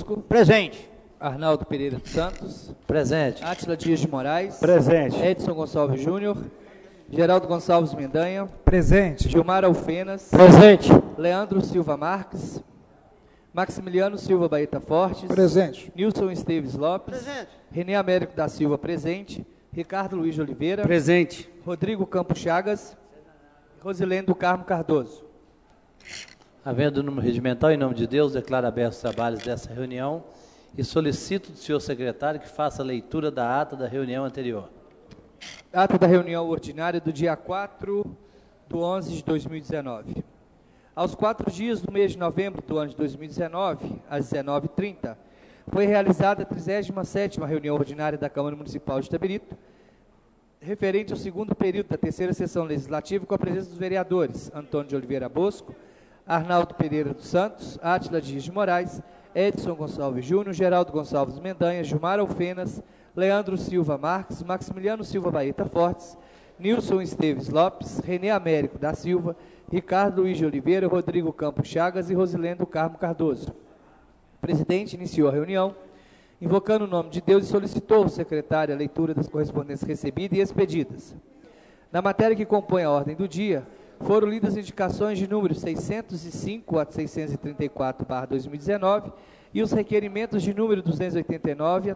Bosco. Presente. Arnaldo Pereira dos Santos. Presente. Átila Dias de Moraes. Presente. Edson Gonçalves Júnior. Geraldo Gonçalves Mendanha. Presente. Gilmar Alfenas. Presente. Leandro Silva Marques. Maximiliano Silva Baeta Fortes. Presente. Nilson Esteves Lopes. Presente. René Américo da Silva, presente. Ricardo Luiz de Oliveira. Presente. Rodrigo Campos Chagas. Rosilene do Carmo Cardoso. Havendo número regimental, em nome de Deus, declaro abertos os trabalhos dessa reunião e solicito do senhor secretário que faça a leitura da ata da reunião anterior. Ata da reunião ordinária do dia 4/11 de 2019. Aos 4 dias do mês de novembro do ano de 2019, às 19h30, foi realizada a 37ª reunião ordinária da Câmara Municipal de Itabirito, referente ao segundo período da terceira sessão legislativa, com a presença dos vereadores Antônio de Oliveira Bosco, Arnaldo Pereira dos Santos, Átila Dias de Moraes, Edson Gonçalves Júnior, Geraldo Gonçalves Mendanha, Gilmar Alfenas, Leandro Silva Marques, Maximiliano Silva Baeta Fortes, Nilson Esteves Lopes, René Américo da Silva, Ricardo Luiz de Oliveira, Rodrigo Campos Chagas e Rosilene do Carmo Cardoso. O presidente iniciou a reunião, invocando o nome de Deus e solicitou ao secretário a leitura das correspondências recebidas e expedidas. Na matéria que compõe a ordem do dia, foram lidas indicações de números 605 a 634/2019 e os requerimentos de número 289 a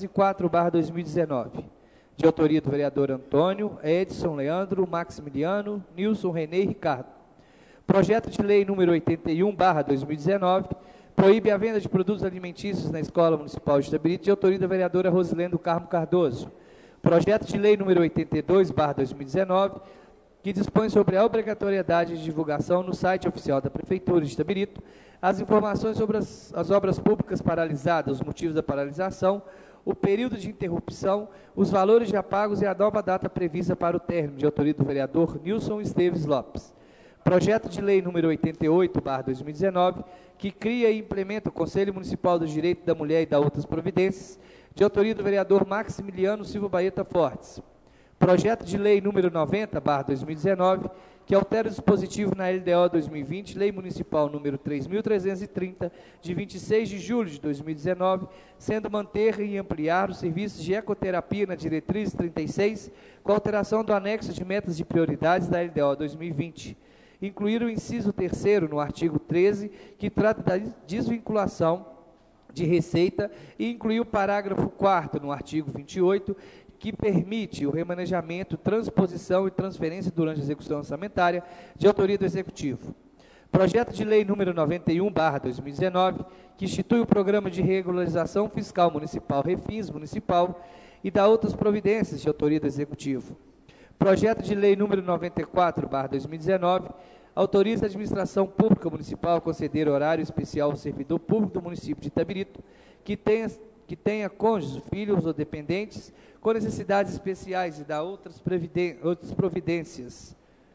304/2019, de autoria do vereador Antônio, Edson, Leandro, Maximiliano, Nilson, René e Ricardo. Projeto de lei número 81/2019 proíbe a venda de produtos alimentícios na Escola Municipal de Itabirito, de autoria da vereadora Rosilene do Carmo Cardoso. Projeto de lei número 82/2019, que dispõe sobre a obrigatoriedade de divulgação no site oficial da Prefeitura de Itabirito as informações sobre as obras públicas paralisadas, os motivos da paralisação, o período de interrupção, os valores já pagos e a nova data prevista para o término, de autoria do vereador Nilson Esteves Lopes. Projeto de lei número 88/2019, que cria e implementa o Conselho Municipal do Direito da Mulher e da outras providências, de autoria do vereador Maximiliano Silva Baeta Fortes. Projeto de lei número 90/2019, que altera o dispositivo na LDO 2020, Lei Municipal número 3.330, de 26 de julho de 2019, sendo manter e ampliar os serviços de ecoterapia na diretriz 36, com alteração do anexo de metas de prioridades da LDO 2020. Incluir o inciso 3º no artigo 13, que trata da desvinculação de receita, e incluir o parágrafo 4º no artigo 28, que permite o remanejamento, transposição e transferência durante a execução orçamentária, de autoria do Executivo. Projeto de lei número 91/2019, que institui o Programa de Regularização Fiscal Municipal, Refins Municipal, e dá outras providências, de autoria do Executivo. Projeto de lei número 94/2019, autoriza a administração pública municipal a conceder horário especial ao servidor público do município de Itabirito, que tenha cônjuges, filhos ou dependentes com necessidades especiais, e dá outras providências.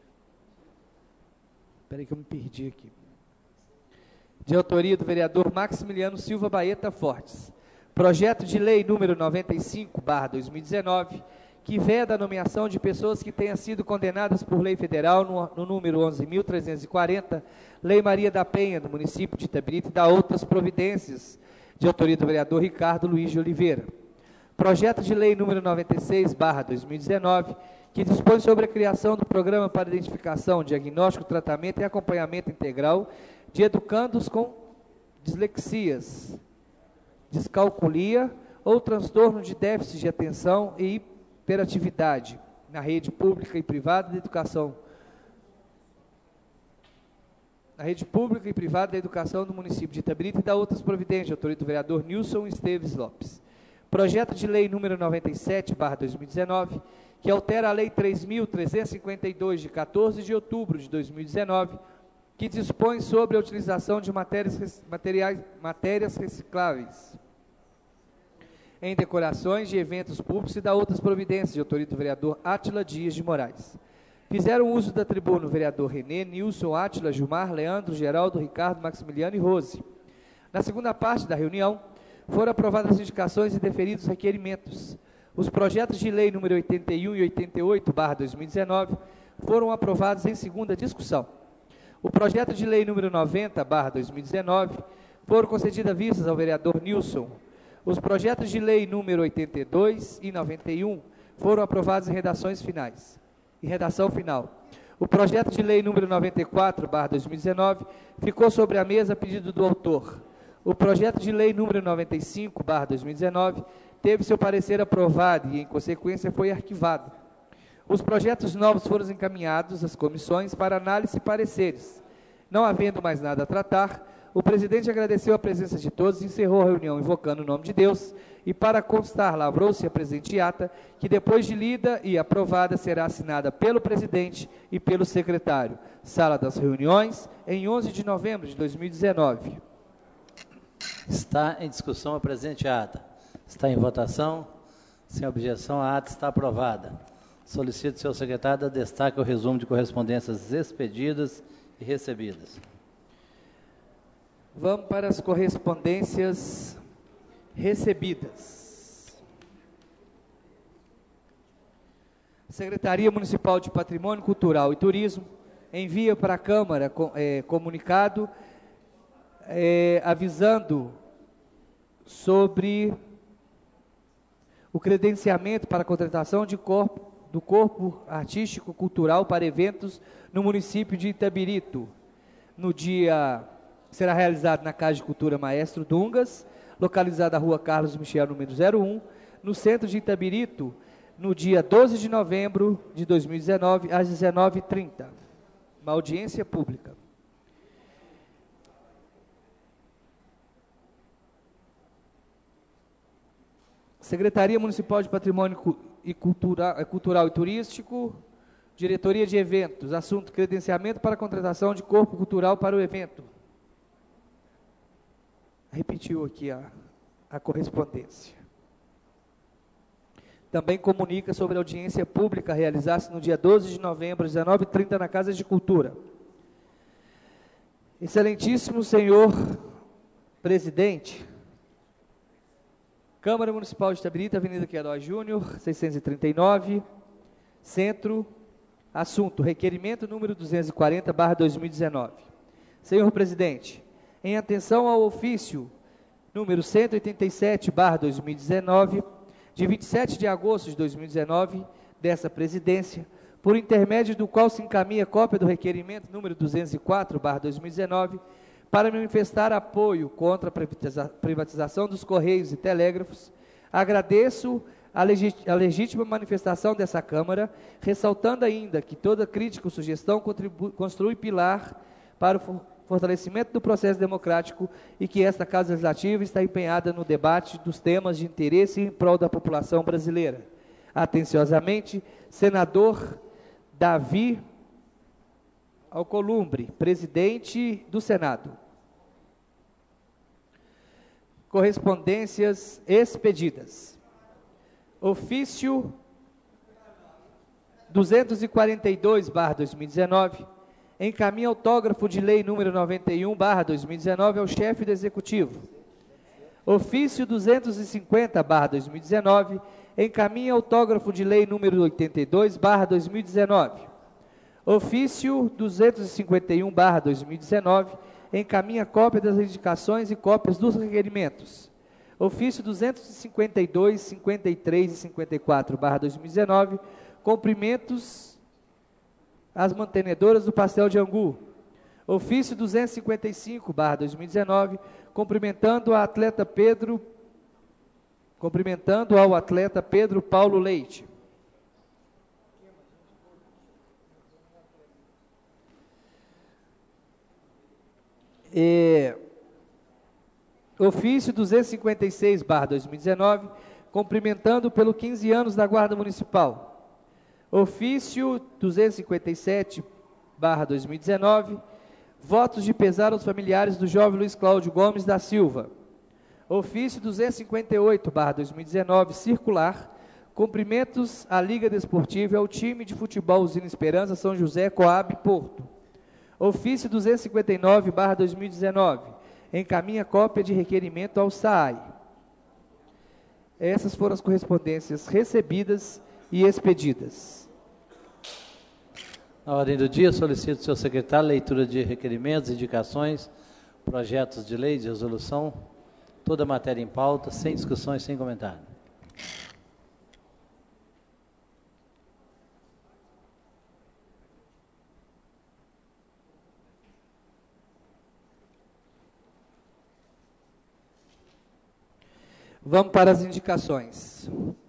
Espera aí que eu me perdi aqui. De autoria do vereador Maximiliano Silva Baeta Fortes. Projeto de lei número 95/2019, que veda a nomeação de pessoas que tenham sido condenadas por lei federal no número 11.340, Lei Maria da Penha, do município de Itabirito, e dá outras providências, de autoria do vereador Ricardo Luiz de Oliveira. Projeto de lei número 96/2019, que dispõe sobre a criação do Programa para Identificação, Diagnóstico, Tratamento e Acompanhamento Integral de educandos com dislexias, descalculia ou transtorno de déficit de atenção e hiperatividade na rede pública e privada de educação. Na rede pública e privada da educação do município de Itabirito, e da outras providências, de autoria do vereador Nilson Esteves Lopes. Projeto de lei número 97/2019, que altera a lei 3.352, de 14 de outubro de 2019, que dispõe sobre a utilização de matérias recicláveis em decorações de eventos públicos, e da outras providências, de autoria do vereador Átila Dias de Moraes. Fizeram uso da tribuna o vereador René, Nilson, Átila, Gilmar, Leandro, Geraldo, Ricardo, Maximiliano e Rose. Na segunda parte da reunião, foram aprovadas as indicações e deferidos os requerimentos. Os projetos de lei número 81 e 88/2019 foram aprovados em segunda discussão. O projeto de lei número 90/2019 Foram concedidas vistas ao vereador Nilson. Os projetos de lei número 82 e 91 foram aprovados em redação final. O projeto de lei número 94/2019 ficou sobre a mesa a pedido do autor. O projeto de lei número 95/2019 teve seu parecer aprovado e, em consequência, foi arquivado. Os projetos novos foram encaminhados às comissões para análise e pareceres. Não havendo mais nada a tratar, o presidente agradeceu a presença de todos e encerrou a reunião invocando o nome de Deus e, para constar, lavrou-se a presente ata, que depois de lida e aprovada será assinada pelo presidente e pelo secretário. Sala das reuniões, em 11 de novembro de 2019. Está em discussão a presente ata. Está em votação. Sem objeção, a ata está aprovada. Solicito, senhor secretário, destaque o resumo de correspondências expedidas e recebidas. Vamos para as correspondências recebidas. Secretaria Municipal de Patrimônio Cultural e Turismo envia para a Câmara comunicado avisando sobre o credenciamento para a contratação do corpo artístico cultural para eventos no município de Itabirito. Será realizado na Casa de Cultura Maestro Dungas, localizada na Rua Carlos Michel, número 01, no centro de Itabirito, no dia 12 de novembro de 2019, às 19h30. Uma audiência pública. Secretaria Municipal de Patrimônio Cultural e Turístico, Diretoria de Eventos, assunto credenciamento para contratação de corpo cultural para o evento. Repetiu aqui a correspondência. Também comunica sobre a audiência pública a realizar-se no dia 12 de novembro, às 19h30, na Casa de Cultura. Excelentíssimo senhor presidente, Câmara Municipal de Itabirito, Avenida Queiroz Júnior, 639, Centro, assunto, requerimento número 240/2019. Senhor presidente, em atenção ao ofício número 187/2019, de 27 de agosto de 2019, dessa presidência, por intermédio do qual se encaminha cópia do requerimento número 204/2019, para manifestar apoio contra a privatização dos Correios e Telégrafos, agradeço a legítima manifestação dessa Câmara, ressaltando ainda que toda crítica ou sugestão constitui pilar para o fortalecimento do processo democrático e que esta Casa Legislativa está empenhada no debate dos temas de interesse em prol da população brasileira. Atenciosamente, senador Davi Alcolumbre, presidente do Senado. Correspondências expedidas. Ofício 242/2019, encaminha autógrafo de lei número 91/2019 ao chefe do Executivo. Ofício 250/2019, encaminha autógrafo de lei número 82/2019. Ofício 251/2019, encaminha cópia das indicações e cópias dos requerimentos. Ofício 252, 53 e 54/2019, cumprimentos às mantenedoras do Pastel de Angu. Ofício 255/2019, cumprimentando ao atleta Pedro Paulo Leite. Ofício 256/2019, cumprimentando pelo 15 anos da Guarda Municipal. Ofício 257/2019, votos de pesar aos familiares do jovem Luiz Cláudio Gomes da Silva. Ofício 258/2019, circular, cumprimentos à Liga Desportiva e ao time de futebol Usina Esperança São José, Coab, Porto. Ofício 259/2019, encaminha cópia de requerimento ao SAAI. Essas foram as correspondências recebidas e expedidas. Na ordem do dia, solicito ao senhor secretário leitura de requerimentos e indicações projetos de lei, de resolução, toda a matéria em pauta, sem discussões, sem comentário. Vamos para as indicações.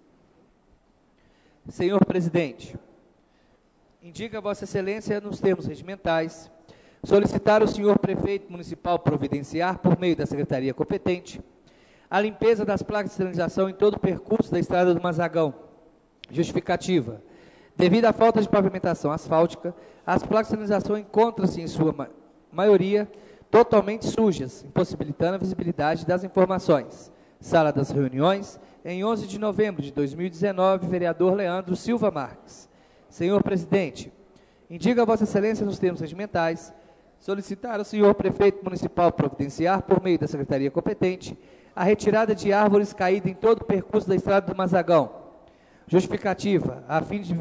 Senhor presidente, indica a Vossa Excelência, nos termos regimentais, solicitar ao senhor prefeito municipal providenciar, por meio da secretaria competente, a limpeza das placas de sinalização em todo o percurso da estrada do Mazagão. Justificativa: devido à falta de pavimentação asfáltica, as placas de sinalização encontram-se, em sua maioria, totalmente sujas, impossibilitando a visibilidade das informações. Sala das Reuniões, em 11 de novembro de 2019, vereador Leandro Silva Marques. Senhor presidente, indica a Vossa Excelência, nos termos regimentais, solicitar ao senhor prefeito municipal providenciar, por meio da secretaria competente, a retirada de árvores caídas em todo o percurso da estrada do Mazagão. Justificativa: a fim de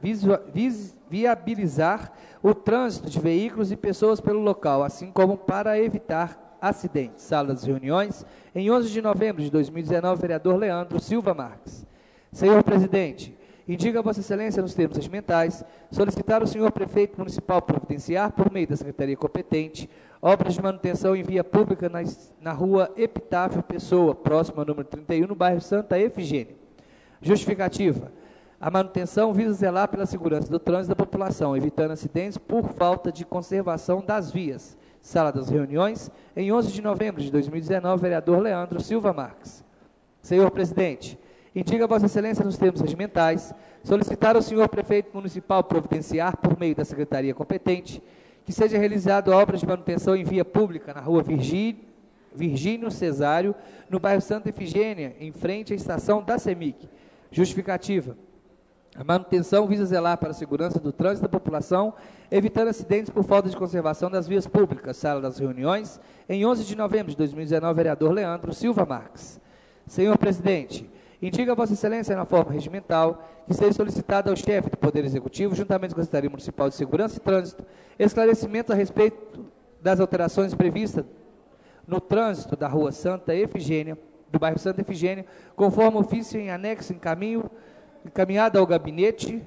viabilizar o trânsito de veículos e pessoas pelo local, assim como para evitar acidentes. Sala das Reuniões, em 11 de novembro de 2019, vereador Leandro Silva Marques. Senhor presidente, indica a Vossa Excelência, nos termos regimentais, solicitar ao senhor prefeito municipal providenciar, por meio da secretaria competente, obras de manutenção em via pública na rua Epitáfio Pessoa, próximo ao número 31, no bairro Santa Efigênia. Justificativa: a manutenção visa zelar pela segurança do trânsito da população, evitando acidentes por falta de conservação das vias. Sala das Reuniões, em 11 de novembro de 2019, vereador Leandro Silva Marques. Senhor presidente, indica a Vossa Excelência, nos termos regimentais, solicitar ao senhor prefeito municipal providenciar, por meio da secretaria competente, que seja realizada obra de manutenção em via pública na rua Virgínio Cesário, no bairro Santa Efigênia, em frente à estação da CEMIC. Justificativa: a manutenção visa zelar para a segurança do trânsito da população, evitando acidentes por falta de conservação das vias públicas. Sala das Reuniões, em 11 de novembro de 2019, vereador Leandro Silva Marques. Senhor presidente, indica a Vossa Excelência, na forma regimental, que seja solicitado ao chefe do Poder Executivo, juntamente com a Secretaria Municipal de Segurança e Trânsito, esclarecimento a respeito das alterações previstas no trânsito da rua Santa Efigênia, do bairro Santa Efigênia, conforme ofício em anexo encaminhado ao gabinete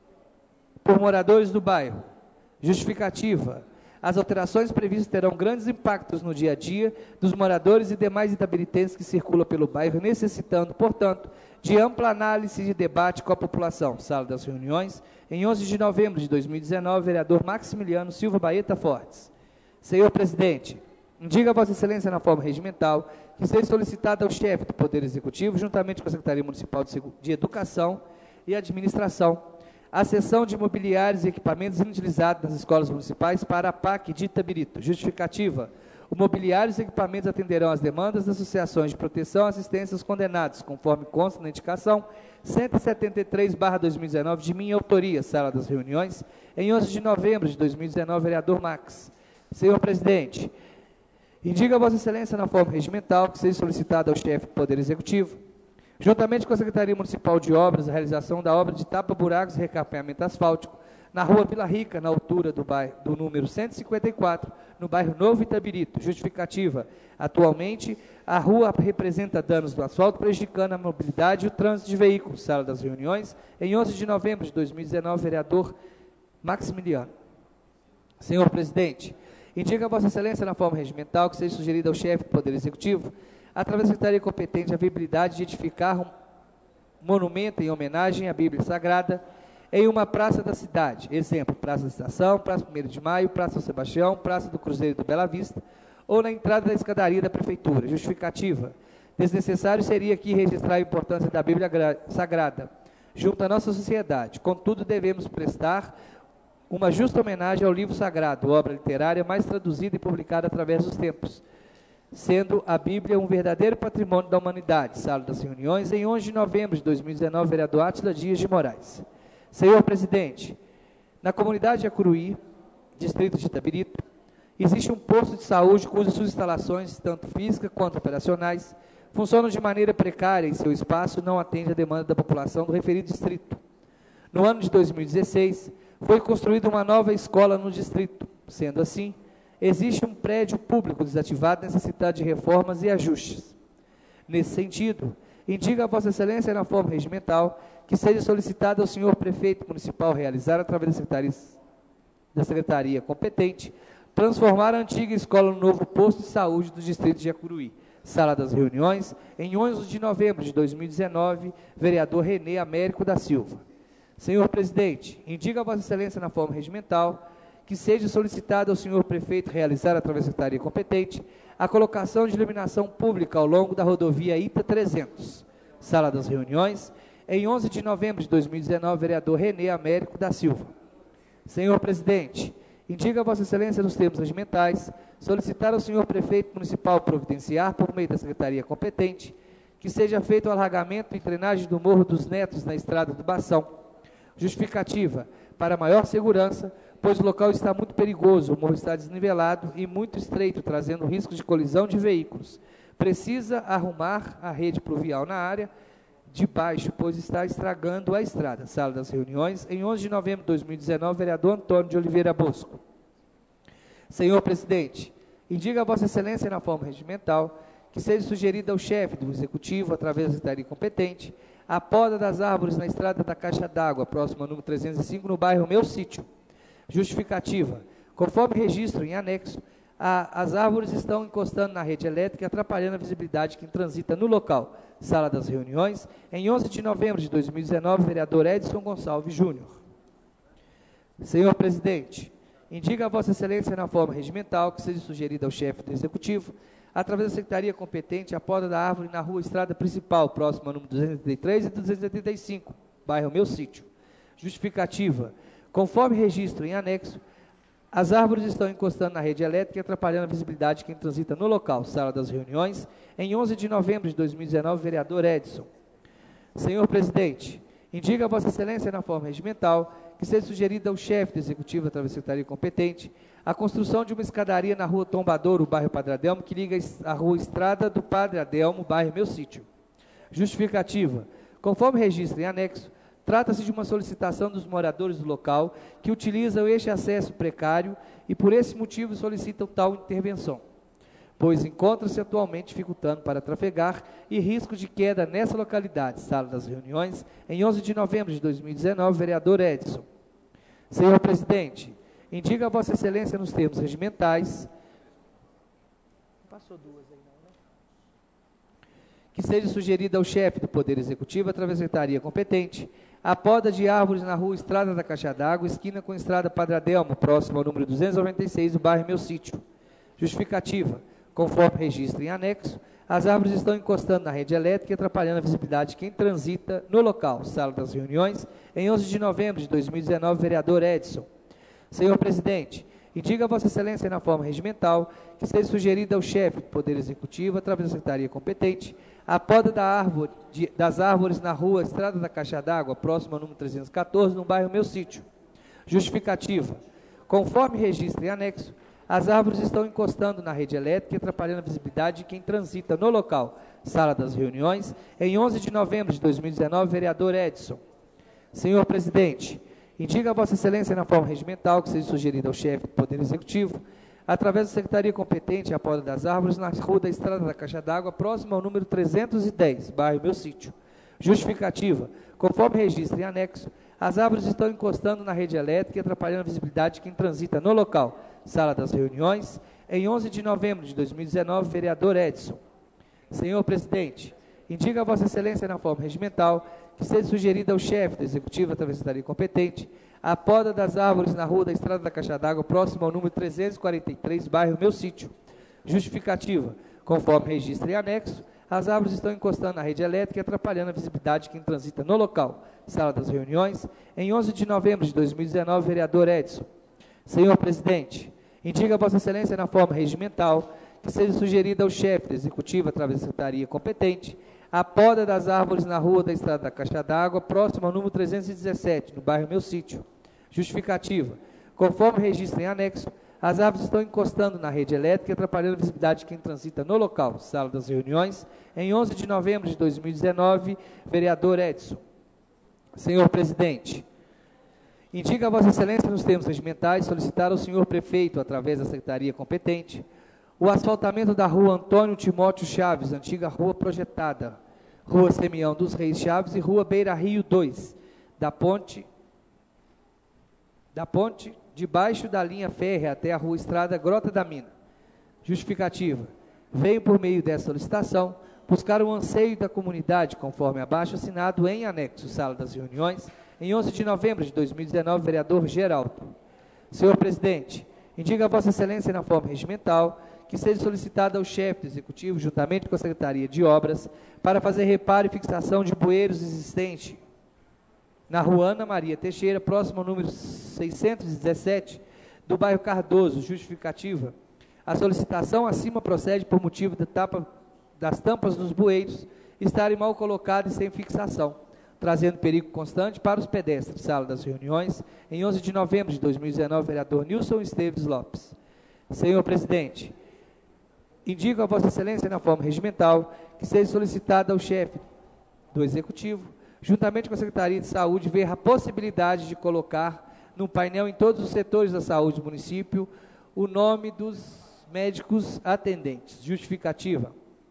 por moradores do bairro. Justificativa: as alterações previstas terão grandes impactos no dia a dia dos moradores e demais itabiritenses que circulam pelo bairro, necessitando, portanto, de ampla análise e de debate com a população. Sala das Reuniões, em 11 de novembro de 2019, vereador Maximiliano Silva Baeta Fortes. Senhor presidente, indica a Vossa Excelência, na forma regimental, que seja solicitado ao chefe do Poder Executivo, juntamente com a Secretaria Municipal de Educação e Administração, a cessão de imobiliários e equipamentos inutilizados nas escolas municipais para a PAC de Itabirito. Justificativa: o mobiliários e equipamentos atenderão às demandas das associações de proteção e assistência aos condenados, conforme consta na indicação 173/2019, de minha autoria. Sala das Reuniões, em 11 de novembro de 2019, vereador Max. Senhor presidente, indica a Vossa Excelência, na forma regimental, que seja solicitado ao chefe do Poder Executivo, juntamente com a Secretaria Municipal de Obras, a realização da obra de tapa-buracos e recapeamento asfáltico na rua Vila Rica, na altura do número 154, no bairro Novo Itabirito. Justificativa: atualmente, a rua representa danos do asfalto, prejudicando a mobilidade e o trânsito de veículos. Sala das Reuniões, em 11 de novembro de 2019, vereador Maximiliano. Senhor presidente, indica a Vossa Excelência, na forma regimental, que seja sugerida ao chefe do Poder Executivo, através da Secretaria competente, a viabilidade de edificar um monumento em homenagem à Bíblia Sagrada em uma praça da cidade. Exemplo: Praça da Estação, Praça 1º de Maio, Praça São Sebastião, Praça do Cruzeiro do Bela Vista, ou na entrada da escadaria da Prefeitura. Justificativa: desnecessário seria aqui registrar a importância da Bíblia Sagrada junto à nossa sociedade. Contudo, devemos prestar uma justa homenagem ao livro sagrado, obra literária mais traduzida e publicada através dos tempos, sendo a Bíblia um verdadeiro patrimônio da humanidade. Sala das Reuniões, em 11 de novembro de 2019, vereador Átila Dias de Moraes. Senhor presidente, na comunidade de Acuruí, distrito de Itabirito, existe um posto de saúde cujas suas instalações, tanto físicas quanto operacionais, funcionam de maneira precária em seu espaço e não atende à demanda da população do referido distrito. No ano de 2016, foi construída uma nova escola no distrito. Sendo assim, existe um prédio público desativado necessitado de reformas e ajustes. Nesse sentido, indica a Vossa Excelência, na forma regimental, que seja solicitado ao senhor prefeito municipal realizar, através da secretaria competente, transformar a antiga escola no novo posto de saúde do distrito de Jacuruí. Sala das reuniões, em 11 de novembro de 2019, vereador Renê Américo da Silva. Senhor presidente, indica a Vossa Excelência, na forma regimental, que seja solicitado ao senhor prefeito realizar, através da secretaria competente, a colocação de iluminação pública ao longo da rodovia ITA 300. Sala das reuniões, em 11 de novembro de 2019, vereador Renê Américo da Silva. Senhor presidente, indica a Vossa Excelência, nos termos regimentais, solicitar ao senhor prefeito municipal providenciar, por meio da secretaria competente, que seja feito o alargamento e drenagem do Morro dos Netos na estrada do Bação. Justificativa: para maior segurança, pois o local está muito perigoso, o morro está desnivelado e muito estreito, trazendo risco de colisão de veículos. Precisa arrumar a rede pluvial na área de baixo, pois está estragando a estrada. Sala das reuniões, em 11 de novembro de 2019, vereador Antônio de Oliveira Bosco. Senhor presidente, indica a Vossa Excelência, na forma regimental, que seja sugerida ao chefe do Executivo, através da secretaria competente, a poda das árvores na estrada da Caixa d'Água, próxima ao número 305, no bairro Meu Sítio. Justificativa: conforme registro em anexo, as árvores estão encostando na rede elétrica e atrapalhando a visibilidade de quem transita no local. Sala das reuniões, em 11 de novembro de 2019, vereador Edson Gonçalves Júnior. Senhor presidente, indica a Vossa Excelência, na forma regimental, que seja sugerida ao chefe do Executivo, através da secretaria competente, a poda da árvore na rua Estrada Principal, próxima ao número 283 e 285, bairro Meu Sítio. Justificativa: conforme registro em anexo, as árvores estão encostando na rede elétrica e atrapalhando a visibilidade de quem transita no local. Sala das reuniões, em 11 de novembro de 2019, vereador Edson. Senhor presidente, indica a Vossa Excelência, na forma regimental, que seja sugerida ao chefe do Executivo, através da secretaria competente, a construção de uma escadaria na rua Tombadouro, bairro Padre Adelmo, que liga a rua Estrada do Padre Adelmo, bairro Meu Sítio. Justificativa: conforme registro em anexo, trata-se de uma solicitação dos moradores do local que utilizam este acesso precário e, por esse motivo, solicitam tal intervenção, pois encontra-se atualmente dificultando para trafegar e risco de queda nessa localidade. Sala das reuniões, em 11 de novembro de 2019, vereador Edson. Senhor presidente, indica a Vossa Excelência, nos termos regimentais, passou duas aí, não, né? Que seja sugerida ao chefe do Poder Executivo, através da secretaria competente, a poda de árvores na rua Estrada da Caixa d'Água, esquina com Estrada Padre Adelmo, próximo ao número 296, do bairro Meu Sítio. Justificativa: conforme registro em anexo, as árvores estão encostando na rede elétrica e atrapalhando a visibilidade de quem transita no local. Sala das reuniões, em 11 de novembro de 2019, vereador Edson. Senhor presidente, indica a Vossa Excelência, na forma regimental, que seja sugerida ao chefe do Poder Executivo, através da secretaria competente, a poda das árvores na rua Estrada da Caixa d'Água, próximo ao número 314, no bairro Meu Sítio. Justificativa: conforme registro em anexo, as árvores estão encostando na rede elétrica e atrapalhando a visibilidade de quem transita no local. Sala das reuniões, em 11 de novembro de 2019, vereador Edson. Senhor presidente, indica a Vossa Excelência, na forma regimental, que seja sugerida ao chefe do Poder Executivo, através da secretaria competente, a poda das árvores na rua da Estrada da Caixa d'Água, próximo ao número 310, bairro Meu Sítio. Justificativa: conforme registro em anexo, as árvores estão encostando na rede elétrica e atrapalhando a visibilidade de quem transita no local. Sala das reuniões, em 11 de novembro de 2019, vereador Edson. Senhor presidente, indica a Vossa Excelência, na forma regimental, que seja sugerida ao chefe do Executivo, através da secretaria competente, a poda das árvores na rua da Estrada da Caixa d'Água, próximo ao número 343, bairro Meu Sítio. Justificativa: conforme registro em anexo, as árvores estão encostando na rede elétrica e atrapalhando a visibilidade de quem transita no local. Sala das reuniões, em 11 de novembro de 2019, vereador Edson. Senhor presidente, indica a Vossa Excelência, na forma regimental, que seja sugerida ao chefe do Executivo, através da secretaria competente, a poda das árvores na rua da Estrada da Caixa d'Água, próximo ao número 317, no bairro Meu Sítio. Justificativa: conforme registro em anexo, as árvores estão encostando na rede elétrica e atrapalhando a visibilidade de quem transita no local. Sala das reuniões, em 11 de novembro de 2019, vereador Edson. Senhor presidente, indica a Vossa Excelência, nos termos regimentais, solicitar ao senhor prefeito, através da secretaria competente, o asfaltamento da rua Antônio Timóteo Chaves, antiga rua projetada, Rua Semião dos Reis Chaves e Rua Beira Rio 2, da ponte debaixo da linha férrea até a Rua Estrada Grota da Mina. Justificativa. Venho por meio dessa solicitação buscar o anseio da comunidade, conforme abaixo assinado em anexo, sala das reuniões, em 11 de novembro de 2019, vereador Geraldo. Senhor presidente, indica a Vossa Excelência na forma regimental que seja solicitado ao chefe do Executivo, juntamente com a Secretaria de Obras, para fazer reparo e fixação de bueiros existentes na Rua Ana Maria Teixeira, próximo ao número 617, do bairro Cardoso. Justificativa. A solicitação acima procede por motivo das tampas dos bueiros estarem mal colocadas e sem fixação, trazendo perigo constante para os pedestres. Sala das reuniões, em 11 de novembro de 2019, vereador Nilson Esteves Lopes. Senhor presidente, indico a Vossa Excelência na forma regimental que seja solicitada ao chefe do Executivo, juntamente com a Secretaria de Saúde, ver a possibilidade de colocar no painel em todos os setores da saúde do município o nome dos médicos atendentes. Justificativa.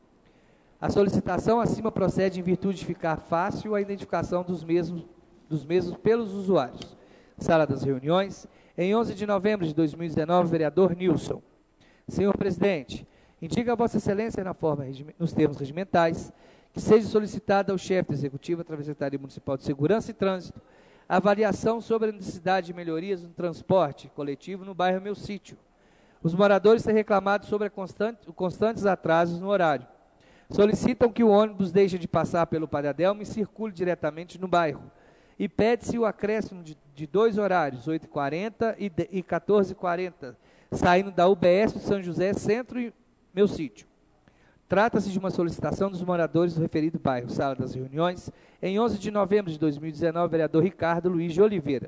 A solicitação acima procede em virtude de ficar fácil a identificação dos mesmos pelos usuários. Sala das reuniões, em 11 de novembro de 2019, vereador Nilson. Senhor presidente, indica a Vossa Excelência nos termos regimentais que seja solicitada ao chefe do Executivo, através da Secretaria Municipal de Segurança e Trânsito, a avaliação sobre a necessidade de melhorias no transporte coletivo no bairro Meu Sítio. Os moradores têm reclamado sobre constantes atrasos no horário. Solicitam que o ônibus deixe de passar pelo Padre Adelmo e circule diretamente no bairro. E pede-se o acréscimo de 2 horários, 8h40 e 14h40, saindo da UBS do São José, Centro e Meu Sítio. Trata-se de uma solicitação dos moradores do referido bairro. Sala das reuniões, em 11 de novembro de 2019, vereador Ricardo Luiz de Oliveira.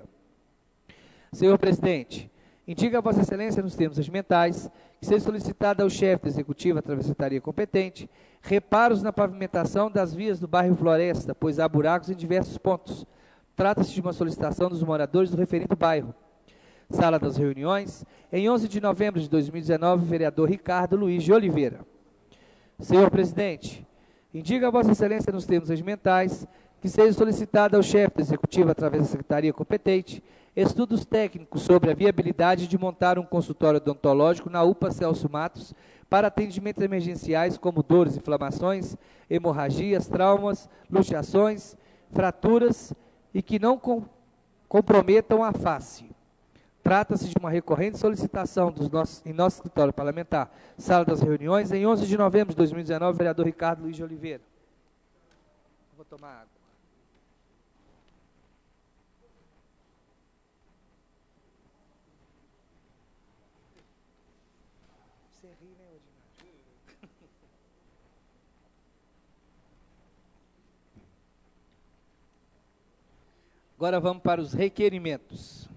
Senhor presidente, indica a Vossa Excelência nos termos regimentais que seja solicitada ao chefe do Executivo, através da secretaria competente, reparos na pavimentação das vias do bairro Floresta, pois há buracos em diversos pontos. Trata-se de uma solicitação dos moradores do referido bairro. Sala das reuniões, em 11 de novembro de 2019, vereador Ricardo Luiz de Oliveira. Senhor presidente, indica a Vossa Excelência nos termos regimentais que seja solicitada ao chefe do Executivo, através da secretaria competente, estudos técnicos sobre a viabilidade de montar um consultório odontológico na UPA Celso Matos para atendimentos emergenciais como dores, inflamações, hemorragias, traumas, luxações, fraturas e que não comprometam a face. Trata-se de uma recorrente solicitação em nosso escritório parlamentar. Sala das reuniões, em 11 de novembro de 2019, vereador Ricardo Luiz de Oliveira. Vou tomar água. Você ri, né, Odinho? Agora vamos para os requerimentos.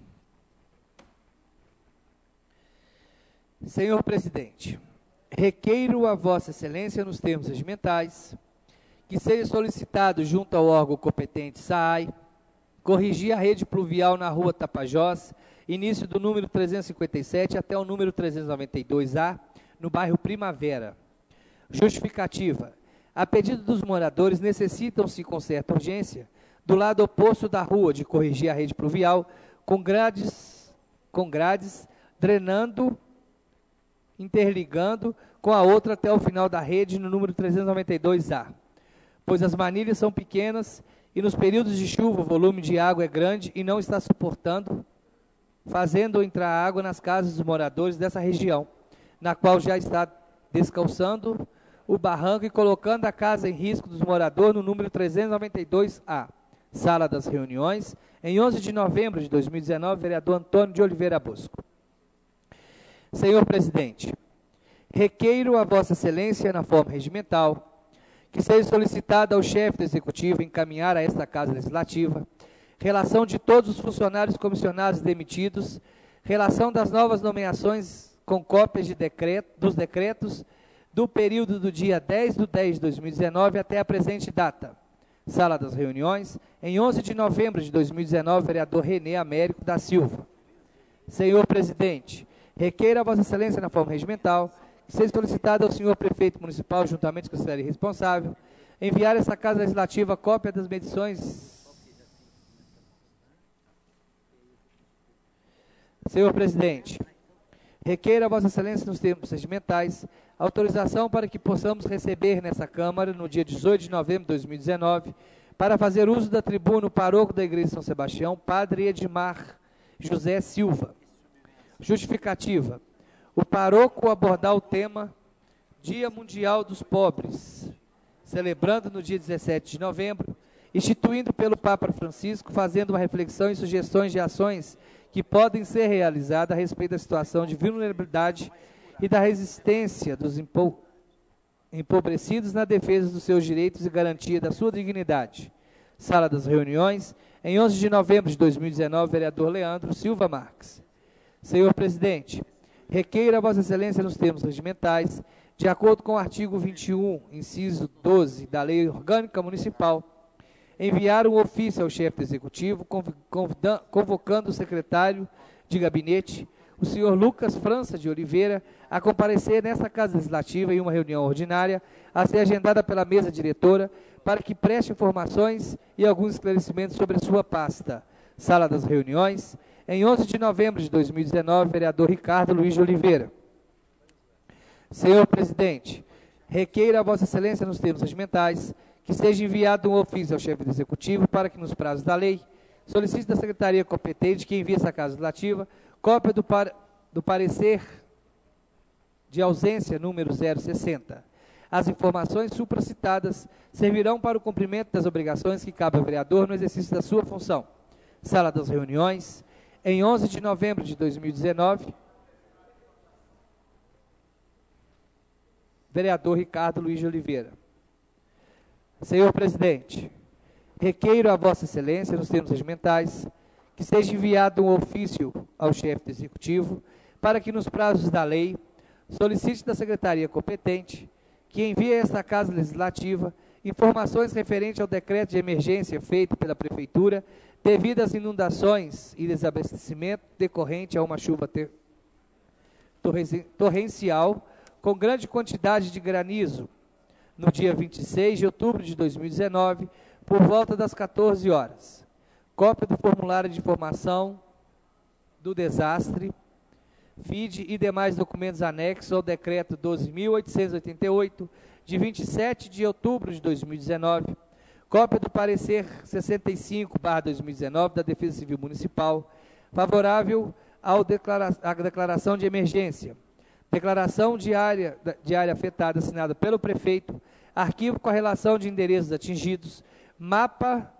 Senhor presidente, requeiro a Vossa Excelência nos termos regimentais que seja solicitado junto ao órgão competente SAAI corrigir a rede pluvial na rua Tapajós, início do número 357 até o número 392A, no bairro Primavera. Justificativa. A pedido dos moradores, necessitam-se com certa urgência, do lado oposto da rua, de corrigir a rede pluvial com grades drenando, interligando com a outra até o final da rede no número 392A, pois as manilhas são pequenas e nos períodos de chuva o volume de água é grande e não está suportando, fazendo entrar água nas casas dos moradores dessa região, na qual já está descalçando o barranco e colocando a casa em risco dos moradores no número 392A. Sala das reuniões, em 11 de novembro de 2019, vereador Antônio de Oliveira Bosco. Senhor presidente, requeiro a Vossa Excelência, na forma regimental, que seja solicitado ao chefe do Executivo encaminhar a esta Casa Legislativa relação de todos os funcionários comissionados demitidos, relação das novas nomeações com cópias dos decretos do período do dia 10 de 10 de 2019 até a presente data. Sala das reuniões, em 11 de novembro de 2019, vereador Renê Américo da Silva. Senhor presidente, requeiro a Vossa Excelência, na forma regimental, ser solicitado ao senhor prefeito municipal, juntamente com a secretaria responsável, enviar essa Casa Legislativa cópia das medições. Senhor presidente, requeiro a Vossa Excelência, nos termos procedimentais, autorização para que possamos receber nessa Câmara, no dia 18 de novembro de 2019, para fazer uso da tribuna o paroco da Igreja de São Sebastião, Padre Edmar José Silva. Justificativa. O paroco abordar o tema Dia Mundial dos Pobres, celebrando no dia 17 de novembro, instituindo pelo Papa Francisco, fazendo uma reflexão e sugestões de ações que podem ser realizadas a respeito da situação de vulnerabilidade e da resistência dos empobrecidos na defesa dos seus direitos e garantia da sua dignidade. Sala das Reuniões, em 11 de novembro de 2019, vereador Leandro Silva Marques. Senhor presidente, requeiro a Vossa Excelência, nos termos regimentais, de acordo com o artigo 21, inciso 12 da Lei Orgânica Municipal, enviar um ofício ao chefe do Executivo, convocando o secretário de gabinete, o senhor Lucas França de Oliveira, a comparecer nesta Casa Legislativa em uma reunião ordinária, a ser agendada pela mesa diretora, para que preste informações e alguns esclarecimentos sobre a sua pasta. Sala das Reuniões, em 11 de novembro de 2019, vereador Ricardo Luiz de Oliveira. Senhor presidente, requeiro a Vossa Excelência, nos termos regimentais, que seja enviado um ofício ao chefe do Executivo para que, nos prazos da lei, solicite da Secretaria competente que envie essa Casa Legislativa cópia do parecer de ausência número 060. As informações supracitadas servirão para o cumprimento das obrigações que cabe ao vereador no exercício da sua função. Sala das Reuniões, em 11 de novembro de 2019, vereador Ricardo Luiz de Oliveira. Senhor presidente, requeiro a Vossa Excelência, nos termos regimentais, que seja enviado um ofício ao chefe do Executivo para que, nos prazos da lei, solicite da Secretaria competente que envie a esta Casa Legislativa informações referentes ao decreto de emergência feito pela Prefeitura devido às inundações e desabastecimento decorrente a uma chuva torrencial com grande quantidade de granizo no dia 26 de outubro de 2019, por volta das 14 horas. Cópia do formulário de informação do desastre, FID e demais documentos anexos ao decreto 12.888, de 27 de outubro de 2019, cópia do parecer 65/2019 da Defesa Civil Municipal, favorável à declaração de emergência, declaração de área afetada assinada pelo prefeito, arquivo com a relação de endereços atingidos, mapa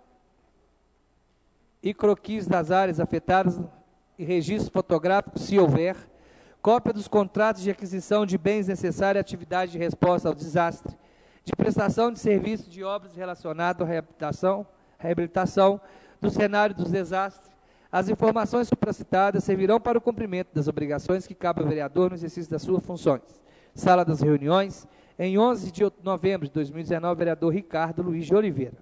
e croquis das áreas afetadas e registro fotográfico, se houver, cópia dos contratos de aquisição de bens necessários à atividade de resposta ao desastre, de prestação de serviços de obras relacionadas à reabilitação do cenário dos desastres. As informações supracitadas servirão para o cumprimento das obrigações que cabe ao vereador no exercício das suas funções. Sala das Reuniões, em 11 de novembro de 2019, vereador Ricardo Luiz de Oliveira.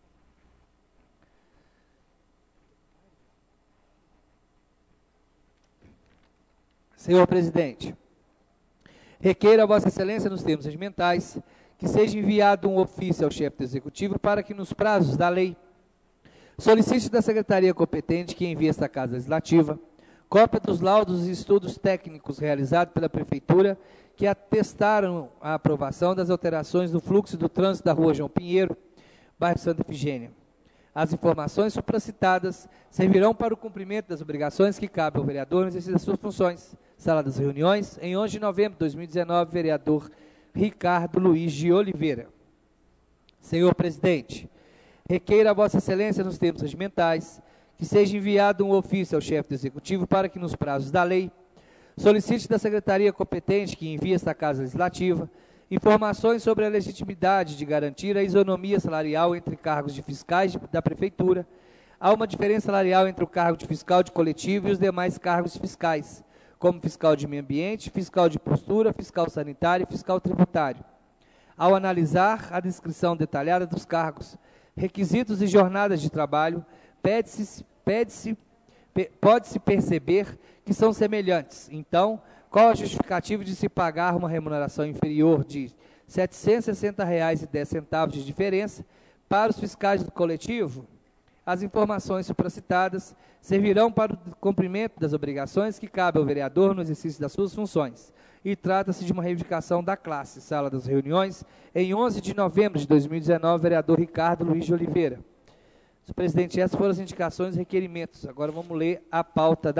Senhor presidente, requeiro a Vossa Excelência, nos termos regimentais, que seja enviado um ofício ao chefe do Executivo para que, nos prazos da lei, solicite da Secretaria competente que envie esta Casa Legislativa cópia dos laudos e estudos técnicos realizados pela Prefeitura que atestaram a aprovação das alterações no fluxo do trânsito da Rua João Pinheiro, bairro Santa Efigênia. As informações supracitadas servirão para o cumprimento das obrigações que cabe ao vereador no exercício das suas funções. Sala das Reuniões, em 11 de novembro de 2019, vereador Ricardo Luiz de Oliveira. Senhor presidente, requeiro a Vossa Excelência, nos termos regimentais, que seja enviado um ofício ao chefe do Executivo para que, nos prazos da lei, solicite da Secretaria competente que envie esta Casa Legislativa informações sobre a legitimidade de garantir a isonomia salarial entre cargos de fiscais da Prefeitura. Há uma diferença salarial entre o cargo de fiscal de coletivo e os demais cargos fiscais, como fiscal de meio ambiente, fiscal de postura, fiscal sanitário e fiscal tributário. Ao analisar a descrição detalhada dos cargos, requisitos e jornadas de trabalho, pode-se perceber que são semelhantes. Então, Qual a justificativa de se pagar uma remuneração inferior de R$ 760,10 de diferença para os fiscais do coletivo? As informações supracitadas servirão para o cumprimento das obrigações que cabe ao vereador no exercício das suas funções. E trata-se de uma reivindicação da classe, sala das reuniões, em 11 de novembro de 2019, vereador Ricardo Luiz de Oliveira. Senhor presidente, essas foram as indicações e requerimentos. Agora vamos ler a pauta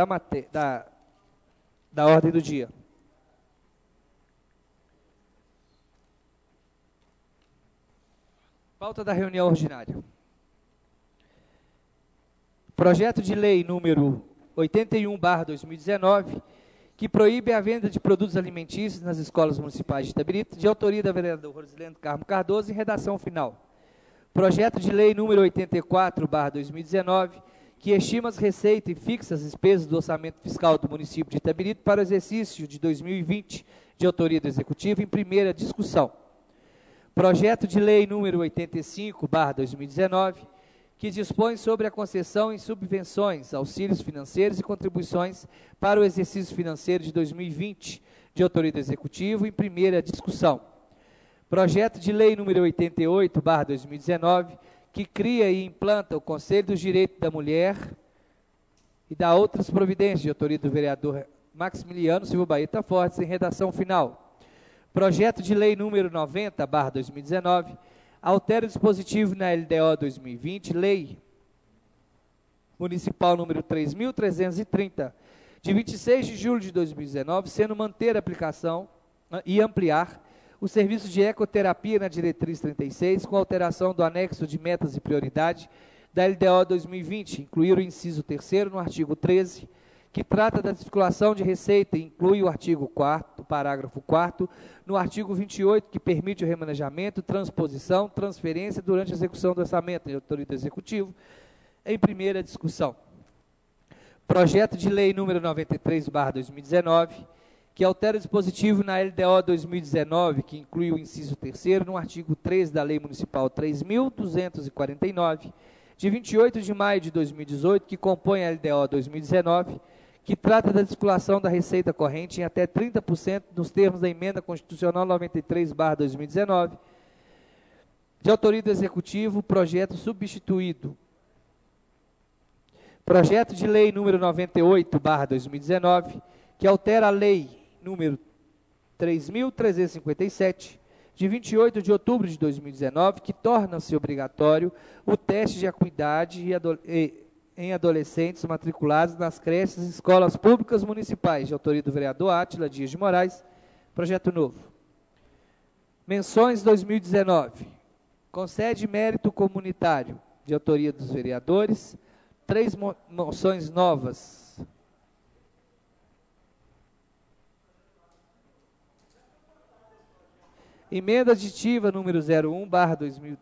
da ordem do dia. Pauta da reunião ordinária. Projeto de lei número 81/2019, que proíbe a venda de produtos alimentícios nas escolas municipais de Itabirito, de autoria da vereadora Rosilene Carmo Cardoso, em redação final. Projeto de lei número 84/2019, que estima as receitas e fixa as despesas do orçamento fiscal do município de Itabirito para o exercício de 2020, de autoria do Executivo, em primeira discussão. Projeto de lei número 85/2019, que dispõe sobre a concessão em subvenções, auxílios financeiros e contribuições para o exercício financeiro de 2020, de autoria do Executivo, em primeira discussão. Projeto de lei número 88/2019, que cria e implanta o Conselho dos Direitos da Mulher e dá outras providências, de autoria do vereador Maximiliano Silva Baeta Fortes, em redação final. Projeto de lei número 90/2019, altera o dispositivo na LDO 2020, lei municipal número 3.330, de 26 de julho de 2019, sendo manter a aplicação e ampliar o serviço de ecoterapia na diretriz 36, com alteração do anexo de metas e prioridade da LDO 2020, incluir o inciso 3º no artigo 13, que trata da circulação de receita e inclui o artigo 4º, parágrafo 4º, no artigo 28, que permite o remanejamento, transposição, transferência durante a execução do orçamento de autoria do Executivo, em primeira discussão. Projeto de lei número 93/2019, que altera o dispositivo na LDO 2019, que inclui o inciso 3º no artigo 13 da Lei Municipal 3.249, de 28 de maio de 2018, que compõe a LDO 2019, que trata da circulação da receita corrente em até 30% nos termos da Emenda Constitucional 93/2019, de autoria do Executivo, projeto substituído. Projeto de lei número 98/2019, que altera a lei número 3.357, de 28 de outubro de 2019, que torna-se obrigatório o teste de acuidade em adolescentes matriculados nas creches e escolas públicas municipais, de autoria do vereador Átila Dias de Moraes, projeto novo. Menções 2019, concede mérito comunitário, de autoria dos vereadores, 3 moções novas. Emenda aditiva número 01/2000.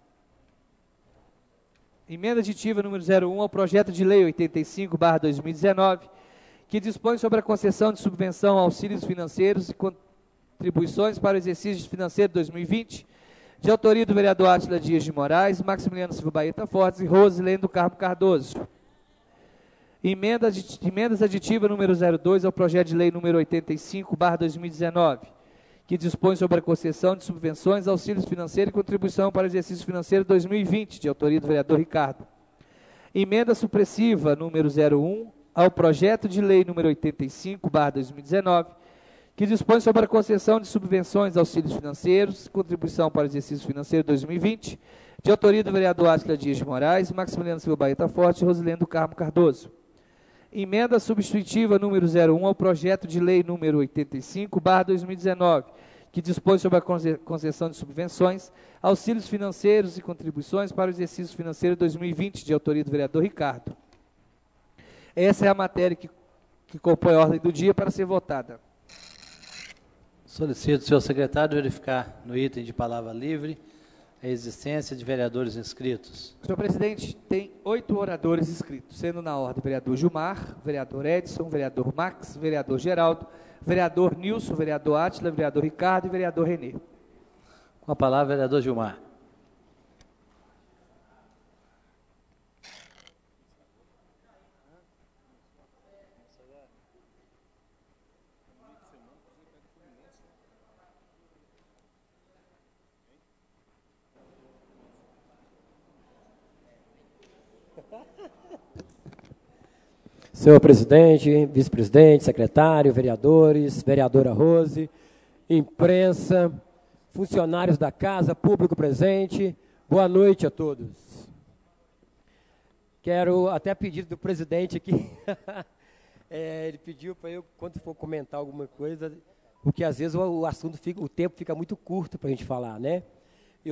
Emenda aditiva número 01 ao projeto de lei 85/2019, que dispõe sobre a concessão de subvenção a auxílios financeiros e contribuições para o exercício financeiro 2020, de autoria do vereador Átila Dias de Moraes, Maximiliano Silva Baeta Fortes e Rosilene do Carmo Cardoso. Emendas aditiva número 02 ao projeto de lei número 85/2019, que dispõe sobre a concessão de subvenções, auxílios financeiros e contribuição para o exercício financeiro 2020, de autoria do vereador Ricardo. Emenda supressiva número 01 ao projeto de lei número 85/2019, que dispõe sobre a concessão de subvenções, auxílios financeiros e contribuição para o exercício financeiro 2020, de autoria do vereador Átila Dias de Moraes, Maximiliano Silva Baeta Forte e Rosilene do Carmo Cardoso. Emenda substitutiva número 01 ao projeto de lei número 85/2019, que dispõe sobre a concessão de subvenções, auxílios financeiros e contribuições para o exercício financeiro 2020, de autoria do vereador Ricardo. Essa é a matéria que compõe a ordem do dia para ser votada. Solicito, senhor secretário, verificar no item de palavra livre a existência de vereadores inscritos. Senhor presidente, tem 8 oradores inscritos, sendo na ordem vereador Gilmar, vereador Edson, vereador Max, vereador Geraldo, vereador Nilson, vereador Átila, vereador Ricardo e vereador Renê. Com a palavra, vereador Gilmar. Senhor presidente, vice-presidente, secretário, vereadores, vereadora Rose, imprensa, funcionários da casa, público presente, boa noite a todos. Quero até pedir do presidente aqui, ele pediu para eu, quando for comentar alguma coisa, porque às vezes o assunto fica, o tempo fica muito curto para a gente falar, né? Eu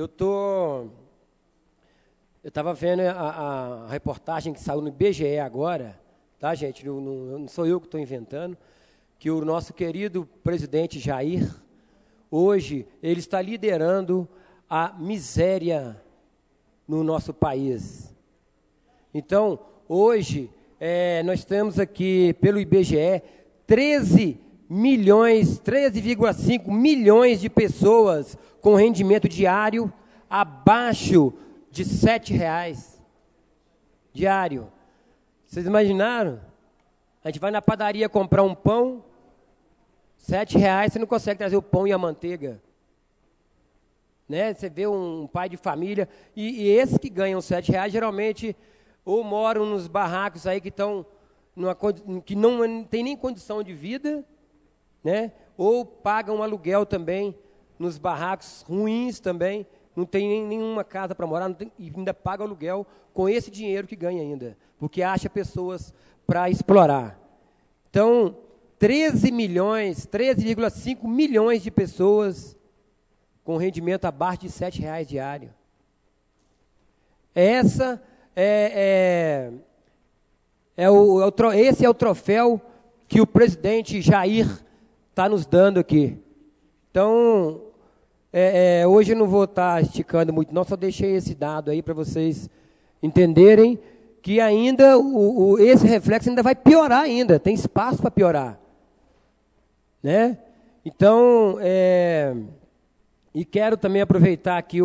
estava vendo a reportagem que saiu no IBGE agora, tá, gente? Não sou eu que estou inventando, que o nosso querido presidente Jair, hoje, ele está liderando a miséria no nosso país. Então, hoje, nós temos aqui, pelo IBGE, 13,5 milhões de pessoas com rendimento diário abaixo de R$ 7,00 diário. Vocês imaginaram? A gente vai na padaria comprar um pão, R$ 7,00, você não consegue trazer o pão e a manteiga. Né? Você vê um pai de família, e esses que ganham R$ 7,00, geralmente, ou moram nos barracos aí que estão, que não tem nem condição de vida, né? Ou pagam aluguel também, nos barracos ruins também, não tem nenhuma casa para morar, e ainda paga aluguel com esse dinheiro que ganha ainda, porque acha pessoas para explorar. Então, 13,5 milhões de pessoas com rendimento abaixo de R$ 7,00 diário. Esse é o troféu que o presidente Jair está nos dando aqui. Então, hoje eu não vou estar esticando muito, não, só deixei esse dado aí para vocês entenderem que ainda esse reflexo ainda vai piorar ainda, tem espaço para piorar. Né? Então, e quero também aproveitar aqui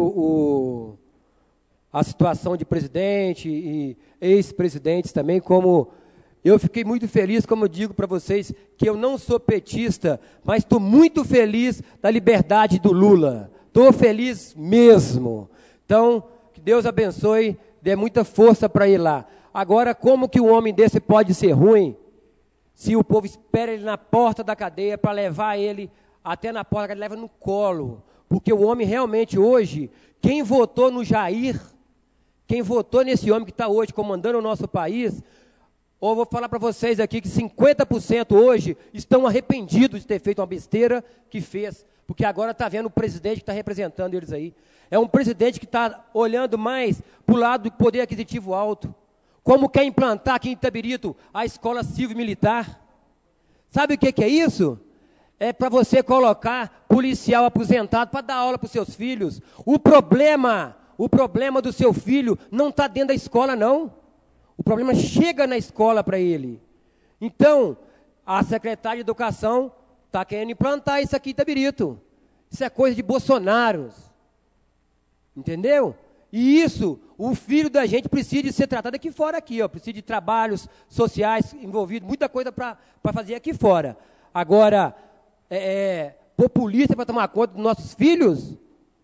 a situação de presidente e ex-presidentes também, como eu fiquei muito feliz, como eu digo para vocês, que eu não sou petista, mas estou muito feliz da liberdade do Lula. Estou feliz mesmo. Então, que Deus abençoe, dê muita força para ir lá. Agora, como que um homem desse pode ser ruim, se o povo espera ele na porta da cadeia para levar ele até na porta da cadeia, leva no colo? Porque o homem realmente hoje, quem votou no Jair, quem votou nesse homem que está hoje comandando o nosso país, ou vou falar para vocês aqui que 50% hoje estão arrependidos de ter feito uma besteira que fez, porque agora está vendo o presidente que está representando eles aí. É um presidente que está olhando mais para o lado do poder aquisitivo alto. Como quer implantar aqui em Itabirito a escola civil-militar. Sabe o que é isso? É para você colocar policial aposentado para dar aula para os seus filhos. O problema do seu filho não está dentro da escola, não. O problema chega na escola para ele. Então, a secretária de Educação está querendo implantar isso aqui em Itabirito. Isso é coisa de Bolsonaro. Entendeu? E isso, o filho da gente precisa de ser tratado aqui fora, ó, precisa de trabalhos sociais envolvidos, muita coisa para fazer aqui fora. Agora, populista para tomar conta dos nossos filhos?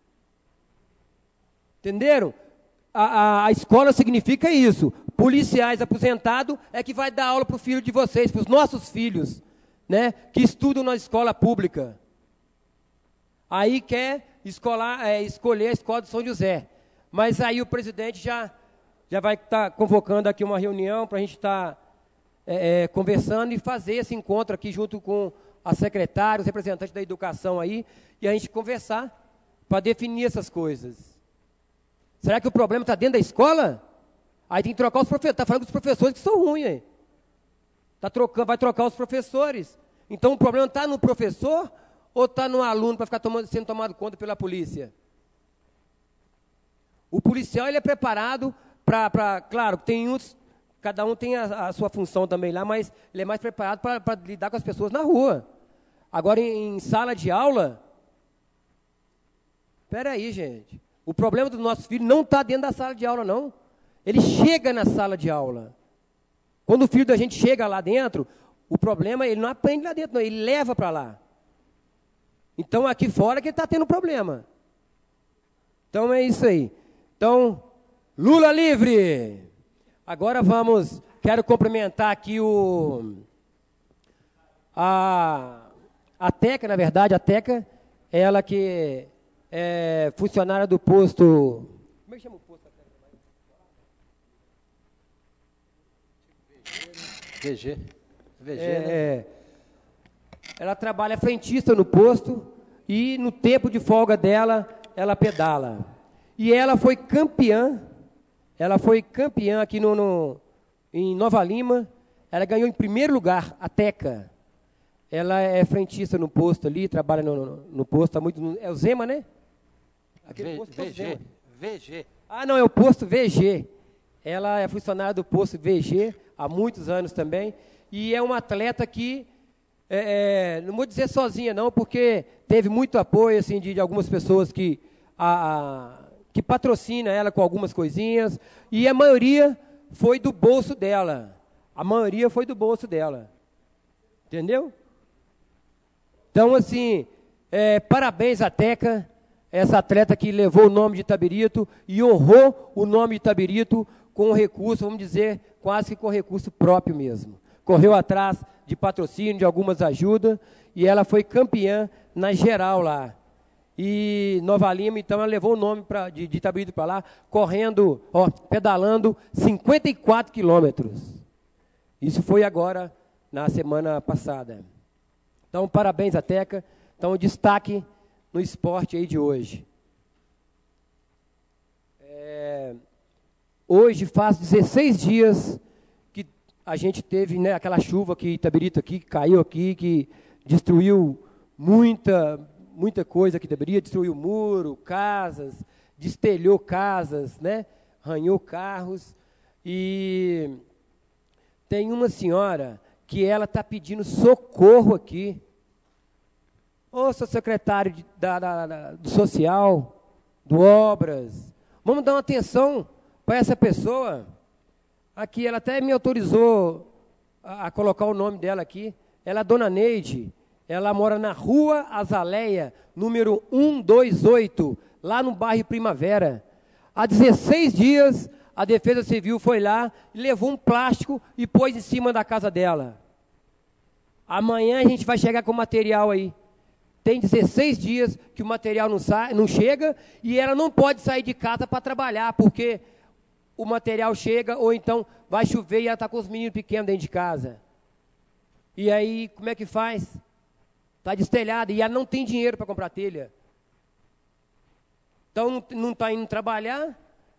Entenderam? A escola significa isso. Policiais aposentados é que vai dar aula para o filho de vocês, para os nossos filhos, né, que estudam na escola pública. Aí quer escolher a escola de São José. Mas aí o presidente já vai estar convocando aqui uma reunião para a gente estar conversando e fazer esse encontro aqui junto com a secretária, os representantes da educação aí, e a gente conversar para definir essas coisas. Será que o problema está dentro da escola? Aí tem que trocar os professores. Está falando dos professores que são ruins. Aí. Vai trocar os professores. Então o problema está no professor ou está no aluno para ficar sendo tomado conta pela polícia? O policial ele é preparado para, claro, tem uns, cada um tem a sua função também lá, mas ele é mais preparado para lidar com as pessoas na rua. Agora em sala de aula, espera aí, gente. O problema dos nossos filhos não está dentro da sala de aula, não. Ele chega na sala de aula. Quando o filho da gente chega lá dentro, o problema, ele não aprende lá dentro, não, ele leva para lá. Então, aqui fora que ele está tendo problema. Então, é isso aí. Então, Lula livre! Agora quero cumprimentar aqui a Teca, na verdade, a Teca, ela que é funcionária do posto... Como é que chama o posto? VG. Né? Ela trabalha frentista no posto e no tempo de folga dela, ela pedala. E ela foi campeã aqui em Nova Lima. Ela ganhou em primeiro lugar, a Teca. Ela é frentista no posto ali, trabalha no posto há muito... É o Zema, né? Aquele posto VG. VG. Ah, não, é o posto VG. Ela é funcionária do posto VG há muitos anos também. E é uma atleta que, não vou dizer sozinha não, porque teve muito apoio assim, de algumas pessoas que patrocina ela com algumas coisinhas. E a maioria foi do bolso dela. Entendeu? Então, assim, parabéns à Teca, essa atleta que levou o nome de Itabirito e honrou o nome de Itabirito com recurso, vamos dizer, quase que com recurso próprio mesmo. Correu atrás de patrocínio, de algumas ajudas, e ela foi campeã na geral lá. E Nova Lima, então, ela levou o nome de Itabirito para lá, correndo, pedalando 54 quilômetros. Isso foi agora, na semana passada. Então, parabéns à Teca. Então, destaque no esporte aí de hoje. Hoje faz 16 dias que a gente teve, né, aquela chuva que Itabirito aqui, que caiu aqui, que destruiu muita coisa aqui em Itabirito, destruiu muro, casas, destelhou casas, né, arranhou carros. E tem uma senhora que ela está pedindo socorro aqui. Ô, seu secretário do Social, do Obras, vamos dar uma atenção para essa pessoa. Aqui, ela até me autorizou a colocar o nome dela aqui. Ela é a dona Neide. Ela mora na Rua Azaleia, número 128, lá no bairro Primavera. Há 16 dias, a Defesa Civil foi lá, levou um plástico e pôs em cima da casa dela. Amanhã a gente vai chegar com o material aí. Tem 16 dias que o material não chega e ela não pode sair de casa para trabalhar, porque o material chega ou então vai chover e ela está com os meninos pequenos dentro de casa. E aí, como é que faz? Está destelhada e ela não tem dinheiro para comprar telha. Então, não está indo trabalhar.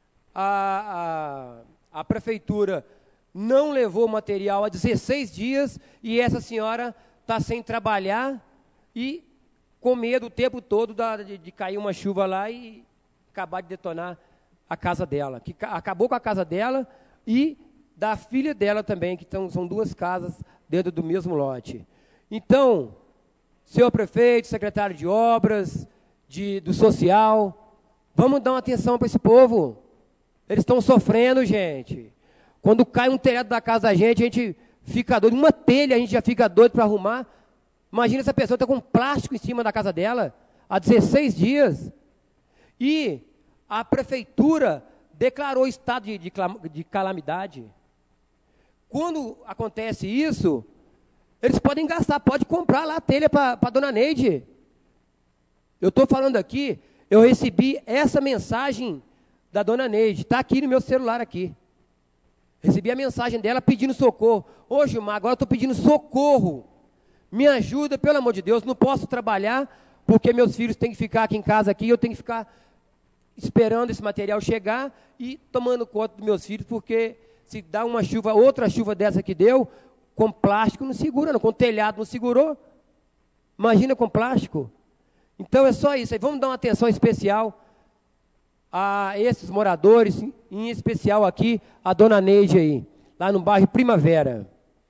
A prefeitura não levou o material há 16 dias e essa senhora está sem trabalhar e com medo o tempo todo de cair uma chuva lá e acabar de detonar a casa dela. Que acabou com a casa dela e da filha dela também, que são duas casas dentro do mesmo lote. Então, senhor prefeito, secretário de obras, do social, vamos dar uma atenção para esse povo. Eles estão sofrendo, gente. Quando cai um telhado da casa da gente, a gente fica doido. Uma telha a gente já fica doido para arrumar. Imagina essa pessoa está com plástico em cima da casa dela há 16 dias. E a prefeitura declarou estado de calamidade. Quando acontece isso, eles podem gastar, pode comprar lá a telha para a dona Neide. Eu estou falando aqui, eu recebi essa mensagem da dona Neide, está aqui no meu celular aqui. Recebi a mensagem dela pedindo socorro. Ô Gilmar, agora eu estou pedindo socorro. Me ajuda, pelo amor de Deus, não posso trabalhar, porque meus filhos têm que ficar aqui em casa, eu tenho que ficar esperando esse material chegar e tomando conta dos meus filhos, porque se dá uma chuva, outra chuva dessa que deu, com plástico não segura, não, com telhado não segurou. Imagina com plástico. Então é só isso aí, vamos dar uma atenção especial a esses moradores, em especial aqui, a dona Neide aí, lá no bairro Primavera.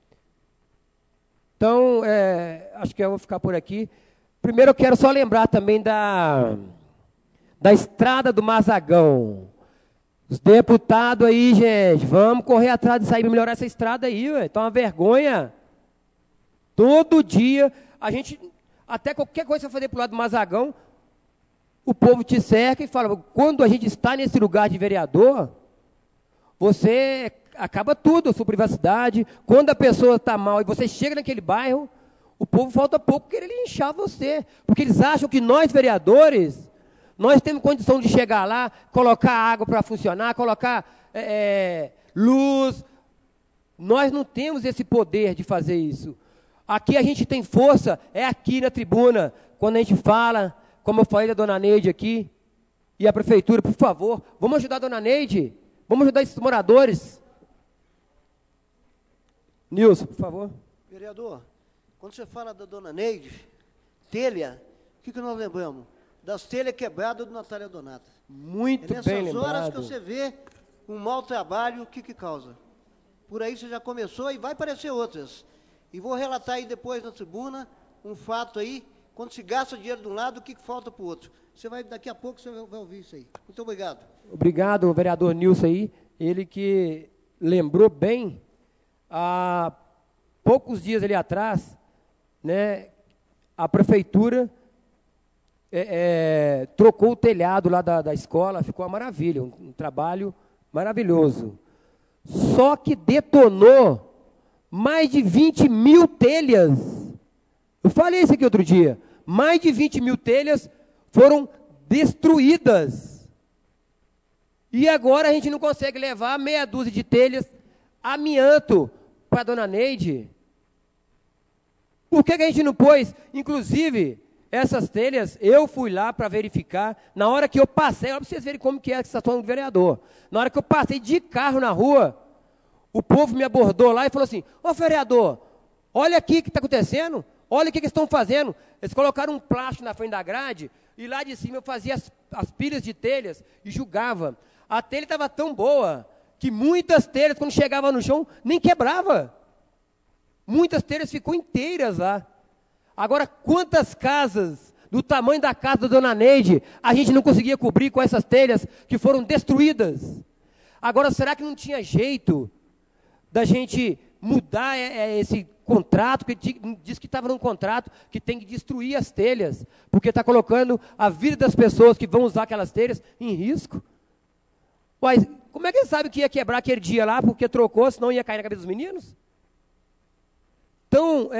Então, acho que eu vou ficar por aqui. Primeiro eu quero só lembrar também da estrada do Mazagão. Os deputados aí, gente, vamos correr atrás disso aí, melhorar essa estrada aí, ué. Tá uma vergonha. Todo dia, a gente, até qualquer coisa que você fazer pro lado do Mazagão, o povo te cerca e fala, quando a gente está nesse lugar de vereador, você acaba tudo, a sua privacidade. Quando a pessoa está mal e você chega naquele bairro, o povo falta pouco querer linchar você. Porque eles acham que nós, vereadores, nós temos condição de chegar lá, colocar água para funcionar, colocar luz. Nós não temos esse poder de fazer isso. Aqui a gente tem força, é aqui na tribuna, quando a gente fala, como eu falei da dona Neide aqui, e a prefeitura, por favor, vamos ajudar a dona Neide, vamos ajudar esses moradores. Nilson, por favor. Vereador, quando você fala da dona Neide, telha, o que nós lembramos? Das telhas quebradas do Natália Donato. Muito bem lembrado. Nessas horas que você vê um mau trabalho, o que causa? Por aí você já começou e vai aparecer outras. E vou relatar aí depois na tribuna um fato aí, quando se gasta dinheiro de um lado, o que falta para o outro. Daqui a pouco você vai ouvir isso aí. Muito obrigado. Obrigado, vereador Nilson aí, ele que lembrou bem, há poucos dias ali atrás, né, a prefeitura trocou o telhado lá da escola, ficou uma maravilha, um trabalho maravilhoso. Só que detonou mais de 20 mil telhas. Eu falei isso aqui outro dia. Mais de 20 mil telhas foram destruídas. E agora a gente não consegue levar meia dúzia de telhas amianto para a dona Neide. Por que a gente não pôs? Inclusive, essas telhas, eu fui lá para verificar. Na hora que eu passei, olha para vocês verem como que é a situação do vereador. Na hora que eu passei de carro na rua, o povo me abordou lá e falou assim: ô vereador, olha aqui o que está acontecendo, olha o que eles estão fazendo. Eles colocaram um plástico na frente da grade e lá de cima eu fazia as pilhas de telhas e julgava. A telha estava tão boa que muitas telhas, quando chegavam no chão, nem quebrava. Muitas telhas ficou inteiras lá. Agora, quantas casas do tamanho da casa da dona Neide a gente não conseguia cobrir com essas telhas que foram destruídas? Agora, será que não tinha jeito da gente mudar esse contrato, que diz que estava num contrato que tem que destruir as telhas, porque está colocando a vida das pessoas que vão usar aquelas telhas em risco? Mas como é que ele sabe que ia quebrar aquele dia lá, porque trocou, senão ia cair na cabeça dos meninos? Então,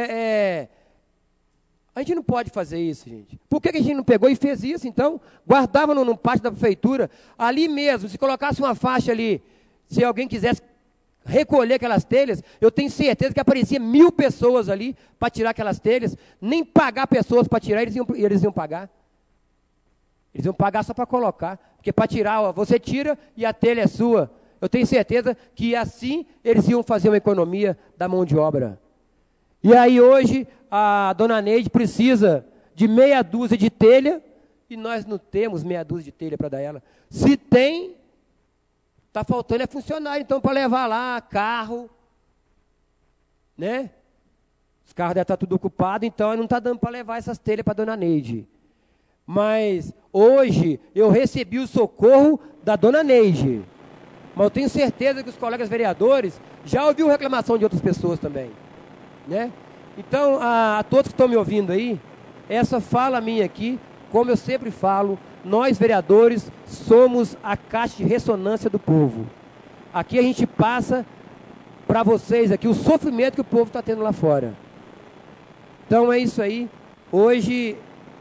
a gente não pode fazer isso, gente. Por que a gente não pegou e fez isso, então? Guardava no pátio da prefeitura, ali mesmo, se colocasse uma faixa ali, se alguém quisesse recolher aquelas telhas, eu tenho certeza que aparecia 1000 pessoas ali para tirar aquelas telhas, nem pagar pessoas para tirar, eles iam pagar. Eles iam pagar só para colocar, porque para tirar, ó, você tira e a telha é sua. Eu tenho certeza que assim eles iam fazer uma economia da mão de obra. E aí hoje a dona Neide precisa de meia dúzia de telha e nós não temos meia dúzia de telha para dar ela. Se tem, está faltando funcionário, então, para levar lá carro, né? Os carros devem estar tudo ocupados, então não está dando para levar essas telhas para a dona Neide. Mas hoje eu recebi o socorro da dona Neide. Mas eu tenho certeza que os colegas vereadores já ouviram reclamação de outras pessoas também, né? Então, a todos que estão me ouvindo aí, essa fala minha aqui, como eu sempre falo, nós vereadores somos a caixa de ressonância do povo. Aqui a gente passa para vocês aqui o sofrimento que o povo está tendo lá fora. Então é isso aí. Hoje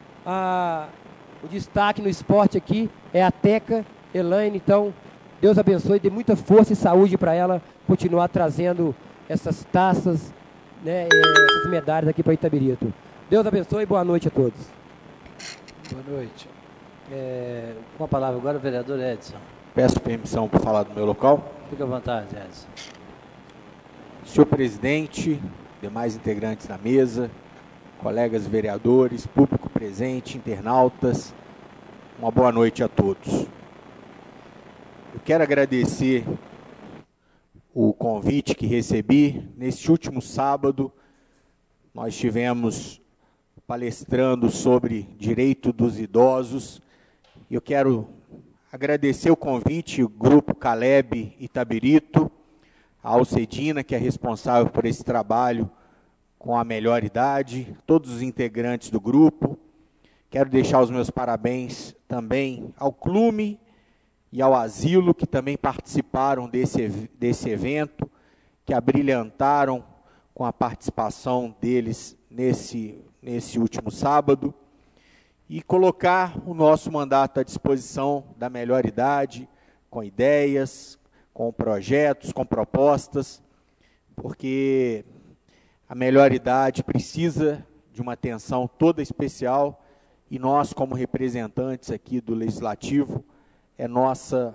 o destaque no esporte aqui é a Teca Elaine. Então Deus abençoe, dê muita força e saúde para ela continuar trazendo essas taças, né, essas medalhas aqui para Itabirito. Deus abençoe e boa noite a todos. Boa noite. Com a palavra agora o vereador Edson. Peço permissão para falar do meu local. Fique à vontade, Edson. Senhor presidente, demais integrantes da mesa, colegas vereadores, público presente, internautas, uma boa noite a todos. Eu quero agradecer o convite que recebi. Neste último sábado, nós estivemos palestrando sobre direito dos idosos. Eu quero agradecer o convite, o Grupo Caleb Itabirito, a Alcedina, que é responsável por esse trabalho com a melhor idade, todos os integrantes do grupo. Quero deixar os meus parabéns também ao Clume e ao Asilo, que também participaram desse evento, que abrilhantaram com a participação deles nesse último sábado, e colocar o nosso mandato à disposição da melhor idade, com ideias, com projetos, com propostas, porque a melhor idade precisa de uma atenção toda especial, e nós, como representantes aqui do Legislativo, é nossa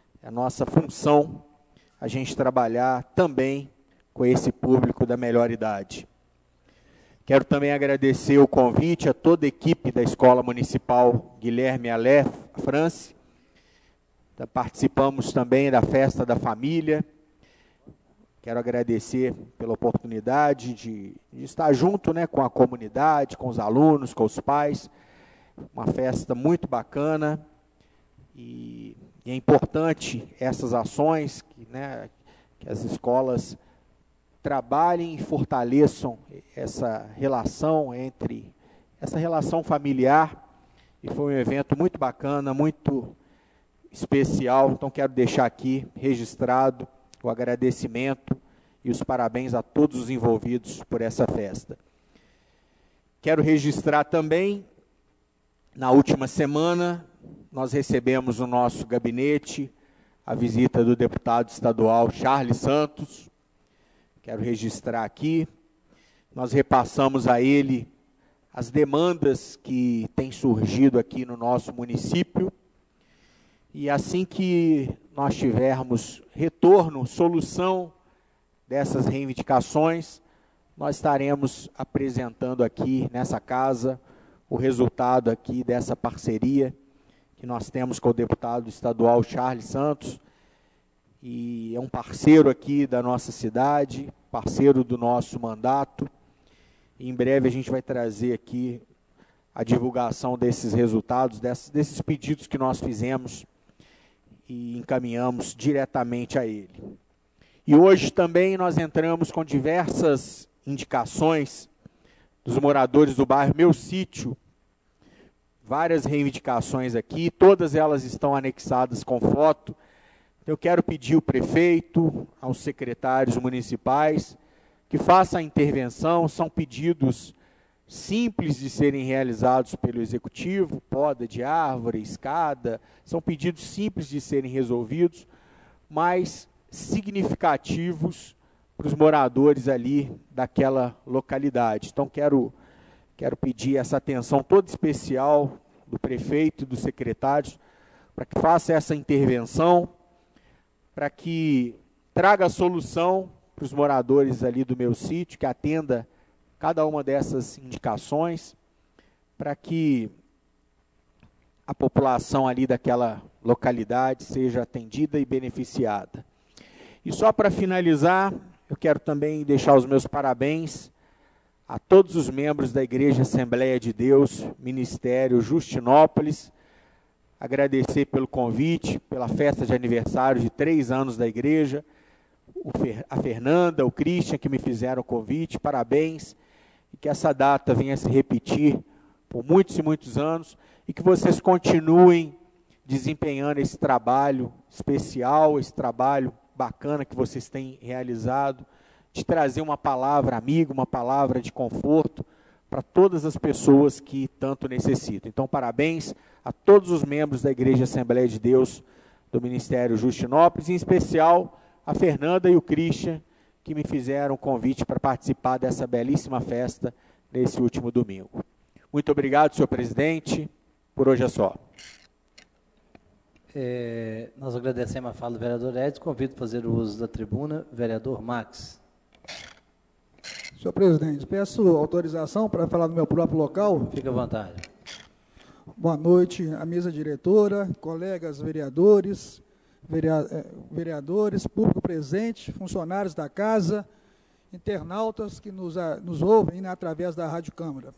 função a gente trabalhar também com esse público da melhor idade. Quero também agradecer o convite a toda a equipe da Escola Municipal Guilherme Alé France. Participamos também da Festa da Família. Quero agradecer pela oportunidade de estar junto, né, com a comunidade, com os alunos, com os pais. Uma festa muito bacana. E é importante essas ações, que as escolas trabalhem e fortaleçam essa relação familiar. E foi um evento muito bacana, muito especial. Então quero deixar aqui registrado o agradecimento e os parabéns a todos os envolvidos por essa festa. Quero registrar também, na última semana, nós recebemos no nosso gabinete a visita do deputado estadual Charles Santos. Quero registrar aqui. Nós repassamos a ele as demandas que têm surgido aqui no nosso município. E assim que nós tivermos retorno, solução dessas reivindicações, nós estaremos apresentando aqui nessa casa o resultado aqui dessa parceria que nós temos com o deputado estadual Charles Santos, e é um parceiro aqui da nossa cidade, parceiro do nosso mandato. E em breve a gente vai trazer aqui a divulgação desses resultados, desses pedidos que nós fizemos e encaminhamos diretamente a ele. E hoje também nós entramos com diversas indicações dos moradores do bairro Meu Sítio, várias reivindicações aqui, todas elas estão anexadas com foto. Eu quero pedir ao prefeito, aos secretários municipais, que façam a intervenção. São pedidos simples de serem realizados pelo Executivo, poda de árvore, escada, são pedidos simples de serem resolvidos, mas significativos para os moradores ali daquela localidade. Então, quero pedir essa atenção toda especial do prefeito e dos secretários para que faça essa intervenção, para que traga a solução para os moradores ali do Meu Sítio, que atenda cada uma dessas indicações, para que a população ali daquela localidade seja atendida e beneficiada. E só para finalizar, eu quero também deixar os meus parabéns a todos os membros da Igreja Assembleia de Deus, Ministério Justinópolis, agradecer pelo convite, pela festa de aniversário de 3 anos da igreja, a Fernanda, o Christian, que me fizeram o convite, parabéns, e que essa data venha se repetir por muitos e muitos anos, e que vocês continuem desempenhando esse trabalho especial, esse trabalho bacana que vocês têm realizado, de trazer uma palavra amiga, uma palavra de conforto para todas as pessoas que tanto necessitam. Então, parabéns a todos os membros da Igreja Assembleia de Deus do Ministério Justinópolis, em especial a Fernanda e o Christian, que me fizeram o convite para participar dessa belíssima festa nesse último domingo. Muito obrigado, senhor presidente. Por hoje é só. Nós agradecemos a fala do vereador Edson. Convido a fazer o uso da tribuna, vereador Max. Senhor presidente, peço autorização para falar no meu próprio local. Fique à vontade. Boa noite, à mesa diretora, colegas vereadores, público presente, funcionários da casa, internautas que nos ouvem através da Rádio Câmara.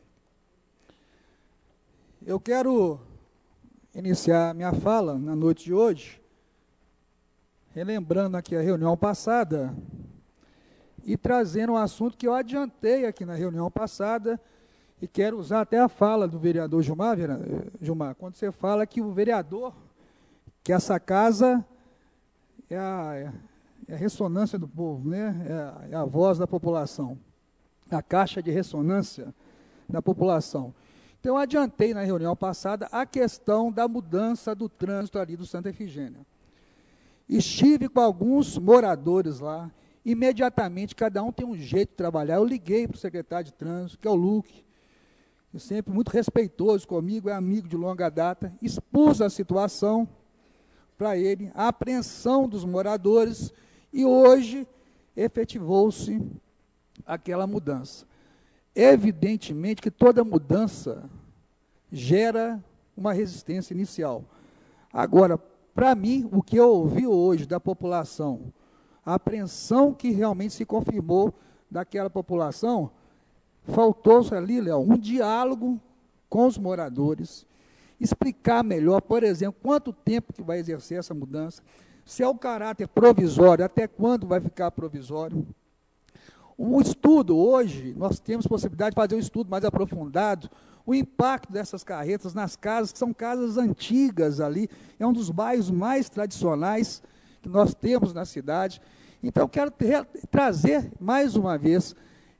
Eu quero iniciar minha fala na noite de hoje, relembrando aqui a reunião passada e trazendo um assunto que eu adiantei aqui na reunião passada e quero usar até a fala do vereador Gilmar, quando você fala que o vereador que essa casa é a ressonância do povo, né? É a voz da população, a caixa de ressonância da população. Então, eu adiantei na reunião passada a questão da mudança do trânsito ali do Santa Efigênia. Estive com alguns moradores lá, imediatamente, cada um tem um jeito de trabalhar. Eu liguei para o secretário de trânsito, que é o Luque, sempre muito respeitoso comigo, é amigo de longa data, expus a situação para ele, a apreensão dos moradores, e hoje efetivou-se aquela mudança. Evidentemente que toda mudança gera uma resistência inicial. Agora, para mim, o que eu ouvi hoje da população, a apreensão que realmente se confirmou daquela população, faltou ali, Léo, um diálogo com os moradores, explicar melhor, por exemplo, quanto tempo que vai exercer essa mudança, se é o caráter provisório, até quando vai ficar provisório. Um estudo, hoje, nós temos possibilidade de fazer um estudo mais aprofundado, o impacto dessas carretas nas casas, que são casas antigas ali, é um dos bairros mais tradicionais que nós temos na cidade. Então, quero trazer, mais uma vez,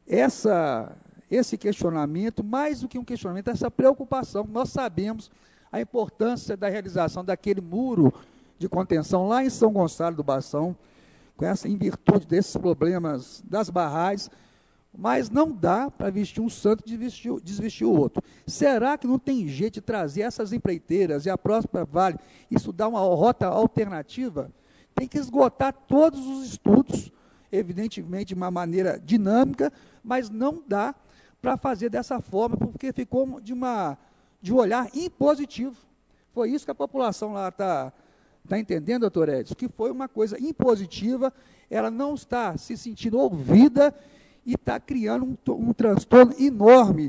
esse questionamento, mais do que um questionamento, essa preocupação. Nós sabemos a importância da realização daquele muro de contenção lá em São Gonçalo do Bação, em virtude desses problemas das barragens, mas não dá para vestir um santo e desvestir o outro. Será que não tem jeito de trazer essas empreiteiras e a próxima Vale, isso dá uma rota alternativa? Tem que esgotar todos os estudos, evidentemente de uma maneira dinâmica, mas não dá para fazer dessa forma, porque ficou de um olhar impositivo. Foi isso que a população lá está entendendo, doutor Edson? Que foi uma coisa impositiva, ela não está se sentindo ouvida e está criando um transtorno enorme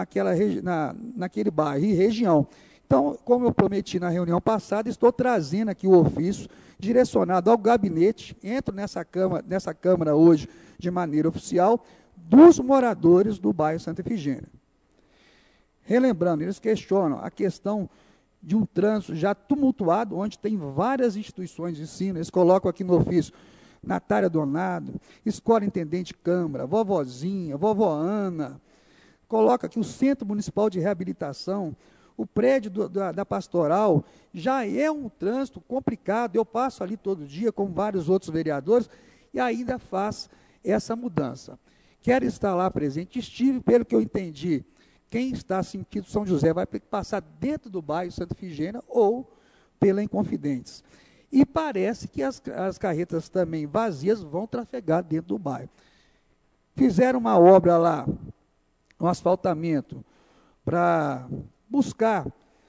naquele bairro e região. Então, como eu prometi na reunião passada, estou trazendo aqui o ofício direcionado ao gabinete, entro nessa Câmara hoje de maneira oficial, dos moradores do bairro Santa Efigênia. Relembrando, eles questionam a questão de um trânsito já tumultuado, onde tem várias instituições de ensino, eles colocam aqui no ofício Natália Donado, Escola Intendente Câmara, Vovozinha, Vovó Ana, coloca aqui o Centro Municipal de Reabilitação, o prédio da Pastoral, já é um trânsito complicado, eu passo ali todo dia, como vários outros vereadores, e ainda faz essa mudança. Quero estar lá presente, estive, pelo que eu entendi, quem está sentindo São José vai passar dentro do bairro Santa Efigênia ou pela Inconfidentes. E parece que as carretas também vazias vão trafegar dentro do bairro. Fizeram uma obra lá, um asfaltamento, para buscar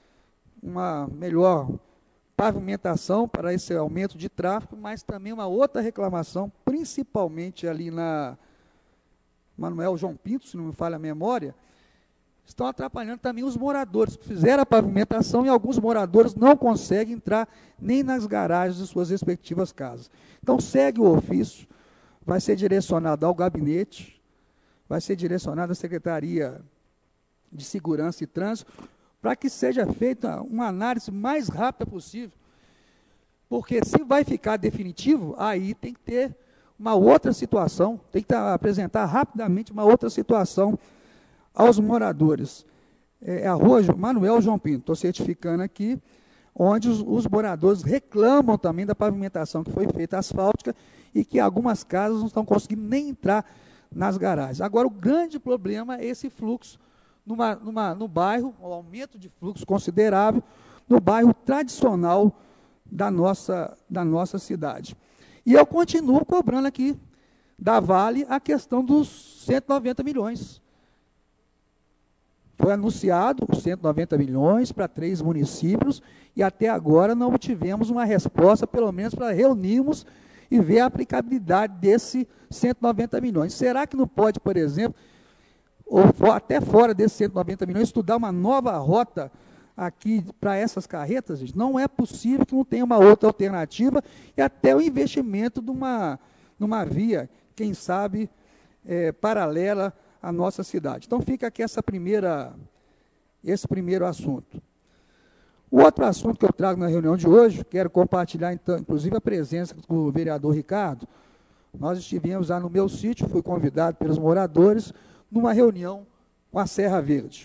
uma melhor pavimentação para esse aumento de tráfego, mas também uma outra reclamação, principalmente ali na Manuel João Pinto, se não me falha a memória, estão atrapalhando também os moradores que fizeram a pavimentação e alguns moradores não conseguem entrar nem nas garagens de suas respectivas casas. Então, segue o ofício, vai ser direcionado ao gabinete, vai ser direcionado à Secretaria de Segurança e Trânsito, para que seja feita uma análise mais rápida possível, porque se vai ficar definitivo, aí tem que ter uma outra situação, tem que apresentar rapidamente uma outra situação aos moradores. A rua Manuel João Pinto, estou certificando aqui, onde os moradores reclamam também da pavimentação que foi feita asfáltica e que algumas casas não estão conseguindo nem entrar nas garagens. Agora, o grande problema é esse fluxo no bairro, um aumento de fluxo considerável no bairro tradicional da nossa cidade. E eu continuo cobrando aqui da Vale a questão dos 190 milhões. Foi anunciado os 190 milhões para 3 municípios e até agora não tivemos uma resposta, pelo menos para reunirmos e ver a aplicabilidade desses 190 milhões. Será que não pode, por exemplo, ou até fora desses 190 milhões, estudar uma nova rota aqui para essas carretas, gente? Não é possível que não tenha uma outra alternativa e até o investimento numa via, quem sabe, paralela à nossa cidade. Então, fica aqui esse primeiro assunto. O outro assunto que eu trago na reunião de hoje, quero compartilhar, então, inclusive, a presença do vereador Ricardo. Nós estivemos lá no meu sítio, fui convidado pelos moradores, numa reunião com a Serra Verde.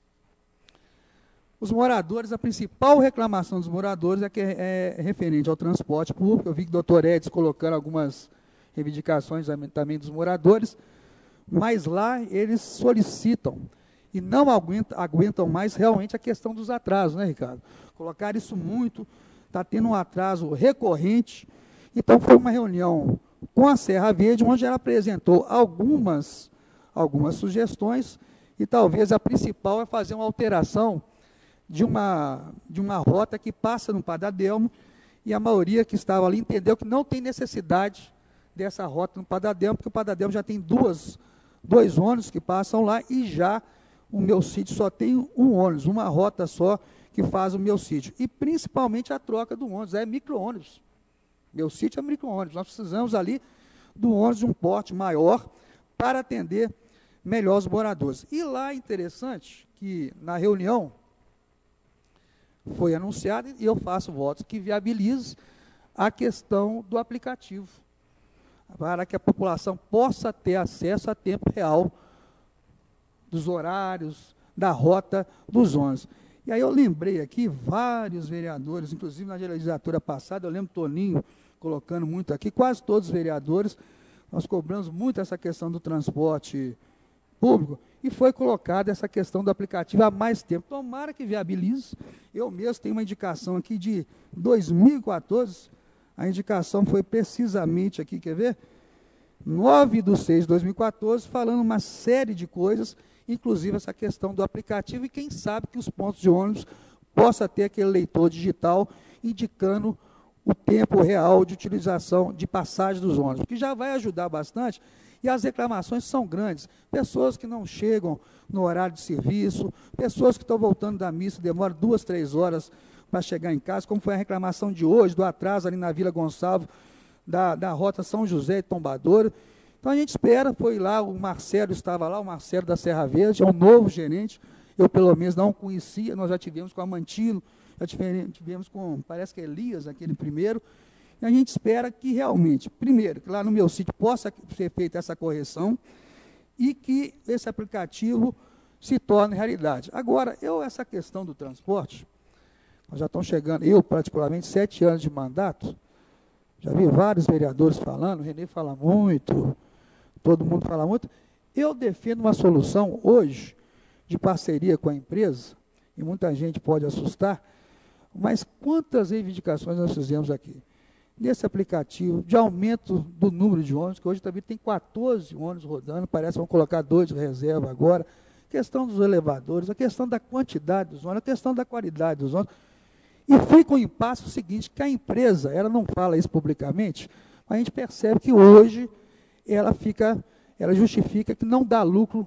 Os moradores, a principal reclamação dos moradores é referente ao transporte público. Eu vi que o doutor Edson colocando algumas reivindicações também dos moradores, mas lá eles solicitam e não aguentam mais realmente a questão dos atrasos, né, Ricardo? Colocaram isso muito, está tendo um atraso recorrente. Então, foi uma reunião com a Serra Verde, onde ela apresentou algumas sugestões, e talvez a principal é fazer uma alteração de uma rota que passa no Padre Adelmo, e a maioria que estava ali entendeu que não tem necessidade dessa rota no Padre Adelmo, porque o Padre Adelmo já tem dois ônibus que passam lá, e já o meu sítio só tem um ônibus, uma rota só que faz o meu sítio. E principalmente a troca do ônibus, é micro-ônibus. Meu sítio é micro-ônibus. Nós precisamos ali do ônibus de um porte maior para atender melhor os moradores. E lá é interessante que na reunião foi anunciado, e eu faço votos que viabilize a questão do aplicativo, para que a população possa ter acesso a tempo real dos horários, da rota dos ônibus. E aí eu lembrei aqui, vários vereadores, inclusive na legislatura passada, eu lembro Toninho colocando muito aqui, quase todos os vereadores, nós cobramos muito essa questão do transporte público, e foi colocada essa questão do aplicativo há mais tempo. Tomara que viabilize. Eu mesmo tenho uma indicação aqui de 2014, a indicação foi precisamente aqui, quer ver? 9/6/2014, falando uma série de coisas, inclusive essa questão do aplicativo, e quem sabe que os pontos de ônibus possa ter aquele leitor digital indicando o tempo real de utilização, de passagem dos ônibus, que já vai ajudar bastante. E as reclamações são grandes. Pessoas que não chegam no horário de serviço, pessoas que estão voltando da missa, demoram 2, 3 horas para chegar em casa, como foi a reclamação de hoje, do atraso ali na Vila Gonçalves, da rota São José e Tombadouro. Então a gente espera, foi lá, o Marcelo estava lá, o Marcelo da Serra Verde, é um novo gerente, eu pelo menos não conhecia, nós já tivemos com a Mantino, já tivemos com, parece que é Elias, aquele primeiro, e a gente espera que realmente, primeiro, que lá no meu sítio possa ser feita essa correção, e que esse aplicativo se torne realidade. Agora, essa questão do transporte, nós já estamos chegando, eu particularmente, 7 anos de mandato, já vi vários vereadores falando, o Renê fala muito, todo mundo fala muito. Eu defendo uma solução hoje de parceria com a empresa, e muita gente pode assustar, mas quantas reivindicações nós fizemos aqui? Nesse aplicativo, de aumento do número de ônibus, que hoje também tem 14 ônibus rodando, parece que vão colocar 2 de reserva agora, questão dos elevadores, a questão da quantidade dos ônibus, a questão da qualidade dos ônibus. E fica um impasse o seguinte, que a empresa, ela não fala isso publicamente, mas a gente percebe que hoje ela justifica que não dá lucro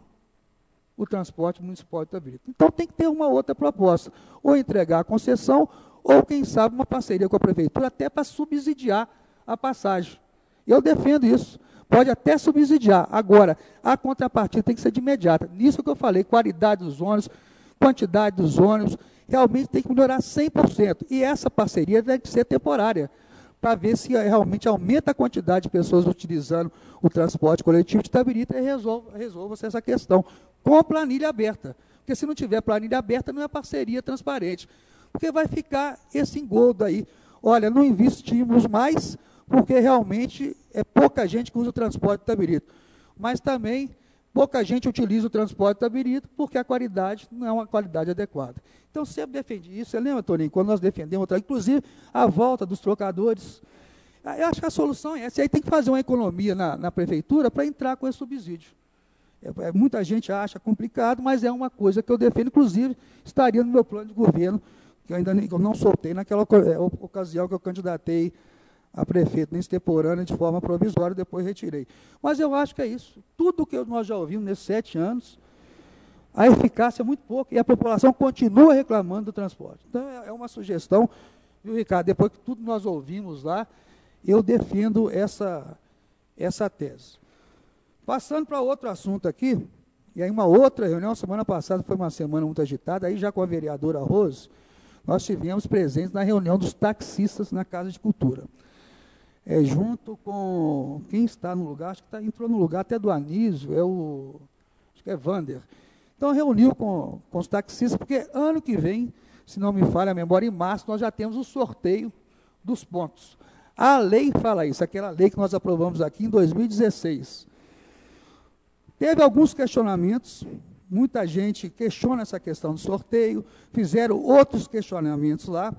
o transporte municipal de Itabirito. Então tem que ter uma outra proposta, ou entregar a concessão, ou quem sabe uma parceria com a prefeitura, até para subsidiar a passagem. Eu defendo isso, pode até subsidiar. Agora, a contrapartida tem que ser de imediata. Nisso que eu falei, qualidade dos ônibus, quantidade dos ônibus, realmente tem que melhorar 100%. E essa parceria deve ser temporária, para ver se realmente aumenta a quantidade de pessoas utilizando o transporte coletivo de Itabirito e resolva-se essa questão com planilha aberta. Porque se não tiver planilha aberta, não é parceria transparente. Porque vai ficar esse engodo aí. Olha, não investimos mais, porque realmente é pouca gente que usa o transporte de Itabirito. Mas também pouca gente utiliza o transporte de Itabirito, porque a qualidade não é uma qualidade adequada. Então, sempre defendi isso. Você lembra, Toninho, quando nós defendemos, inclusive, a volta dos trocadores? Eu acho que a solução é essa. E aí tem que fazer uma economia na prefeitura para entrar com esse subsídio. Muita gente acha complicado, mas é uma coisa que eu defendo, inclusive, estaria no meu plano de governo, que eu não soltei naquela ocasião que eu candidatei a prefeito extemporânea de forma provisória, depois retirei. Mas eu acho que é isso. Tudo que nós já ouvimos nesses 7 anos, a eficácia é muito pouca, e a população continua reclamando do transporte. Então, é uma sugestão, viu, Ricardo? Depois que tudo nós ouvimos lá, eu defendo essa tese. Passando para outro assunto aqui, e aí uma outra reunião, semana passada foi uma semana muito agitada, aí já com a vereadora Rose, nós tivemos presentes na reunião dos taxistas na Casa de Cultura. Junto com quem está no lugar, acho que entrou no lugar até do Anísio, acho que é Vander. Então, reuniu com os taxistas, porque ano que vem, se não me falha a memória, em março, nós já temos o sorteio dos pontos. A lei fala isso, aquela lei que nós aprovamos aqui em 2016. Teve alguns questionamentos, muita gente questiona essa questão do sorteio, fizeram outros questionamentos lá,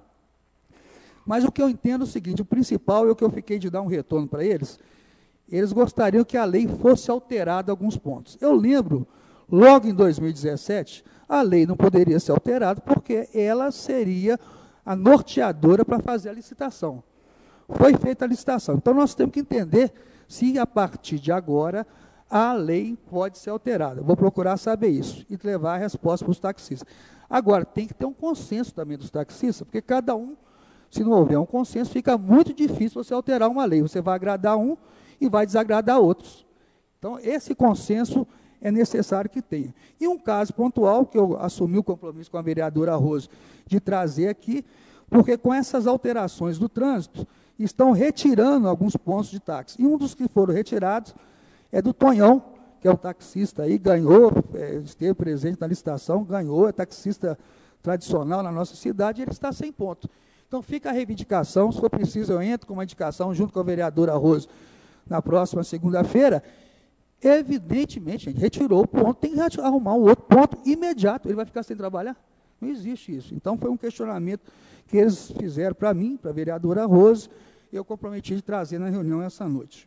mas o que eu entendo é o seguinte, o principal é o que eu fiquei de dar um retorno para eles gostariam que a lei fosse alterada em alguns pontos. Eu lembro, logo em 2017, a lei não poderia ser alterada porque ela seria a norteadora para fazer a licitação. Foi feita a licitação. Então, nós temos que entender se, a partir de agora, a lei pode ser alterada. Eu vou procurar saber isso e levar a resposta para os taxistas. Agora, tem que ter um consenso também dos taxistas, porque cada um, se não houver um consenso, fica muito difícil você alterar uma lei. Você vai agradar um e vai desagradar outros. Então, esse consenso é necessário que tenha. E um caso pontual, que eu assumi o compromisso com a vereadora Rose de trazer aqui, porque com essas alterações do trânsito, estão retirando alguns pontos de táxi. E um dos que foram retirados é do Tonhão, que é o taxista aí, ganhou, esteve presente na licitação, ganhou, é taxista tradicional na nossa cidade, e ele está sem ponto. Então, fica a reivindicação, se for preciso, eu entro com uma indicação junto com a vereadora Rose na próxima segunda-feira. Evidentemente, gente, retirou o ponto, tem que arrumar um outro ponto imediato. Ele vai ficar sem trabalhar? Não existe isso. Então, foi um questionamento que eles fizeram para mim, para a vereadora Rose, e eu comprometi de trazer na reunião essa noite.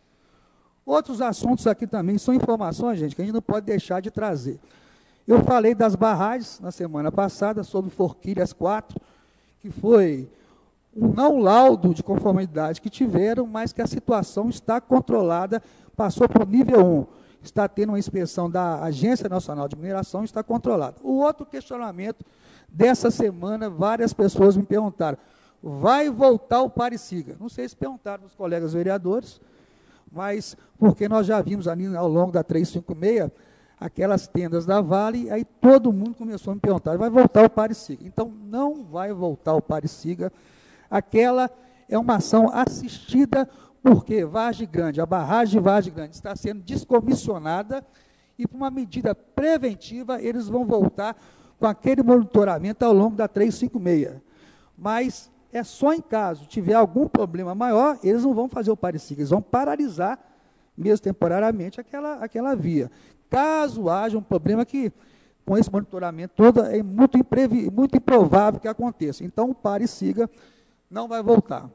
Outros assuntos aqui também são informações, gente, que a gente não pode deixar de trazer. Eu falei das barragens na semana passada, sobre Forquilhas 4, que foi um não laudo de conformidade que tiveram, mas que a situação está controlada, passou para o nível 1, está tendo uma inspeção da Agência Nacional de Mineração, está controlada. O outro questionamento dessa semana, várias pessoas me perguntaram, vai voltar o Pare-Siga? Não sei se perguntaram os colegas vereadores, mas porque nós já vimos ali ao longo da 356, aquelas tendas da Vale, aí todo mundo começou a me perguntar, vai voltar o Pare-Siga? Então, não vai voltar o Pare-Siga. Aquela é uma ação assistida, porque Vargem Grande, a barragem de Vargem Grande está sendo descomissionada e, por uma medida preventiva, eles vão voltar com aquele monitoramento ao longo da 356. Mas é só em caso tiver algum problema maior, eles não vão fazer o Pare-Siga, eles vão paralisar, mesmo temporariamente, aquela via. Caso haja um problema que, com esse monitoramento todo, é muito improvável que aconteça. Então, o Pare-Siga não vai voltar.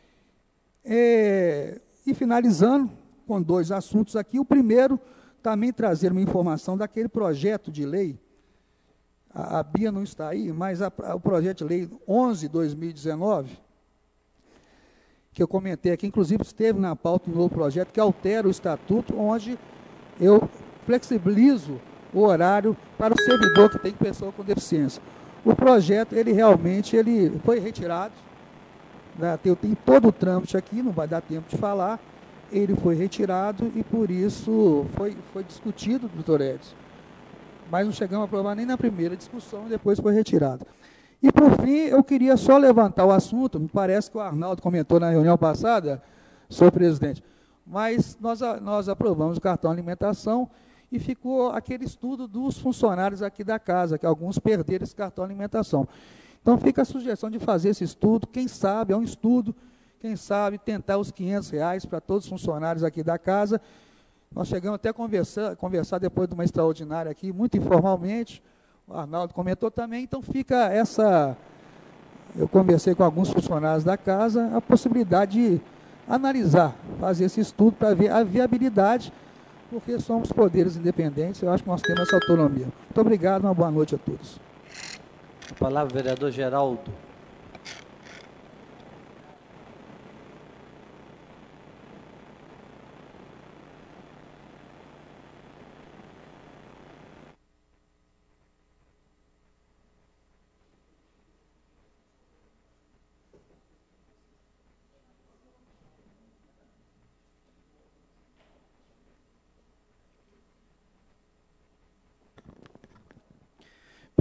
E finalizando com dois assuntos aqui, o primeiro, também trazer uma informação daquele projeto de lei, a Bia não está aí, mas o projeto de lei 11/2019, que eu comentei aqui, inclusive esteve na pauta um novo projeto, que altera o estatuto, onde eu flexibilizo o horário para o servidor que tem pessoa com deficiência. O projeto, ele realmente foi retirado, tem todo o trâmite aqui, não vai dar tempo de falar, ele foi retirado e por isso foi discutido, doutor Edson, mas não chegamos a aprovar nem na primeira discussão e depois foi retirado. E por fim, eu queria só levantar o assunto, me parece que o Arnaldo comentou na reunião passada, senhor presidente, mas nós aprovamos o cartão alimentação e ficou aquele estudo dos funcionários aqui da casa, que alguns perderam esse cartão alimentação. Então, fica a sugestão de fazer esse estudo, quem sabe, é um estudo, quem sabe tentar os R$500 para todos os funcionários aqui da casa. Nós chegamos até a conversar depois de uma extraordinária aqui, muito informalmente, o Arnaldo comentou também, então fica eu conversei com alguns funcionários da casa, a possibilidade de analisar, fazer esse estudo para ver a viabilidade, porque somos poderes independentes, eu acho que nós temos essa autonomia. Muito obrigado, uma boa noite a todos. A palavra, vereador Geraldo.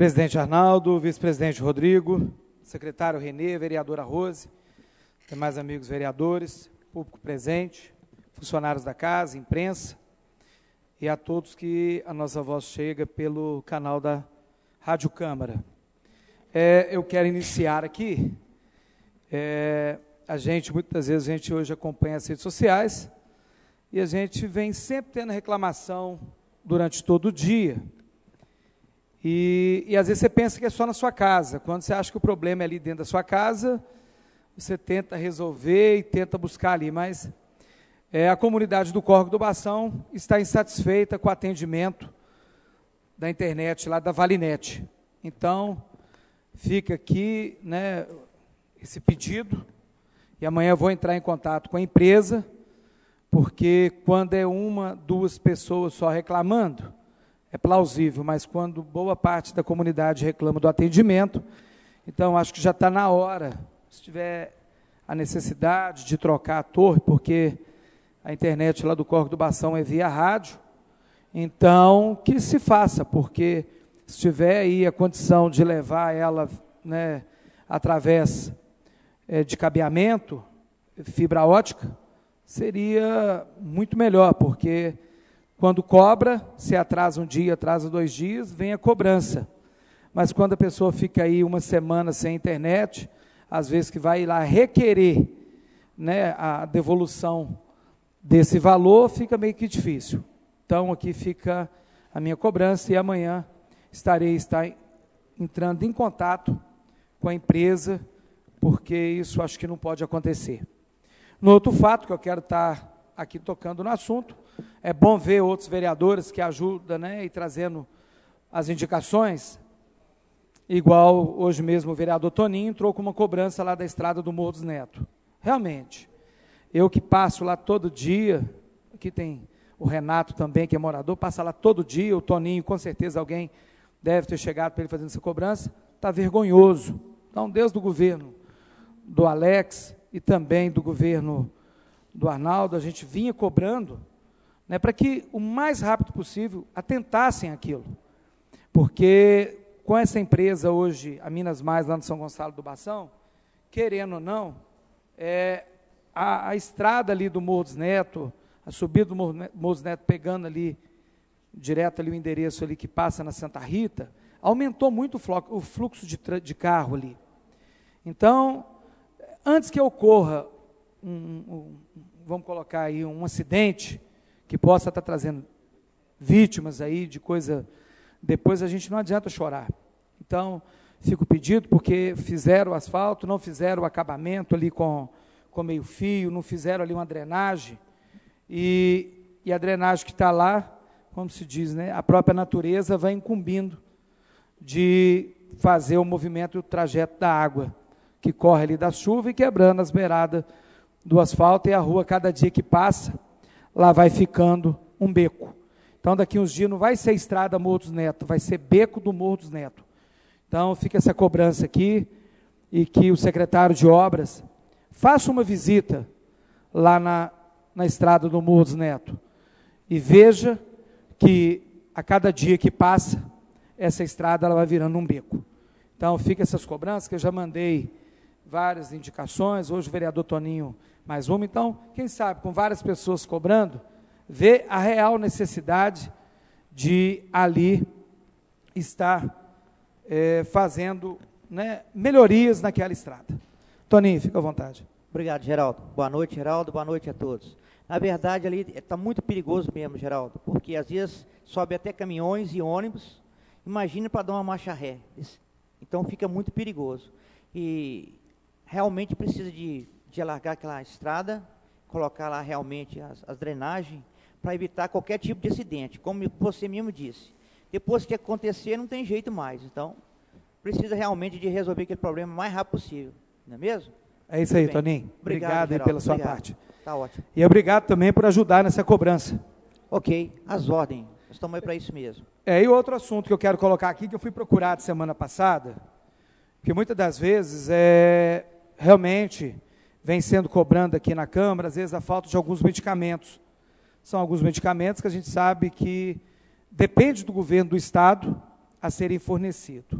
Presidente Arnaldo, vice-presidente Rodrigo, secretário Renê, vereadora Rose, demais amigos vereadores, público presente, funcionários da casa, imprensa, e a todos que a nossa voz chega pelo canal da Rádio Câmara. Eu quero iniciar aqui, muitas vezes a gente hoje acompanha as redes sociais, e a gente vem sempre tendo reclamação durante todo o dia, e às vezes você pensa que é só na sua casa. Quando você acha que o problema é ali dentro da sua casa, você tenta resolver e tenta buscar ali, mas a comunidade do Córrego do Bação está insatisfeita com o atendimento da internet lá da Valinet. Então, fica aqui, né, esse pedido, e amanhã eu vou entrar em contato com a empresa, porque quando é uma, duas pessoas só reclamando, é plausível, mas quando boa parte da comunidade reclama do atendimento, então acho que já está na hora, se tiver a necessidade de trocar a torre, porque a internet lá do Córrego do Bação é via rádio, então que se faça, porque se tiver aí a condição de levar ela, né, através de cabeamento, fibra ótica, seria muito melhor, porque quando cobra, se atrasa um dia, atrasa 2 dias, vem a cobrança. Mas quando a pessoa fica aí uma semana sem internet, às vezes que vai lá requerer, né, a devolução desse valor, fica meio que difícil. Então, aqui fica a minha cobrança, e amanhã estarei entrando em contato com a empresa, porque isso acho que não pode acontecer. No outro fato, que eu quero estar aqui tocando no assunto, é bom ver outros vereadores que ajudam, né, e trazendo as indicações, igual hoje mesmo o vereador Toninho entrou com uma cobrança lá da estrada do Morro dos Netos. Realmente, eu que passo lá todo dia, aqui tem o Renato também, que é morador, passa lá todo dia, o Toninho, com certeza alguém deve ter chegado para ele fazendo essa cobrança, está vergonhoso. Então, desde o governo do Alex e também do governo do Arnaldo, a gente vinha cobrando, né, para que o mais rápido possível atentassem aquilo. Porque com essa empresa hoje, a Minas Mais, lá no São Gonçalo do Bação, querendo ou não, a estrada ali do Morro dos Netos, a subida do Morro dos Netos, pegando ali, direto ali o endereço ali que passa na Santa Rita, aumentou muito o fluxo de carro ali. Então, antes que ocorra vamos colocar aí um acidente que possa estar trazendo vítimas aí de coisa, depois a gente não adianta chorar. Então, fica o pedido, porque fizeram o asfalto, não fizeram o acabamento ali com meio fio, não fizeram ali uma drenagem, e a drenagem que está lá, como se diz, né, a própria natureza vai incumbindo de fazer o movimento e o trajeto da água, que corre ali da chuva e quebrando as beiradas do asfalto, e a rua, cada dia que passa, lá vai ficando um beco. Então, daqui uns dias não vai ser estrada Morro dos Netos, vai ser beco do Morro dos Netos. Então, fica essa cobrança aqui, e que o secretário de obras faça uma visita lá na estrada do Morro dos Netos, e veja que a cada dia que passa, essa estrada ela vai virando um beco. Então, fica essas cobranças, que eu já mandei várias indicações, hoje o vereador Toninho mais uma, então, quem sabe, com várias pessoas cobrando, ver a real necessidade de ali estar fazendo, né, melhorias naquela estrada. Toninho, fica à vontade. Obrigado, Geraldo. Boa noite, Geraldo. Boa noite a todos. Na verdade, ali está muito perigoso mesmo, Geraldo, porque às vezes sobe até caminhões e ônibus, imagina para dar uma marcha ré. Então, fica muito perigoso. E realmente precisa de alargar aquela estrada, colocar lá realmente as drenagens, para evitar qualquer tipo de acidente, como você mesmo disse. Depois que acontecer, não tem jeito mais. Então, precisa realmente de resolver aquele problema o mais rápido possível. Não é mesmo? É isso aí, Toninho. Obrigado aí pela sua parte. Está ótimo. E obrigado também por ajudar nessa cobrança. Ok, as ordens. Nós estamos aí para isso mesmo. E outro assunto que eu quero colocar aqui, que eu fui procurado semana passada, que muitas das vezes realmente vem sendo cobrando aqui na Câmara, às vezes a falta de alguns medicamentos. São alguns medicamentos que a gente sabe que depende do governo do Estado a serem fornecidos.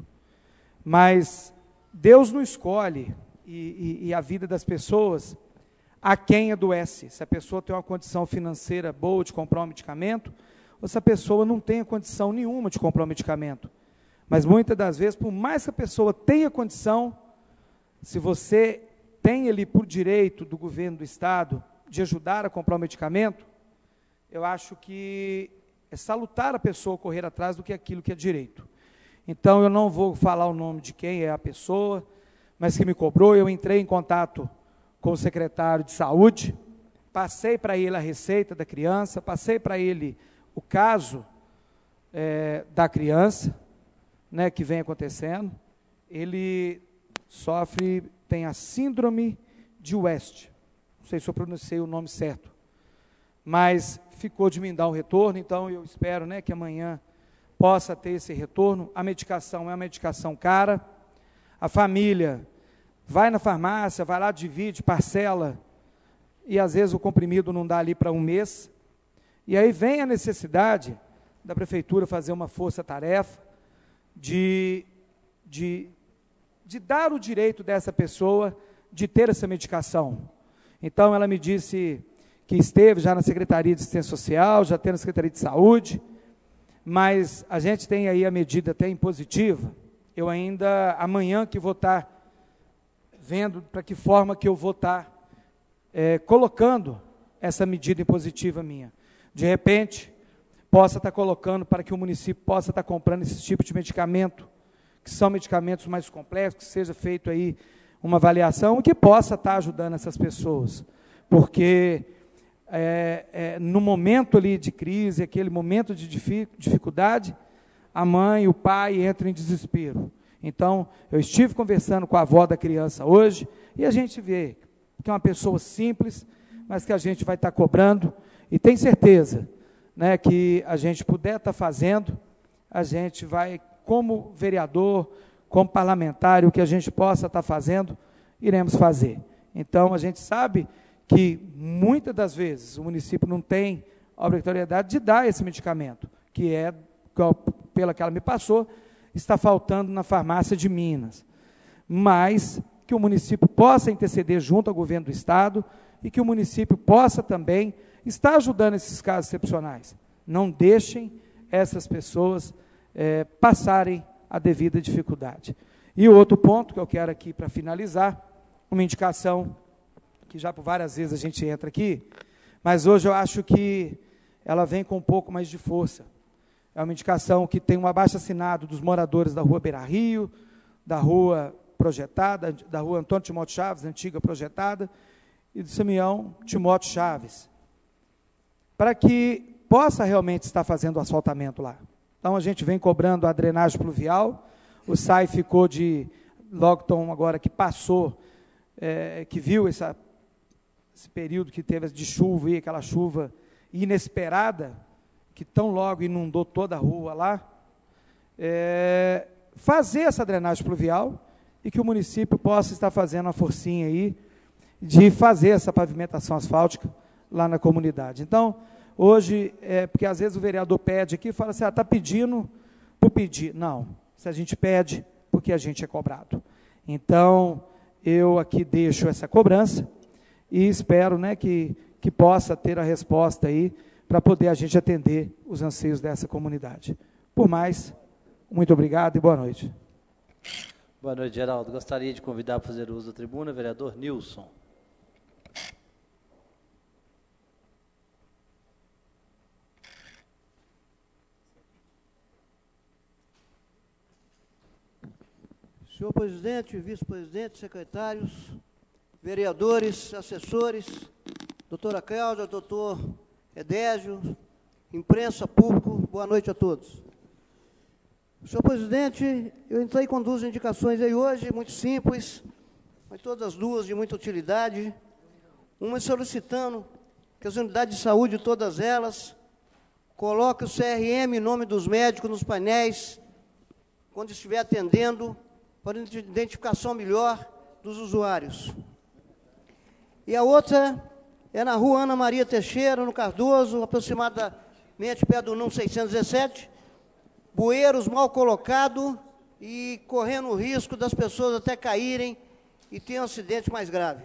Mas Deus não escolhe e a vida das pessoas a quem adoece. Se a pessoa tem uma condição financeira boa de comprar um medicamento, ou se a pessoa não tem condição nenhuma de comprar um medicamento. Mas muitas das vezes, por mais que a pessoa tenha condição, se você tem ali por direito do governo do Estado de ajudar a comprar um medicamento, eu acho que é salutar a pessoa correr atrás do que aquilo que é direito. Então, eu não vou falar o nome de quem é a pessoa, mas que me cobrou. Eu entrei em contato com o secretário de saúde, passei para ele a receita da criança, passei para ele o caso da criança, né, que vem acontecendo. Ele tem a síndrome de West, não sei se eu pronunciei o nome certo, mas ficou de me dar um retorno, então eu espero, né, que amanhã possa ter esse retorno. A medicação é uma medicação cara, a família vai na farmácia, vai lá, divide, parcela, e às vezes o comprimido não dá ali para um mês, e aí vem a necessidade da prefeitura fazer uma força-tarefa de dar o direito dessa pessoa de ter essa medicação. Então, ela me disse que esteve já na Secretaria de Assistência Social, já tem na Secretaria de Saúde, mas a gente tem aí a medida até impositiva. Eu ainda, amanhã que vou estar vendo para que forma que eu vou estar colocando essa medida impositiva minha. De repente, possa estar colocando para que o município possa estar comprando esse tipo de medicamento, que são medicamentos mais complexos, que seja feito aí uma avaliação e que possa estar ajudando essas pessoas. Porque no momento ali de crise, aquele momento de dificuldade, a mãe e o pai entram em desespero. Então, eu estive conversando com a avó da criança hoje, e a gente vê que é uma pessoa simples, mas que a gente vai estar cobrando, e tem certeza, né, que a gente puder estar fazendo, a gente vai, como vereador, como parlamentar, o que a gente possa estar fazendo, iremos fazer. Então, a gente sabe que, muitas das vezes, o município não tem a obrigatoriedade de dar esse medicamento, que pela que ela me passou, está faltando na farmácia de Minas. Mas que o município possa interceder junto ao governo do Estado e que o município possa também estar ajudando esses casos excepcionais. Não deixem essas pessoas passarem a devida dificuldade. E o outro ponto que eu quero aqui para finalizar, uma indicação que já por várias vezes a gente entra aqui, mas hoje eu acho que ela vem com um pouco mais de força. É uma indicação que tem um abaixo-assinado dos moradores da Rua Beira-Rio, da Rua Projetada, da Rua Antônio Timóteo Chaves, antiga Projetada, e do Simeão Timóteo Chaves, para que possa realmente estar fazendo o asfaltamento lá. Então, a gente vem cobrando a drenagem pluvial, o SAI ficou de lockdown agora que passou, que viu esse período que teve de chuva, e aquela chuva inesperada, que tão logo inundou toda a rua lá, fazer essa drenagem pluvial e que o município possa estar fazendo uma forcinha aí de fazer essa pavimentação asfáltica lá na comunidade. Então, hoje, porque às vezes o vereador pede aqui e fala assim, está pedindo por pedir. Não, se a gente pede, porque a gente é cobrado. Então, eu aqui deixo essa cobrança e espero, né, que possa ter a resposta aí para poder a gente atender os anseios dessa comunidade. Por mais, muito obrigado e boa noite. Boa noite, Geraldo. Gostaria de convidar para fazer uso da tribuna o vereador Nilson. Senhor presidente, vice-presidente, secretários, vereadores, assessores, doutora Cláudia, doutor Edésio, imprensa, público, boa noite a todos. Senhor presidente, eu entrei com duas indicações aí hoje, muito simples, mas todas as duas de muita utilidade. Uma solicitando que as unidades de saúde, todas elas, coloquem o CRM em nome dos médicos nos painéis, quando estiver atendendo, para identificação melhor dos usuários. E a outra é na rua Ana Maria Teixeira, no Cardoso, aproximadamente perto do número 617, bueiros mal colocados e correndo o risco das pessoas até caírem e ter um acidente mais grave.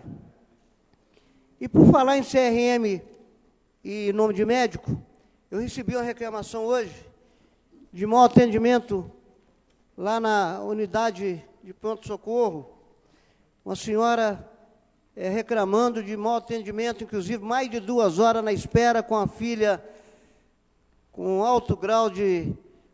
E por falar em CRM e nome de médico, eu recebi uma reclamação hoje de mau atendimento lá na unidade de pronto-socorro. Uma senhora reclamando de mau atendimento, inclusive mais de 2 horas na espera com a filha com alto grau de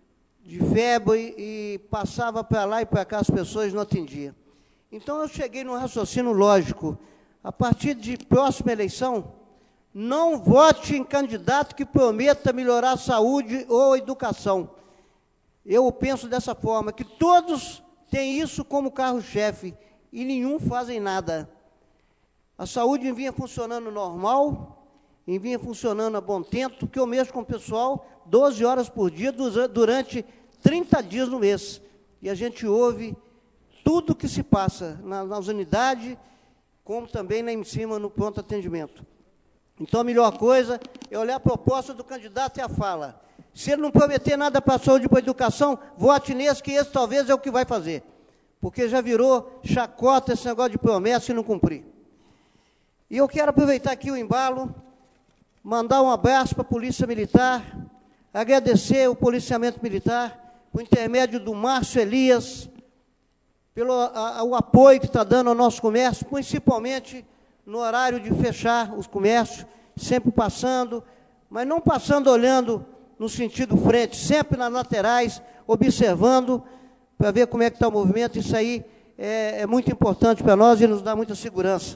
febre e passava para lá e para cá, as pessoas não atendiam. Então eu cheguei num raciocínio lógico. A partir de próxima eleição, não vote em candidato que prometa melhorar a saúde ou a educação. Eu penso dessa forma, que todos têm isso como carro-chefe e nenhum fazem nada. A saúde vinha funcionando normal, vinha funcionando a bom tempo, que eu mexo com o pessoal 12 horas por dia durante 30 dias no mês. E a gente ouve tudo que se passa nas unidades, como também lá em cima no pronto atendimento. Então a melhor coisa é olhar a proposta do candidato e a fala. Se ele não prometer nada para a saúde e para a educação, vote nesse, que esse talvez é o que vai fazer. Porque já virou chacota esse negócio de promessa e não cumprir. E eu quero aproveitar aqui o embalo, mandar um abraço para a Polícia Militar, agradecer o policiamento militar, por intermédio do Márcio Elias, pelo o apoio que está dando ao nosso comércio, principalmente no horário de fechar os comércios, sempre passando, mas não passando olhando no sentido frente, sempre nas laterais, observando, para ver como é que está o movimento. Isso aí é muito importante para nós e nos dá muita segurança.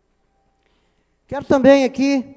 Quero também aqui,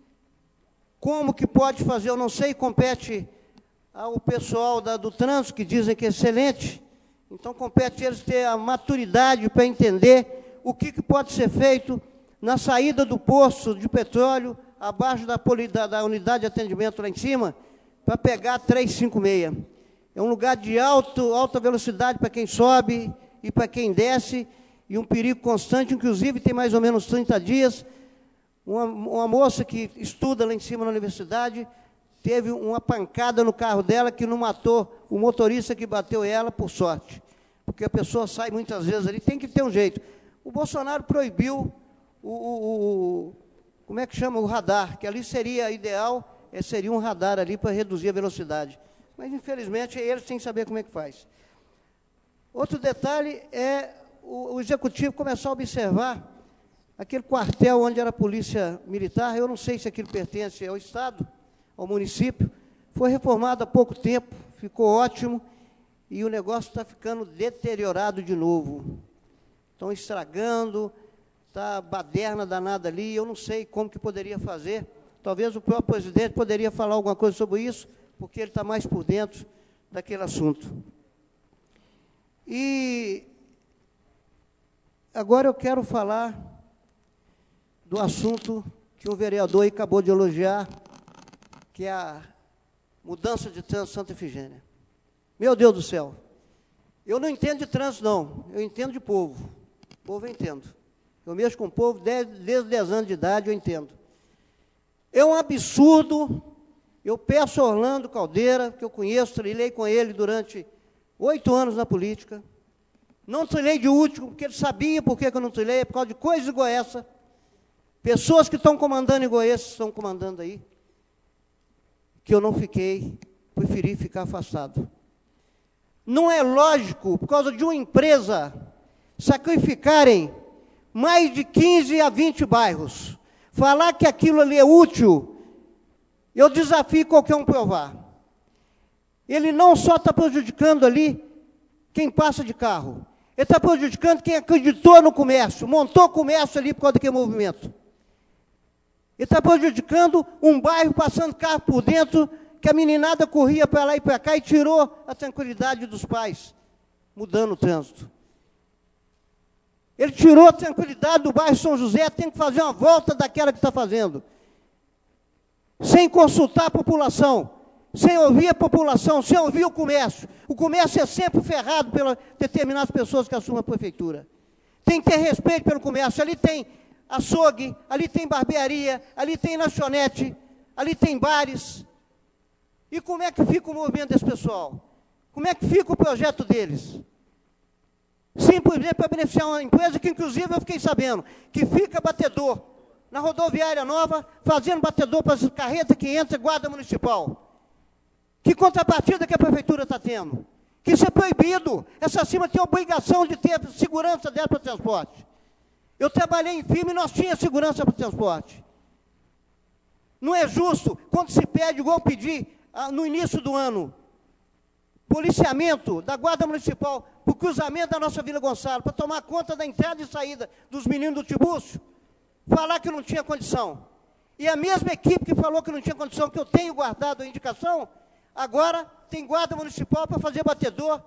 como que pode fazer, eu não sei, compete ao pessoal do trânsito, que dizem que é excelente, então compete eles ter a maturidade para entender o que pode ser feito na saída do poço de petróleo, abaixo da unidade de atendimento lá em cima, para pegar a 356. É um lugar de alta velocidade para quem sobe e para quem desce, e um perigo constante, inclusive tem mais ou menos 30 dias, uma moça que estuda lá em cima na universidade, teve uma pancada no carro dela que não matou o motorista que bateu ela, por sorte. Porque a pessoa sai muitas vezes ali, tem que ter um jeito. O Bolsonaro proibiu como é que chama? O radar, que ali seria ideal, seria um radar ali para reduzir a velocidade. Mas, infelizmente, eles têm que saber como é que faz. Outro detalhe é o Executivo começar a observar aquele quartel onde era a Polícia Militar. Eu não sei se aquilo pertence ao Estado, ao município, foi reformado há pouco tempo, ficou ótimo, e o negócio está ficando deteriorado de novo. Estão estragando, está baderna danada ali, eu não sei como que poderia fazer. Talvez o próprio presidente poderia falar alguma coisa sobre isso, porque ele está mais por dentro daquele assunto. E agora eu quero falar do assunto que o vereador aí acabou de elogiar, que é a mudança de trânsito Santa Efigênia. Meu Deus do céu, eu não entendo de trânsito, não, eu entendo de povo. Povo eu entendo. Eu mexo com o povo desde 10 anos de idade, eu entendo. É um absurdo. Eu peço a Orlando Caldeira, que eu conheço, trilhei com ele durante 8 anos na política. Não trilhei de último, porque ele sabia por que eu não trilhei, é por causa de coisas igual essa. Pessoas que estão comandando em Goiás, estão comandando aí, que eu não fiquei, preferi ficar afastado. Não é lógico, por causa de uma empresa, sacrificarem mais de 15 a 20 bairros. Falar que aquilo ali é útil, eu desafio qualquer um provar. Ele não só está prejudicando ali quem passa de carro, ele está prejudicando quem acreditou no comércio, montou o comércio ali por causa daquele movimento. Ele está prejudicando um bairro passando carro por dentro, que a meninada corria para lá e para cá e tirou a tranquilidade dos pais, mudando o trânsito. Ele tirou a tranquilidade do bairro São José, tem que fazer uma volta daquela que está fazendo. Sem consultar a população, sem ouvir a população, sem ouvir o comércio. O comércio é sempre ferrado pelas determinadas pessoas que assumem a prefeitura. Tem que ter respeito pelo comércio. Ali tem açougue, ali tem barbearia, ali tem lanchonete, ali tem bares. E como é que fica o movimento desse pessoal? Como é que fica o projeto deles? Simplesmente para beneficiar uma empresa que, inclusive, eu fiquei sabendo, que fica batedor na rodoviária nova, fazendo batedor para as carretas que entram, guarda municipal. Que contrapartida que a prefeitura está tendo? Que isso é proibido. Essa firma tem a obrigação de ter segurança dela para transporte. Eu trabalhei em firma e nós tínhamos segurança para transporte. Não é justo, quando se pede, igual pedir no início do ano, policiamento da Guarda Municipal para o cruzamento da nossa Vila Gonçalo, para tomar conta da entrada e saída dos meninos do Tibúrcio, falar que não tinha condição. E a mesma equipe que falou que não tinha condição, que eu tenho guardado a indicação, agora tem Guarda Municipal para fazer batedor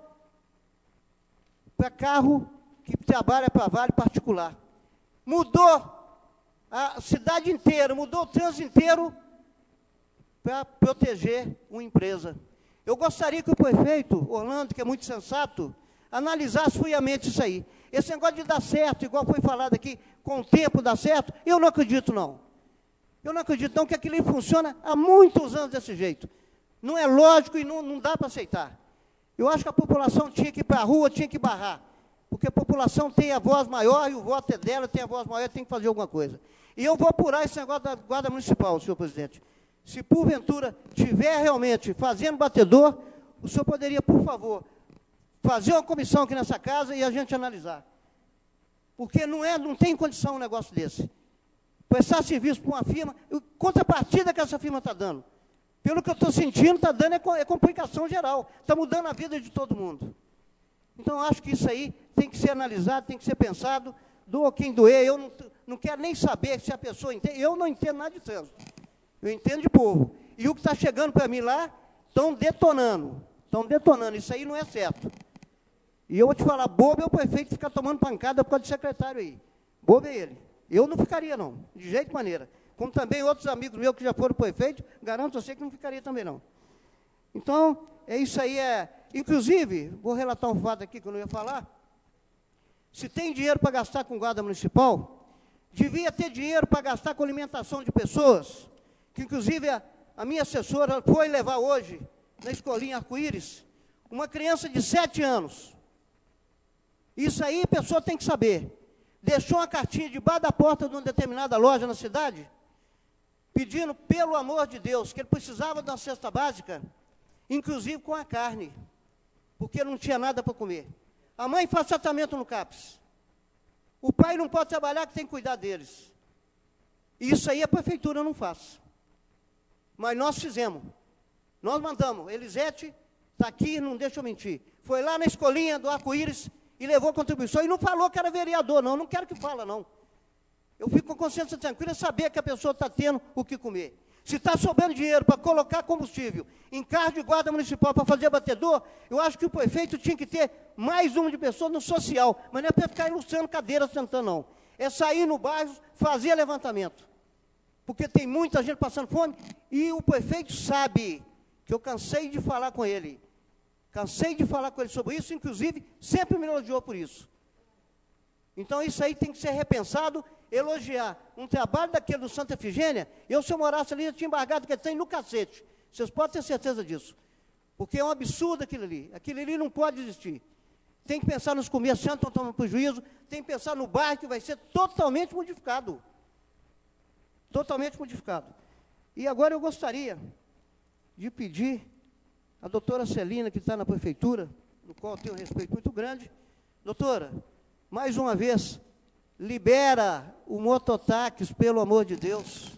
para carro que trabalha para vale particular. Mudou a cidade inteira, mudou o trânsito inteiro para proteger uma empresa. Eu gostaria que o prefeito Orlando, que é muito sensato, analisasse friamente isso aí. Esse negócio de dar certo, igual foi falado aqui, com o tempo dá certo, eu não acredito não. Eu não acredito não que aquilo funciona há muitos anos desse jeito. Não é lógico e não dá para aceitar. Eu acho que a população tinha que ir para a rua, tinha que barrar. Porque a população tem a voz maior e o voto é dela, tem a voz maior, tem que fazer alguma coisa. E eu vou apurar esse negócio da Guarda Municipal, senhor presidente. Se porventura tiver realmente fazendo batedor, o senhor poderia, por favor, fazer uma comissão aqui nessa casa e a gente analisar. Porque não tem condição um negócio desse. Prestar serviço para uma firma, contrapartida que essa firma está dando. Pelo que eu estou sentindo, está dando é complicação geral. Está mudando a vida de todo mundo. Então, eu acho que isso aí tem que ser analisado, tem que ser pensado. Doa quem doer, eu não quero nem saber se a pessoa entende. Eu não entendo nada de trânsito. Eu entendo de povo. E o que está chegando para mim lá, estão detonando. Estão detonando. Isso aí não é certo. E eu vou te falar, bobo é o prefeito ficar tomando pancada por causa do secretário aí. Bobo é ele. Eu não ficaria, não. De jeito e maneira. Como também outros amigos meus que já foram prefeitos, garanto a você que não ficaria também, não. Então, isso aí Inclusive, vou relatar um fato aqui que eu não ia falar. Se tem dinheiro para gastar com guarda municipal, devia ter dinheiro para gastar com alimentação de pessoas, que inclusive a minha assessora foi levar hoje, na escolinha Arco-Íris, uma criança de 7 anos. Isso aí a pessoa tem que saber. Deixou uma cartinha debaixo da porta de uma determinada loja na cidade, pedindo, pelo amor de Deus, que ele precisava de uma cesta básica, inclusive com a carne, porque não tinha nada para comer. A mãe faz tratamento no CAPS. O pai não pode trabalhar, que tem que cuidar deles. Isso aí a prefeitura não faz. Mas nós fizemos. Nós mandamos. Elisete está aqui, não deixa eu mentir. Foi lá na escolinha do Arco-Íris e levou contribuição. E não falou que era vereador, não. Não quero que fala, não. Eu fico com consciência tranquila, saber que a pessoa está tendo o que comer. Se está sobrando dinheiro para colocar combustível em carro de guarda municipal para fazer batedor, eu acho que o prefeito tinha que ter mais uma de pessoas no social, mas não é para ficar ilustrando cadeira sentando, não. É sair no bairro, fazer levantamento. Porque tem muita gente passando fome, e o prefeito sabe que eu cansei de falar com ele. Cansei de falar com ele sobre isso, inclusive, sempre me elogiou por isso. Então, isso aí tem que ser repensado, elogiar um trabalho daquele do Santa Efigênia. Eu, se eu morasse ali, eu tinha embargado que tem no cacete. Vocês podem ter certeza disso. Porque é um absurdo aquilo ali. Aquilo ali não pode existir. Tem que pensar nos comerciantes que estão tomando prejuízo, tem que pensar no bairro que vai ser totalmente modificado. Totalmente modificado. E agora eu gostaria de pedir à doutora Celina, que está na prefeitura, do qual eu tenho um respeito muito grande. Doutora, mais uma vez, libera o mototáxi, pelo amor de Deus.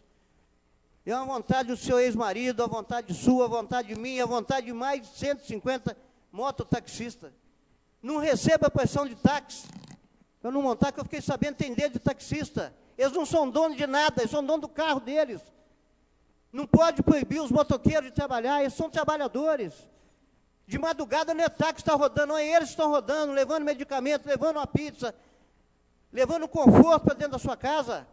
É uma vontade do seu ex-marido, a vontade sua, a vontade minha, a vontade de mais de 150 mototaxistas. Não receba pressão de táxi. Eu não montar, que eu fiquei sabendo, tem dedo de taxista. Eles não são donos de nada, eles são donos do carro deles. Não pode proibir os motoqueiros de trabalhar, eles são trabalhadores. De madrugada não é táxi que está rodando, não é eles que estão rodando, levando medicamento, levando uma pizza, levando conforto para dentro da sua casa,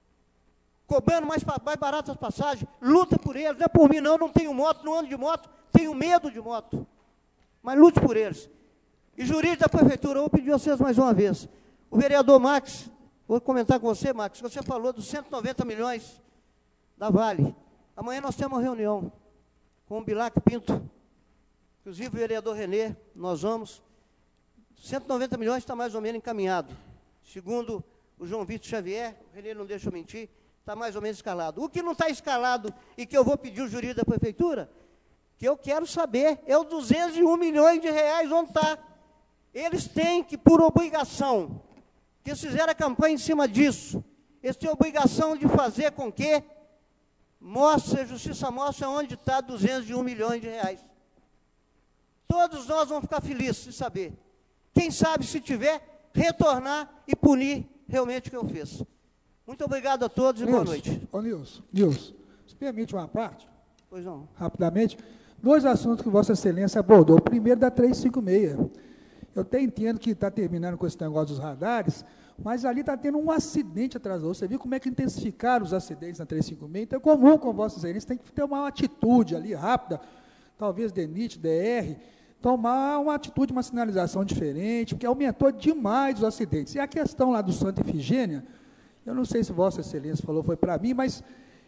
cobrando mais baratas as passagens. Luta por eles, não é por mim não, não tenho moto, não ando de moto, tenho medo de moto. Mas lute por eles. E jurídico da prefeitura, eu vou pedir a vocês mais uma vez. O vereador Max, vou comentar com você, Max, você falou dos 190 milhões da Vale. Amanhã nós temos uma reunião com o Bilac Pinto, inclusive o vereador Renê, nós vamos, 190 milhões está mais ou menos encaminhado. Segundo o João Vitor Xavier, o Renê não deixa eu mentir, está mais ou menos escalado. O que não está escalado e que eu vou pedir o jurídico da prefeitura, que eu quero saber, é os 201 milhões de reais onde está. Eles têm que, por obrigação, que eles fizeram a campanha em cima disso, eles têm a obrigação de fazer com que a Justiça mostre onde está 201 milhões de reais. Todos nós vamos ficar felizes de saber. Quem sabe, se tiver, retornar e punir realmente o que eu fiz. Muito obrigado a todos e boa noite. Ô Nilson, se permite uma parte? Pois não. Rapidamente. 2 assuntos que Vossa Excelência abordou. O primeiro da 356. Eu até entendo que está terminando com esse negócio dos radares, mas ali está tendo um acidente atrás do outro. Você viu como é que intensificaram os acidentes na 356? Então é comum com Vossa Excelência, tem que ter uma atitude ali rápida, talvez DENIT, DR, tomar uma atitude, uma sinalização diferente, porque aumentou demais os acidentes. E a questão lá do Santa Efigênia, eu não sei se Vossa Excelência falou, foi para mim, mas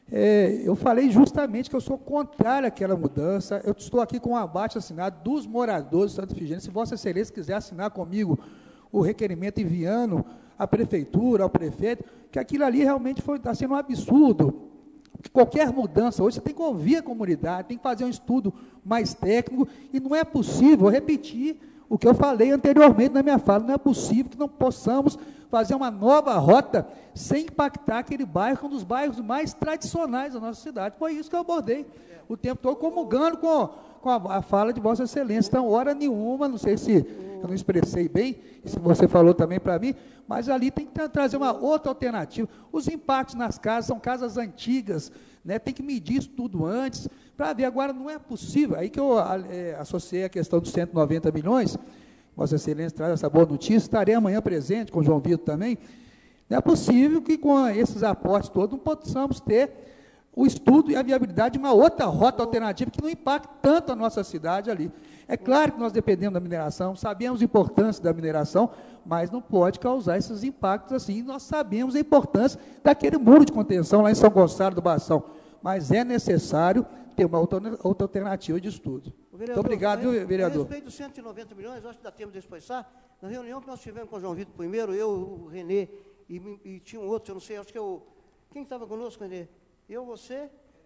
eu falei justamente que eu sou contrário àquela mudança. Eu estou aqui com um abate assinado dos moradores do Santa Efigênia. Se Vossa Excelência quiser assinar comigo o requerimento enviando à prefeitura, ao prefeito, que aquilo ali realmente está sendo um absurdo. Qualquer mudança, hoje você tem que ouvir a comunidade, tem que fazer um estudo mais técnico, e não é possível, vou repetir o que eu falei anteriormente na minha fala, não é possível que não possamos fazer uma nova rota sem impactar aquele bairro, que é um dos bairros mais tradicionais da nossa cidade. Foi isso que eu abordei o tempo todo, comungando com a fala de Vossa Excelência. Então, hora nenhuma, não sei se eu não expressei bem, se você falou também para mim, mas ali tem que trazer uma outra alternativa. Os impactos nas casas são casas antigas, né, tem que medir isso tudo antes, para ver. Agora não é possível, aí que eu associei a questão dos 190 milhões, Vossa Excelência traz essa boa notícia, estarei amanhã presente com o João Vitor também. Não é possível que com esses aportes todos não possamos ter o estudo e a viabilidade de uma outra rota alternativa que não impacte tanto a nossa cidade ali. É claro que nós dependemos da mineração, sabemos a importância da mineração, mas não pode causar esses impactos assim. Nós sabemos a importância daquele muro de contenção lá em São Gonçalo do Bação, mas é necessário ter uma outra alternativa de estudo. Muito obrigado, vereador. A respeito dos 190 milhões, acho que dá tempo de expressar, na reunião que nós tivemos com o João Vitor primeiro, eu, o Renê, e tinha um outro, eu não sei, acho que é o... Quem estava conosco, Renê? Eu, você?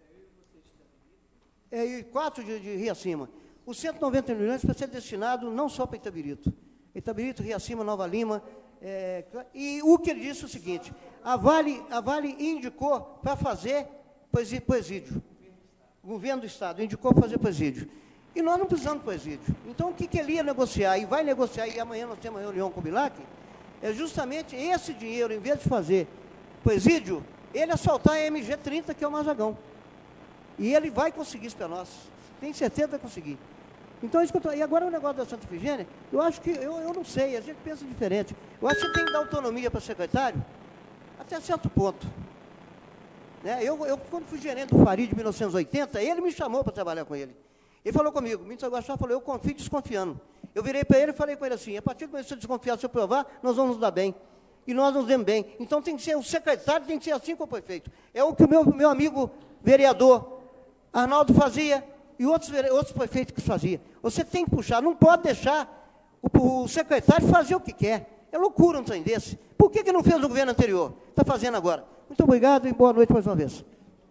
E 4 de Rio Acima. Os 190 milhões para ser destinado não só para Itabirito. Itabirito, Rio Acima, Nova Lima. E o que ele disse é o seguinte, a Vale indicou para fazer presídio. O governo do Estado indicou para fazer presídio. E nós não precisamos de presídio. Então, o que ele ia negociar? E vai negociar, e amanhã nós temos uma reunião com o Bilac, é justamente esse dinheiro, em vez de fazer presídio, ele assaltar a MG30, que é o Mazagão. E ele vai conseguir isso para nós. Tem certeza que vai conseguir. Então, e agora o negócio da Santa Efigênia, eu acho que, eu não sei, a gente pensa diferente. Eu acho que tem que dar autonomia para o secretário, até certo ponto. Né? Eu, quando fui gerente do Farid em 1980, ele me chamou para trabalhar com ele. Ele falou comigo, o ministro Aguachá falou, eu confio desconfiando. Eu virei para ele e falei com ele assim, a partir do momento que você desconfiar, se eu provar, nós vamos nos dar bem. E nós nos demos bem. Então tem que ser, o secretário tem que ser assim como o prefeito. É o que o meu amigo vereador Arnaldo fazia e outros prefeitos que faziam. Você tem que puxar, não pode deixar o secretário fazer o que quer. É loucura um trem desse. Por que não fez no governo anterior? Está fazendo agora. Muito obrigado e boa noite mais uma vez.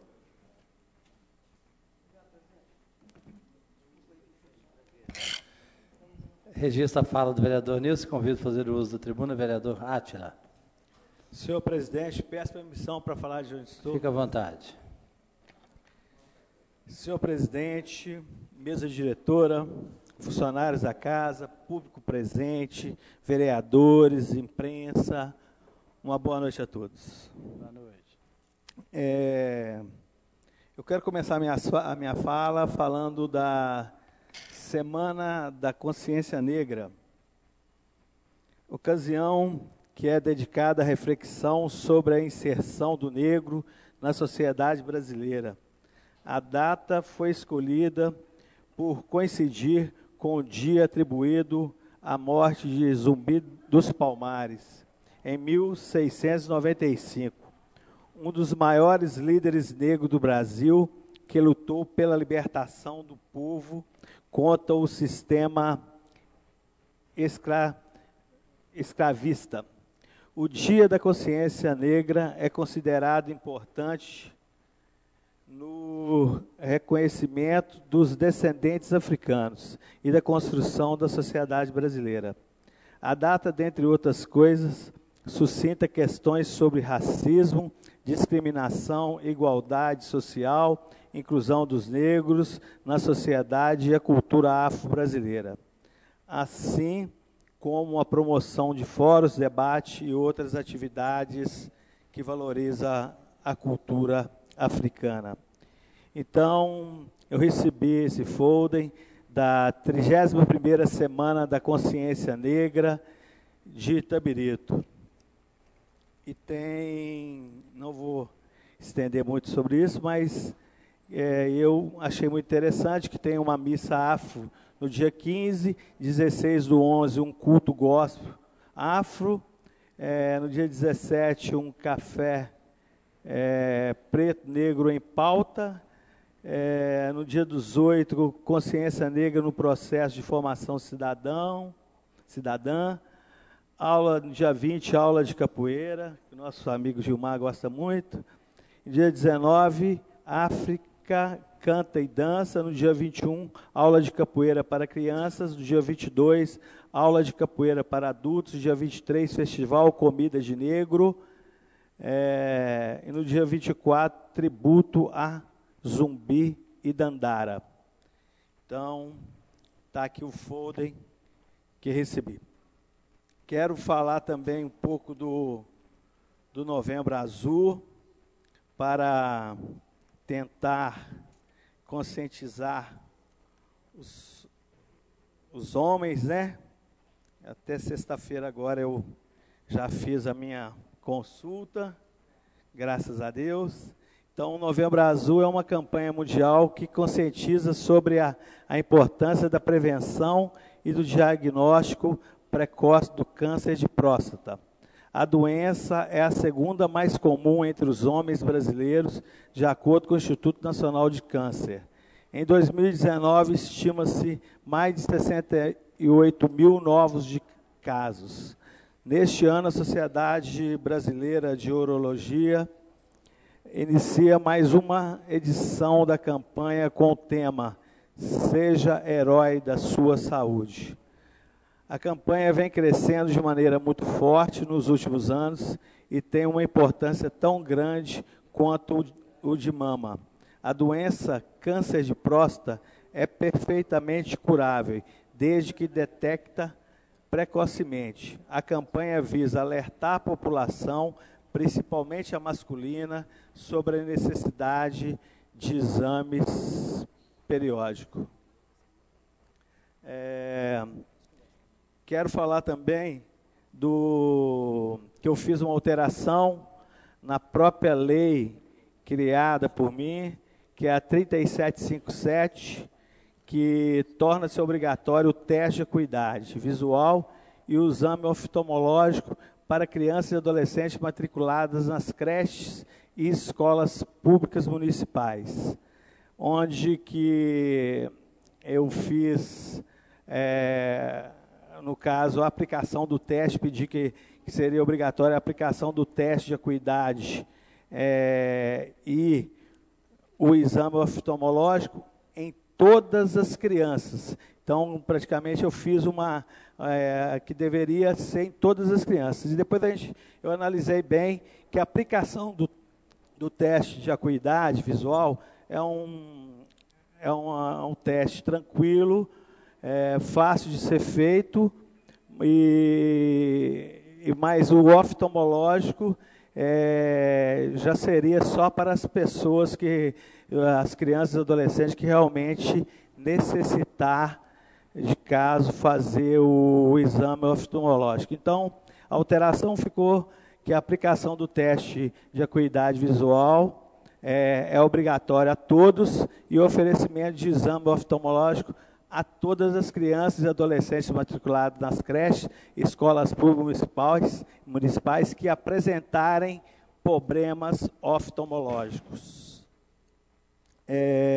Registra a fala do vereador Nilson, convido a fazer o uso da tribuna, vereador Átila. Senhor presidente, peço permissão para falar de onde estou. Fica à vontade. Senhor presidente, mesa diretora, funcionários da casa, público presente, vereadores, imprensa, uma boa noite a todos. Boa noite. Eu quero começar a minha fala falando da Semana da Consciência Negra, ocasião que é dedicada à reflexão sobre a inserção do negro na sociedade brasileira. A data foi escolhida por coincidir com o dia atribuído à morte de Zumbi dos Palmares, em 1695, um dos maiores líderes negros do Brasil, que lutou pela libertação do povo contra o sistema escravista. O Dia da Consciência Negra é considerado importante no reconhecimento dos descendentes africanos e da construção da sociedade brasileira. A data, dentre outras coisas, suscita questões sobre racismo, discriminação, igualdade social, inclusão dos negros na sociedade e a cultura afro-brasileira, assim como a promoção de fóruns, debate e outras atividades que valorizam a cultura africana. Então, eu recebi esse folder da 31ª Semana da Consciência Negra de Itabirito. E tem, não vou estender muito sobre isso, mas eu achei muito interessante que tem uma missa afro no dia 15, 16/11, um culto gospel afro, no dia 17, um café preto, negro em pauta, no dia 18, consciência negra no processo de formação cidadã, aula no dia 20, aula de capoeira, que o nosso amigo Gilmar gosta muito. No dia 19, África canta e dança. No dia 21, aula de capoeira para crianças. No dia 22, aula de capoeira para adultos. No dia 23, festival Comida de Negro. E no dia 24, tributo a Zumbi e Dandara. Então, está aqui o folder que recebi. Quero falar também um pouco do Novembro Azul, para tentar conscientizar os homens, né? Até sexta-feira agora eu já fiz a minha consulta, graças a Deus. Então, o Novembro Azul é uma campanha mundial que conscientiza sobre a importância da prevenção e do diagnóstico precoce do câncer de próstata. A doença é a segunda mais comum entre os homens brasileiros, de acordo com o Instituto Nacional de Câncer. Em 2019, estima-se mais de 68 mil novos casos. Neste ano, a Sociedade Brasileira de Urologia inicia mais uma edição da campanha com o tema Seja Herói da Sua Saúde. A campanha vem crescendo de maneira muito forte nos últimos anos e tem uma importância tão grande quanto o de mama. A doença câncer de próstata é perfeitamente curável, desde que detecta precocemente. A campanha visa alertar a população, principalmente a masculina, sobre a necessidade de exames periódicos. Quero falar também que eu fiz uma alteração na própria lei criada por mim, que é a 3757, que torna-se obrigatório o teste de acuidade visual e o exame oftalmológico para crianças e adolescentes matriculadas nas creches e escolas públicas municipais, onde que eu fiz, no caso, a aplicação do teste, pedi que seria obrigatória a aplicação do teste de acuidade e o exame oftalmológico em todas as crianças. Então, praticamente, eu fiz uma que deveria ser em todas as crianças. E depois eu analisei bem que a aplicação do teste de acuidade visual é um teste tranquilo, fácil de ser feito, mas o oftalmológico já seria só para as pessoas as crianças e adolescentes que realmente necessitar de caso fazer o exame oftalmológico. Então, a alteração ficou que a aplicação do teste de acuidade visual é obrigatória a todos e o oferecimento de exame oftalmológico a todas as crianças e adolescentes matriculados nas creches e escolas públicas municipais que apresentarem problemas oftalmológicos.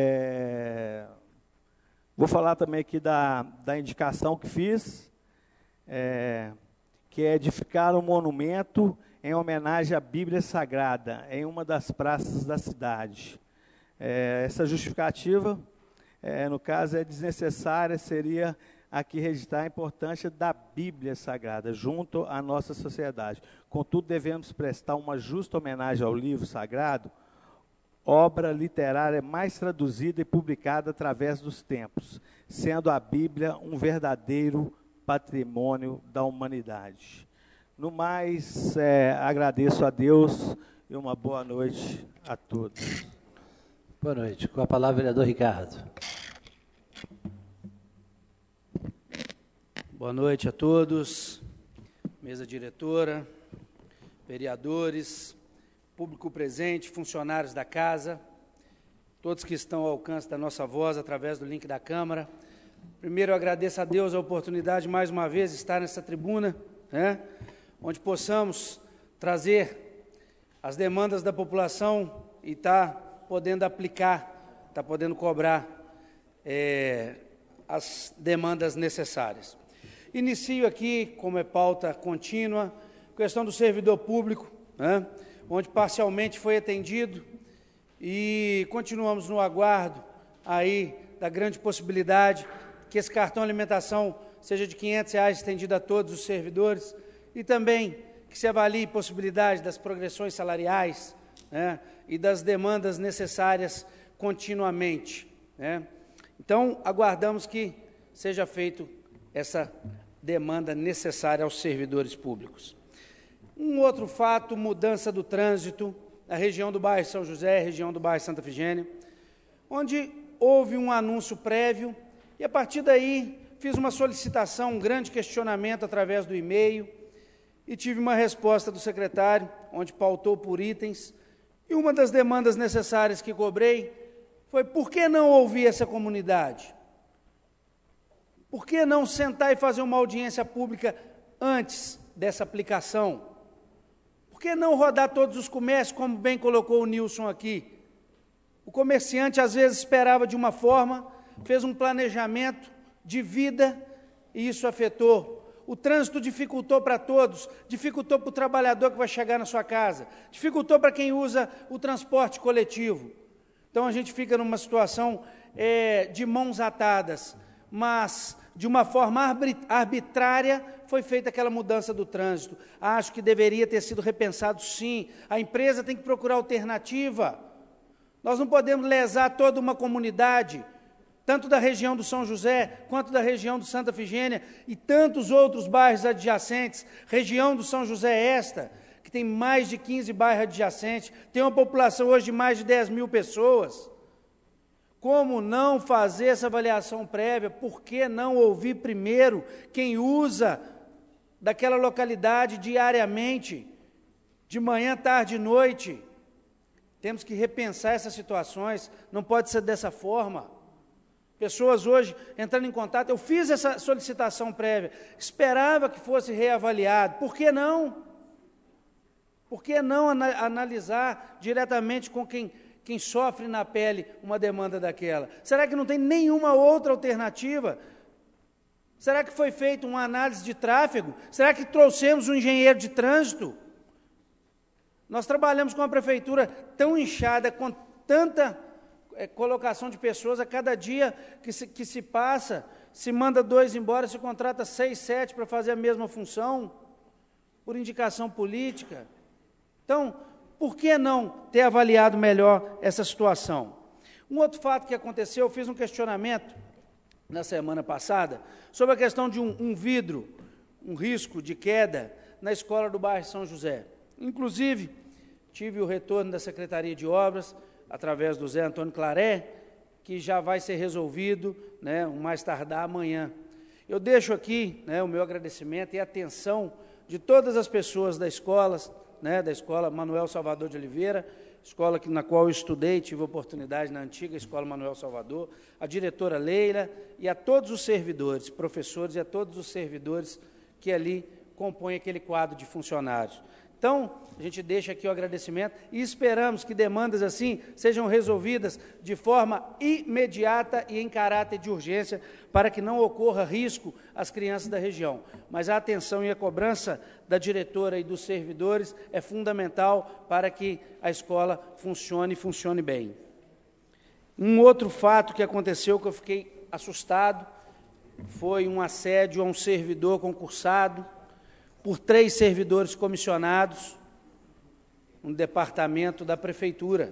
Vou falar também aqui da indicação que fiz, que é edificar um monumento em homenagem à Bíblia Sagrada, em uma das praças da cidade. Essa justificativa, no caso, é desnecessária, seria aqui registrar a importância da Bíblia Sagrada junto à nossa sociedade. Contudo, devemos prestar uma justa homenagem ao livro sagrado, obra literária mais traduzida e publicada através dos tempos, sendo a Bíblia um verdadeiro patrimônio da humanidade. No mais, agradeço a Deus e uma boa noite a todos. Boa noite. Com a palavra, vereador Ricardo. Boa noite a todos, mesa diretora, vereadores, público presente, funcionários da casa, todos que estão ao alcance da nossa voz através do link da Câmara. Primeiro, eu agradeço a Deus a oportunidade, mais uma vez, de estar nessa tribuna, onde possamos trazer as demandas da população e estar podendo aplicar, estar podendo cobrar as demandas necessárias. Inicio aqui, como é pauta contínua, questão do servidor público, onde parcialmente foi atendido e continuamos no aguardo aí da grande possibilidade que esse cartão alimentação seja de R$500 estendido a todos os servidores e também que se avalie possibilidade das progressões salariais e das demandas necessárias continuamente. Então, aguardamos que seja feito essa demanda necessária aos servidores públicos. Um outro fato, mudança do trânsito na região do bairro São José, região do bairro Santa Efigênia, onde houve um anúncio prévio e, a partir daí, fiz uma solicitação, um grande questionamento através do e-mail e tive uma resposta do secretário, onde pautou por itens, e uma das demandas necessárias que cobrei foi: por que não ouvir essa comunidade? Por que não sentar e fazer uma audiência pública antes dessa aplicação? Por que não rodar todos os comércios, como bem colocou o Nilson aqui? O comerciante, às vezes, esperava de uma forma, fez um planejamento de vida e isso afetou. O trânsito dificultou para todos, dificultou para o trabalhador que vai chegar na sua casa, dificultou para quem usa o transporte coletivo. Então, a gente fica numa situação de mãos atadas, mas de uma forma arbitrária foi feita aquela mudança do trânsito. Acho que deveria ter sido repensado, sim. A empresa tem que procurar alternativa. Nós não podemos lesar toda uma comunidade, tanto da região do São José, quanto da região do Santa Efigênia e tantos outros bairros adjacentes. Região do São José esta, que tem mais de 15 bairros adjacentes, tem uma população hoje de mais de 10 mil pessoas. Como não fazer essa avaliação prévia? Por que não ouvir primeiro quem usa daquela localidade diariamente, de manhã, tarde e noite? Temos que repensar essas situações, não pode ser dessa forma. Pessoas hoje entrando em contato, eu fiz essa solicitação prévia, esperava que fosse reavaliado, por que não? Por que não analisar diretamente com quem sofre na pele uma demanda daquela? Será que não tem nenhuma outra alternativa? Será que foi feita uma análise de tráfego? Será que trouxemos um engenheiro de trânsito? Nós trabalhamos com uma prefeitura tão inchada, com tanta colocação de pessoas, a cada dia que se passa, se manda 2 embora, se contrata 6, 7 para fazer a mesma função, por indicação política. Então, por que não ter avaliado melhor essa situação? Um outro fato que aconteceu, eu fiz um questionamento na semana passada sobre a questão de um vidro, um risco de queda na escola do bairro São José. Inclusive, tive o retorno da Secretaria de Obras, através do Zé Antônio Claré, que já vai ser resolvido, o mais tardar amanhã. Eu deixo aqui o meu agradecimento e atenção de todas as pessoas da escola Manuel Salvador de Oliveira, escola na qual eu estudei, tive oportunidade na antiga Escola Manuel Salvador, a diretora Leila e a todos os servidores, professores e a todos os servidores que ali compõem aquele quadro de funcionários. Então, a gente deixa aqui o agradecimento e esperamos que demandas assim sejam resolvidas de forma imediata e em caráter de urgência, para que não ocorra risco às crianças da região. Mas a atenção e a cobrança da diretora e dos servidores é fundamental para que a escola funcione bem. Um outro fato que aconteceu que eu fiquei assustado foi um assédio a um servidor concursado por 3 servidores comissionados no departamento da prefeitura,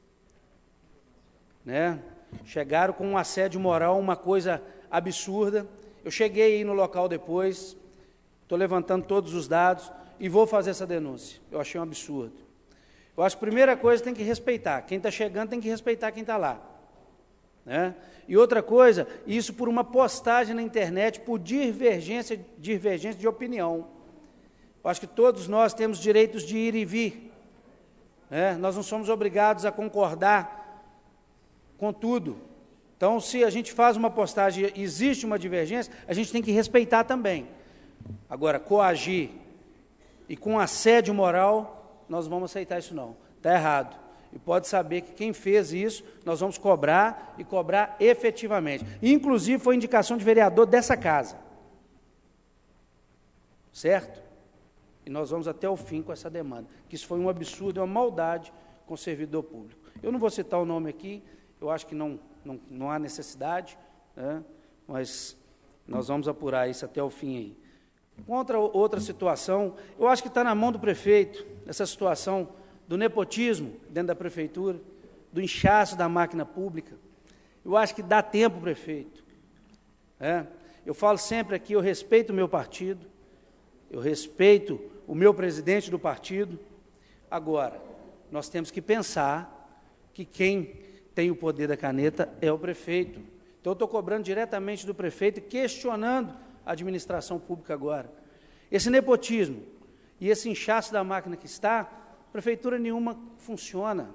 né? Chegaram com um assédio moral, uma coisa absurda. Eu cheguei aí no local depois, estou levantando todos os dados e vou fazer essa denúncia. Eu achei um absurdo. Eu acho que a primeira coisa tem que respeitar. Quem está chegando tem que respeitar quem está lá, né? E outra coisa, isso por uma postagem na internet, por divergência de opinião. Eu acho que todos nós temos direitos de ir e vir. Nós não somos obrigados a concordar com tudo. Então, se a gente faz uma postagem e existe uma divergência, a gente tem que respeitar também. Agora, coagir e com assédio moral, nós vamos aceitar isso não. Está errado. E pode saber que quem fez isso, nós vamos cobrar e cobrar efetivamente. Inclusive, foi indicação de vereador dessa casa. Certo? E nós vamos até o fim com essa demanda, que isso foi um absurdo, uma maldade com o servidor público. Eu não vou citar o nome aqui, eu acho que não há necessidade, né? Mas nós vamos apurar isso até o fim aí. Outra situação, eu acho que está na mão do prefeito, essa situação do nepotismo dentro da prefeitura, do inchaço da máquina pública. Eu acho que dá tempo, prefeito. Eu falo sempre aqui, eu respeito o meu partido, eu respeito o meu presidente do partido. Agora, nós temos que pensar que quem tem o poder da caneta é o prefeito. Então, eu estou cobrando diretamente do prefeito e questionando a administração pública agora. Esse nepotismo e esse inchaço da máquina que está, prefeitura nenhuma funciona.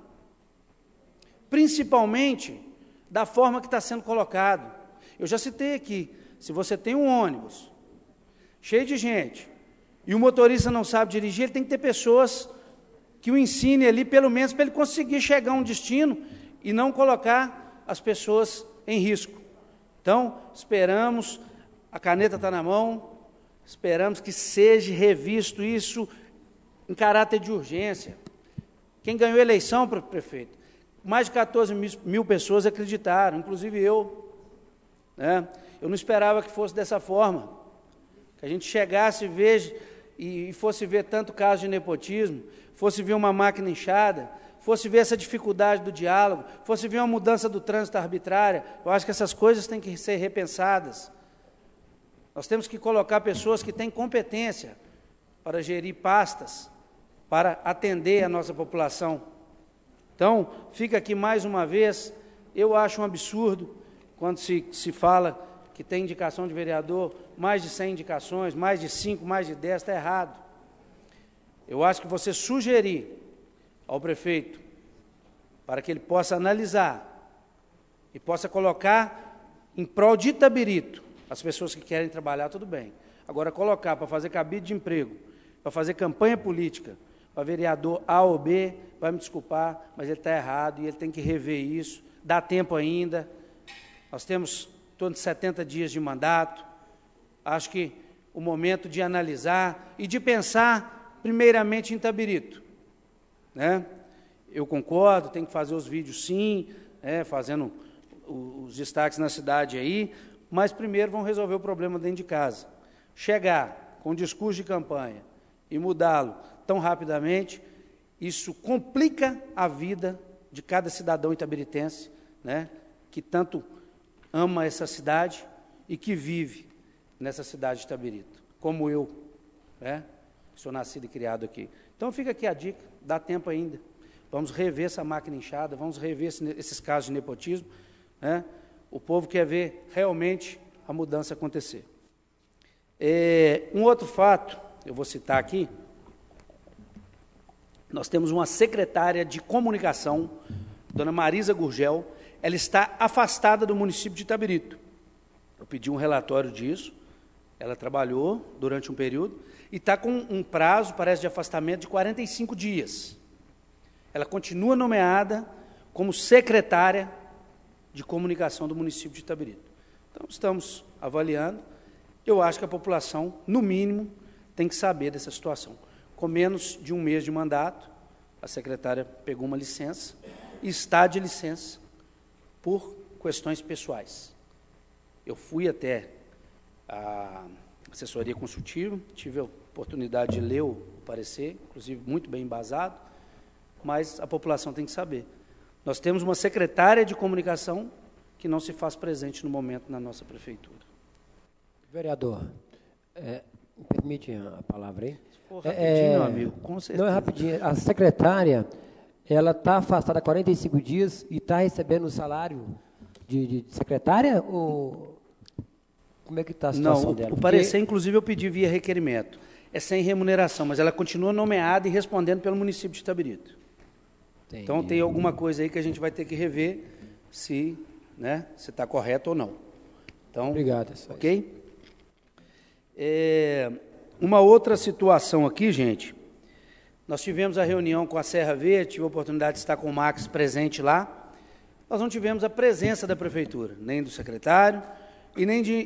Principalmente da forma que está sendo colocado. Eu já citei aqui, se você tem um ônibus cheio de gente, e o motorista não sabe dirigir, ele tem que ter pessoas que o ensinem ali, pelo menos para ele conseguir chegar a um destino e não colocar as pessoas em risco. Então, esperamos, a caneta está na mão, esperamos que seja revisto isso em caráter de urgência. Quem ganhou a eleição, prefeito, mais de 14 mil pessoas acreditaram, inclusive eu. Eu não esperava que fosse dessa forma, que a gente chegasse e fosse ver tanto caso de nepotismo, fosse ver uma máquina inchada, fosse ver essa dificuldade do diálogo, fosse ver uma mudança do trânsito arbitrária. Eu acho que essas coisas têm que ser repensadas. Nós temos que colocar pessoas que têm competência para gerir pastas, para atender a nossa população. Então, fica aqui mais uma vez, eu acho um absurdo quando se fala que tem indicação de vereador, mais de 100 indicações, mais de 5, mais de 10, está errado. Eu acho que você sugerir ao prefeito, para que ele possa analisar e possa colocar em prol de Itabirito, as pessoas que querem trabalhar, tudo bem. Agora, colocar para fazer cabide de emprego, para fazer campanha política, para vereador A ou B, vai me desculpar, mas ele está errado e ele tem que rever isso, dá tempo ainda. Nós temos em torno de 70 dias de mandato. Acho que o momento de analisar e de pensar, primeiramente, em Itabirito. Eu concordo, tem que fazer os vídeos sim, fazendo os destaques na cidade aí, mas primeiro vão resolver o problema dentro de casa. Chegar com discurso de campanha e mudá-lo tão rapidamente, isso complica a vida de cada cidadão itabiritense, que tanto ama essa cidade e que vive nessa cidade de Itabirito, como eu, sou nascido e criado aqui. Então fica aqui a dica, dá tempo ainda. Vamos rever essa máquina inchada, vamos rever esses casos de nepotismo. O povo quer ver realmente a mudança acontecer. Um outro fato, eu vou citar aqui, nós temos uma secretária de comunicação, dona Marisa Gurgel, ela está afastada do município de Itabirito. Eu pedi um relatório disso, Ela trabalhou durante um período e está com um prazo, parece, de afastamento de 45 dias. Ela continua nomeada como secretária de comunicação do município de Itabirito. Então, estamos avaliando. Eu acho que a população, no mínimo, tem que saber dessa situação. Com menos de um mês de mandato, a secretária pegou uma licença e está de licença por questões pessoais. Eu fui até a assessoria consultiva, tive a oportunidade de ler o parecer, inclusive muito bem embasado, mas a população tem que saber. Nós temos uma secretária de comunicação que não se faz presente no momento na nossa prefeitura. Vereador, me permite a palavra aí? Rapidinho, meu amigo, com certeza. Não, é rapidinho. A secretária, ela está afastada há 45 dias e está recebendo o salário de secretária? Ou como é que está a situação dela? O parecer, inclusive, eu pedi via requerimento. É sem remuneração, mas ela continua nomeada e respondendo pelo município de Itabirito. Entendi. Então, tem alguma coisa aí que a gente vai ter que rever se está correto ou não. Então, obrigado. Ok? Uma outra situação aqui, gente. Nós tivemos a reunião com a Serra Verde, tive a oportunidade de estar com o Max presente lá. Nós não tivemos a presença da prefeitura, nem do secretário e nem de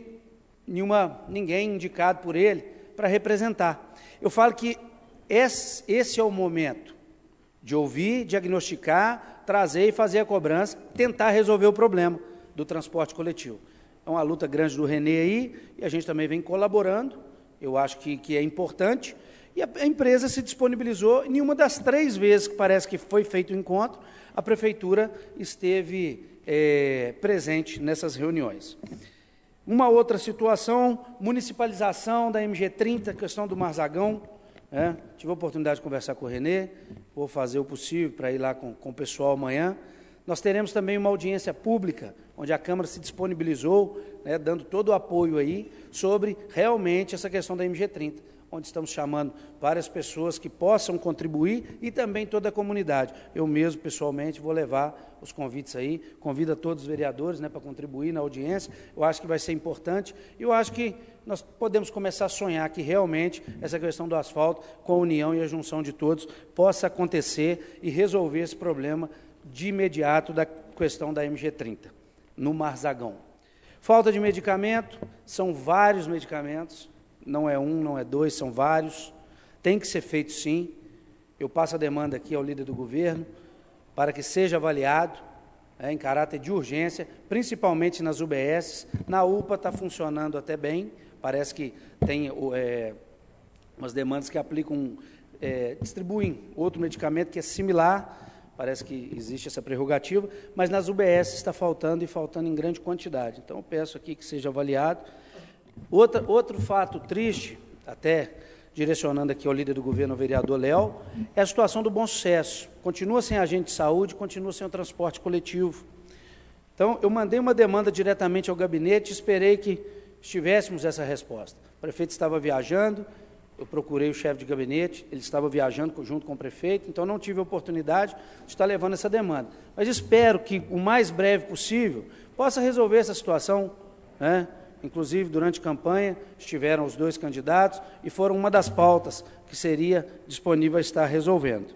ninguém indicado por ele para representar. Eu falo que esse é o momento de ouvir, diagnosticar, trazer e fazer a cobrança, tentar resolver o problema do transporte coletivo. É uma luta grande do Renê aí, e a gente também vem colaborando, eu acho que é importante, e a empresa se disponibilizou, em uma das 3 vezes que parece que foi feito o encontro, a prefeitura esteve presente nessas reuniões. Uma outra situação, municipalização da MG30, questão do Marzagão, tive a oportunidade de conversar com o Renê, vou fazer o possível para ir lá com o pessoal amanhã. Nós teremos também uma audiência pública, onde a Câmara se disponibilizou, dando todo o apoio aí, sobre realmente essa questão da MG30, onde estamos chamando várias pessoas que possam contribuir e também toda a comunidade. Eu mesmo, pessoalmente, vou levar os convites aí, convido a todos os vereadores para contribuir na audiência, eu acho que vai ser importante, e eu acho que nós podemos começar a sonhar que realmente essa questão do asfalto, com a união e a junção de todos, possa acontecer e resolver esse problema de imediato da questão da MG30, no Marzagão. Falta de medicamento, são vários medicamentos, não é um, não é 2, são vários, tem que ser feito sim. Eu passo a demanda aqui ao líder do governo, para que seja avaliado, em caráter de urgência, principalmente nas UBS. Na UPA está funcionando até bem, parece que tem umas demandas que aplicam, distribuem outro medicamento que é similar, parece que existe essa prerrogativa, mas nas UBS está faltando e faltando em grande quantidade. Então, eu peço aqui que seja avaliado. Outro fato triste, até direcionando aqui ao líder do governo, o vereador Léo, é a situação do Bom Sucesso. Continua sem agente de saúde, continua sem o transporte coletivo. Então, eu mandei uma demanda diretamente ao gabinete, esperei que tivéssemos essa resposta. O prefeito estava viajando, eu procurei o chefe de gabinete, ele estava viajando junto com o prefeito, então não tive a oportunidade de estar levando essa demanda. Mas espero que, o mais breve possível, possa resolver essa situação, Inclusive, durante a campanha, estiveram os 2 candidatos e foram uma das pautas que seria disponível a estar resolvendo.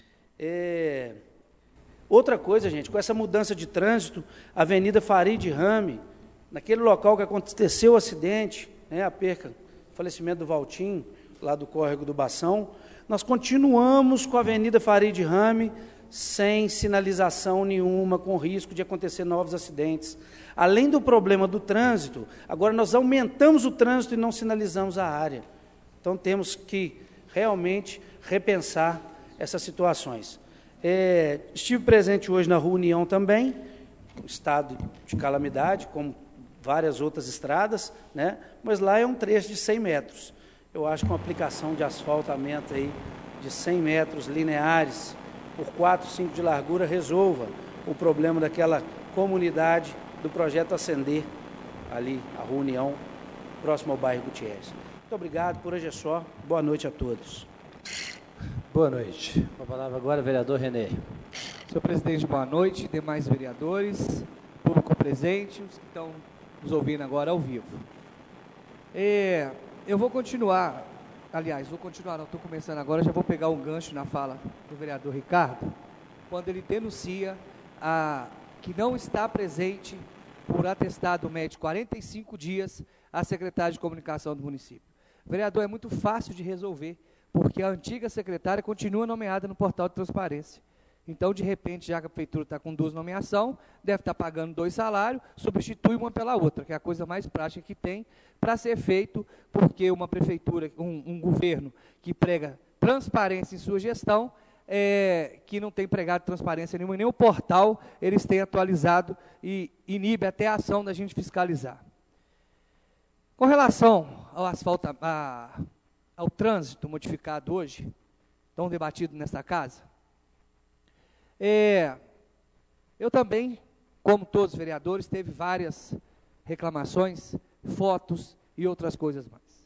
Outra coisa, gente, com essa mudança de trânsito, a Avenida Farid Rame, naquele local que aconteceu o acidente, a perca, o falecimento do Valtim, lá do córrego do Bação, nós continuamos com a Avenida Farid Rame sem sinalização nenhuma, com risco de acontecer novos acidentes. Além do problema do trânsito, agora nós aumentamos o trânsito e não sinalizamos a área. Então, temos que realmente repensar essas situações. Estive presente hoje na Rua União também, estado de calamidade, como várias outras estradas, mas lá é um trecho de 100 metros. Eu acho que uma aplicação de asfaltamento aí de 100 metros lineares, por 4, 5 de largura, resolva o problema daquela comunidade do projeto Ascender, ali, a Rua União, próximo ao bairro Gutierrez. Muito obrigado, por hoje é só. Boa noite a todos. Boa noite. Com a palavra agora, vereador Renê. Senhor presidente, boa noite. Demais vereadores, público presente, os que estão nos ouvindo agora ao vivo. Eu vou continuar, não, estou começando agora, já vou pegar um gancho na fala do vereador Ricardo, quando ele denuncia que não está presente por atestado médico 45 dias a secretária de comunicação do município. Vereador, é muito fácil de resolver, porque a antiga secretária continua nomeada no portal de transparência. Então, de repente, já que a prefeitura está com 2 nomeações, deve estar pagando 2 salários, substitui uma pela outra, que é a coisa mais prática que tem para ser feito, porque uma prefeitura, um governo que prega transparência em sua gestão, que não tem pregado transparência nenhuma, nem o portal eles têm atualizado e inibe até a ação da gente fiscalizar. Com relação ao trânsito modificado hoje, tão debatido nessa casa, eu também, como todos os vereadores, teve várias reclamações, fotos e outras coisas mais.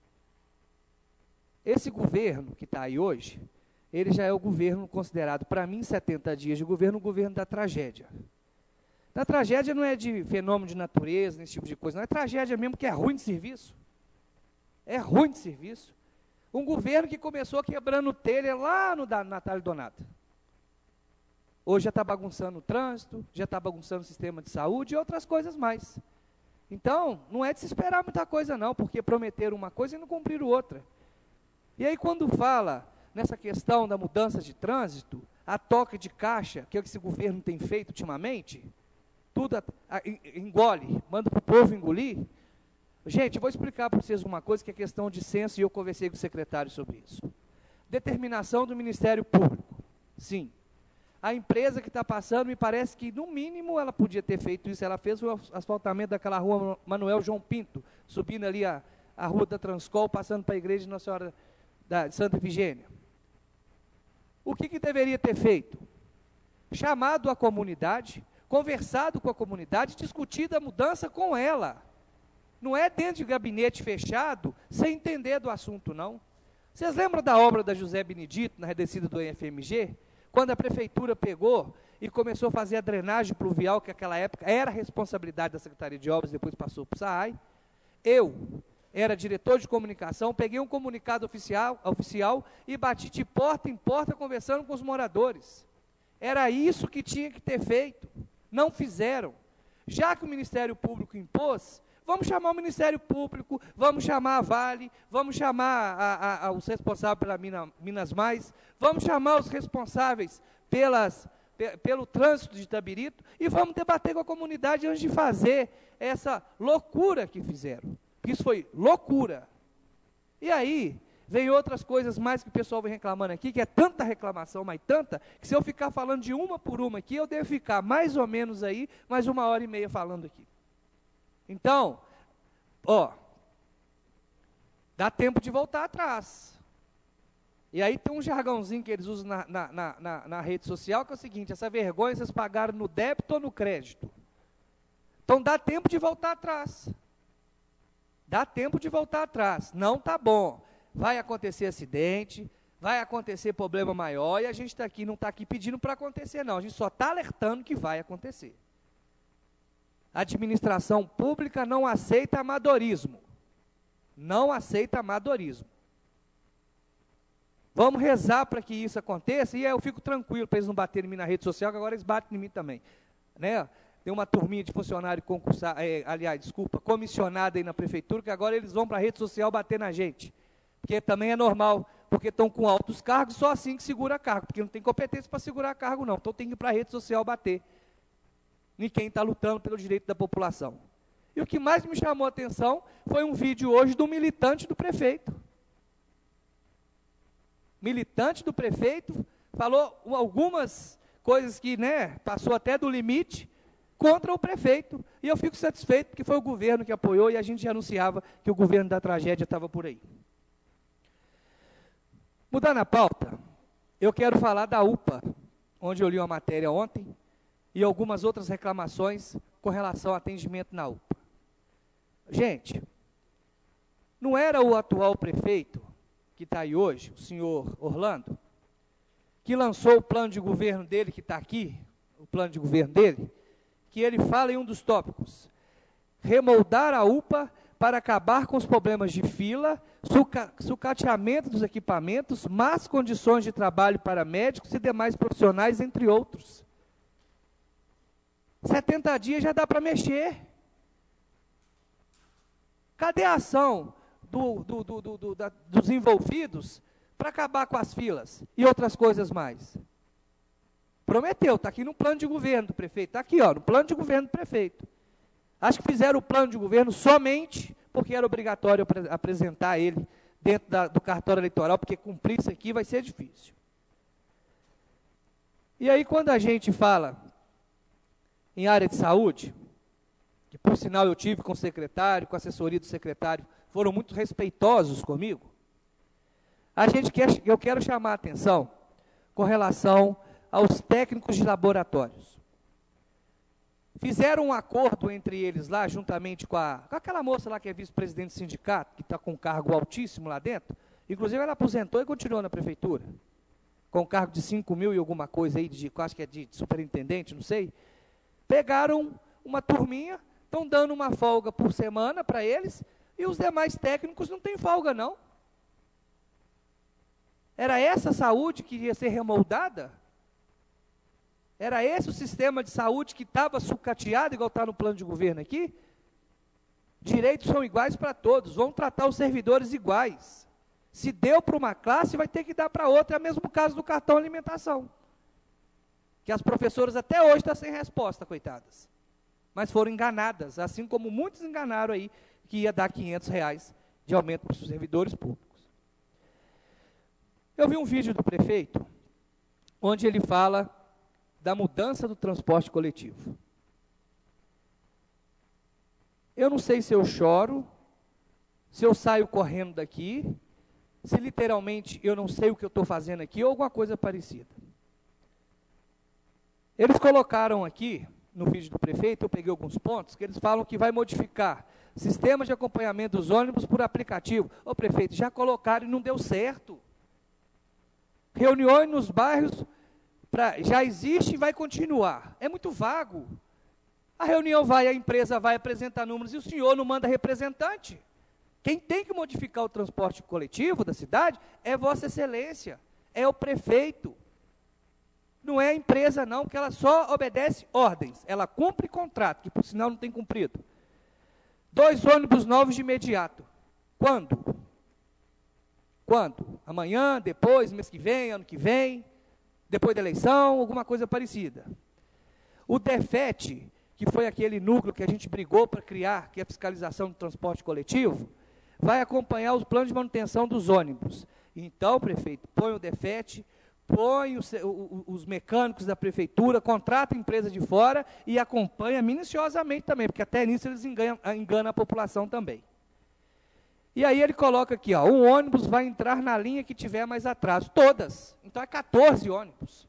Esse governo que está aí hoje, ele já é o governo considerado, para mim, 70 dias de governo, o governo da tragédia. Da tragédia não é de fenômeno de natureza, nesse tipo de coisa, não é tragédia mesmo, que é ruim de serviço. É ruim de serviço. Um governo que começou quebrando telha lá no Natália Donato. Hoje já está bagunçando o trânsito, já está bagunçando o sistema de saúde e outras coisas mais. Então, não é de se esperar muita coisa não, porque prometeram uma coisa e não cumpriram outra. E aí quando fala nessa questão da mudança de trânsito, a toque de caixa, que é o que esse governo tem feito ultimamente, tudo engole, manda para o povo engolir. Gente, eu vou explicar para vocês uma coisa que é questão de senso, e eu conversei com o secretário sobre isso. Determinação do Ministério Público. Sim. A empresa que está passando, me parece que, no mínimo, ela podia ter feito isso. Ela fez o asfaltamento daquela rua Manuel João Pinto, subindo ali a rua da Transcol, passando para a igreja de Nossa Senhora de Santa Efigênia. O que deveria ter feito? Chamado a comunidade, conversado com a comunidade, discutido a mudança com ela. Não é dentro de gabinete fechado, sem entender do assunto, não. Vocês lembram da obra da José Benedito, na redescida do IFMG? Quando a prefeitura pegou e começou a fazer a drenagem pluvial, que naquela época era responsabilidade da Secretaria de Obras, depois passou para o SAAI, eu era diretor de comunicação, peguei um comunicado oficial e bati de porta em porta conversando com os moradores. Era isso que tinha que ter feito. Não fizeram. Já que o Ministério Público impôs, vamos chamar o Ministério Público, vamos chamar a Vale, vamos chamar os responsáveis pela Minas Mais, vamos chamar os responsáveis pelo trânsito de Itabirito e vamos debater com a comunidade antes de fazer essa loucura que fizeram. Isso foi loucura. E aí, vem outras coisas mais que o pessoal vem reclamando aqui, que é tanta reclamação, mas tanta, que se eu ficar falando de uma por uma aqui, eu devo ficar mais ou menos aí, mais 1h30 falando aqui. Então, dá tempo de voltar atrás. E aí tem um jargãozinho que eles usam na rede social, que é o seguinte: essa vergonha vocês pagaram no débito ou no crédito? Então dá tempo de voltar atrás. Dá tempo de voltar atrás. Não está bom. Vai acontecer acidente, vai acontecer problema maior, e a gente não está aqui pedindo para acontecer, não. A gente só está alertando que vai acontecer. A administração pública não aceita amadorismo. Não aceita amadorismo. Vamos rezar para que isso aconteça, e eu fico tranquilo para eles não baterem em mim na rede social, que agora eles batem em mim também. Né? Tem uma turminha de funcionário comissionada aí na prefeitura, que agora eles vão para a rede social bater na gente. Porque também é normal, porque estão com altos cargos, só assim que segura cargo, porque não tem competência para segurar cargo não, então tem que ir para a rede social bater em quem está lutando pelo direito da população. E o que mais me chamou a atenção foi um vídeo hoje do militante do prefeito. Militante do prefeito falou algumas coisas que, passou até do limite contra o prefeito. E eu fico satisfeito porque foi o governo que apoiou e a gente já anunciava que o governo da tragédia estava por aí. Mudando a pauta, eu quero falar da UPA, onde eu li uma matéria ontem, e algumas outras reclamações com relação ao atendimento na UPA. Gente, não era o atual prefeito, que está aí hoje, o senhor Orlando, que lançou o plano de governo dele, que está aqui, o plano de governo dele, que ele fala em um dos tópicos: remoldar a UPA para acabar com os problemas de fila, sucateamento dos equipamentos, más condições de trabalho para médicos e demais profissionais, entre outros. 70 dias já dá para mexer. Cadê a ação dos envolvidos para acabar com as filas e outras coisas mais? Prometeu, está aqui no plano de governo do prefeito, está aqui, ó, no plano de governo do prefeito. Acho que fizeram o plano de governo somente porque era obrigatório apresentar ele dentro do cartório eleitoral, porque cumprir isso aqui vai ser difícil. E aí, quando a gente fala em área de saúde, que por sinal eu tive com o secretário, com a assessoria do secretário, foram muito respeitosos comigo, eu quero chamar a atenção com relação aos técnicos de laboratórios. Fizeram um acordo entre eles lá, juntamente com aquela moça lá que é vice-presidente do sindicato, que está com um cargo altíssimo lá dentro, inclusive ela aposentou e continuou na prefeitura, com um cargo de 5 mil e alguma coisa aí, acho que é de superintendente, não sei. Pegaram uma turminha, estão dando uma folga por semana para eles, e os demais técnicos não têm folga, não. Era essa saúde que ia ser remoldada? Era esse o sistema de saúde que estava sucateado, igual está no plano de governo aqui? Direitos são iguais para todos, vão tratar os servidores iguais. Se deu para uma classe, vai ter que dar para outra, é o mesmo caso do cartão alimentação. Que as professoras até hoje estão sem resposta, coitadas. Mas foram enganadas, assim como muitos enganaram aí, que ia dar R$500 de aumento para os servidores públicos. Eu vi um vídeo do prefeito, onde ele fala da mudança do transporte coletivo. Eu não sei se eu choro, se eu saio correndo daqui, se literalmente eu não sei o que eu estou fazendo aqui, ou alguma coisa parecida. Eles colocaram aqui, no vídeo do prefeito, eu peguei alguns pontos, que eles falam que vai modificar sistema de acompanhamento dos ônibus por aplicativo. Ô prefeito, já colocaram e não deu certo. Reuniões nos bairros, já existe e vai continuar. É muito vago. A reunião vai, a empresa vai apresentar números e o senhor não manda representante. Quem tem que modificar o transporte coletivo da cidade é Vossa Excelência, é o prefeito. Não é a empresa não, porque ela só obedece ordens. Ela cumpre contrato, que por sinal não tem cumprido. 2 ônibus novos de imediato. Quando? Quando? Amanhã, depois, mês que vem, ano que vem, depois da eleição, alguma coisa parecida. O DEFET, que foi aquele núcleo que a gente brigou para criar, que é a fiscalização do transporte coletivo, vai acompanhar os planos de manutenção dos ônibus. Então, prefeito, põe o DEFET, põe os mecânicos da prefeitura, contrata a empresa de fora e acompanha minuciosamente também, porque até nisso eles enganam a população também. E aí ele coloca aqui, ó, um ônibus vai entrar na linha que tiver mais atraso. Todas. Então é 14 ônibus.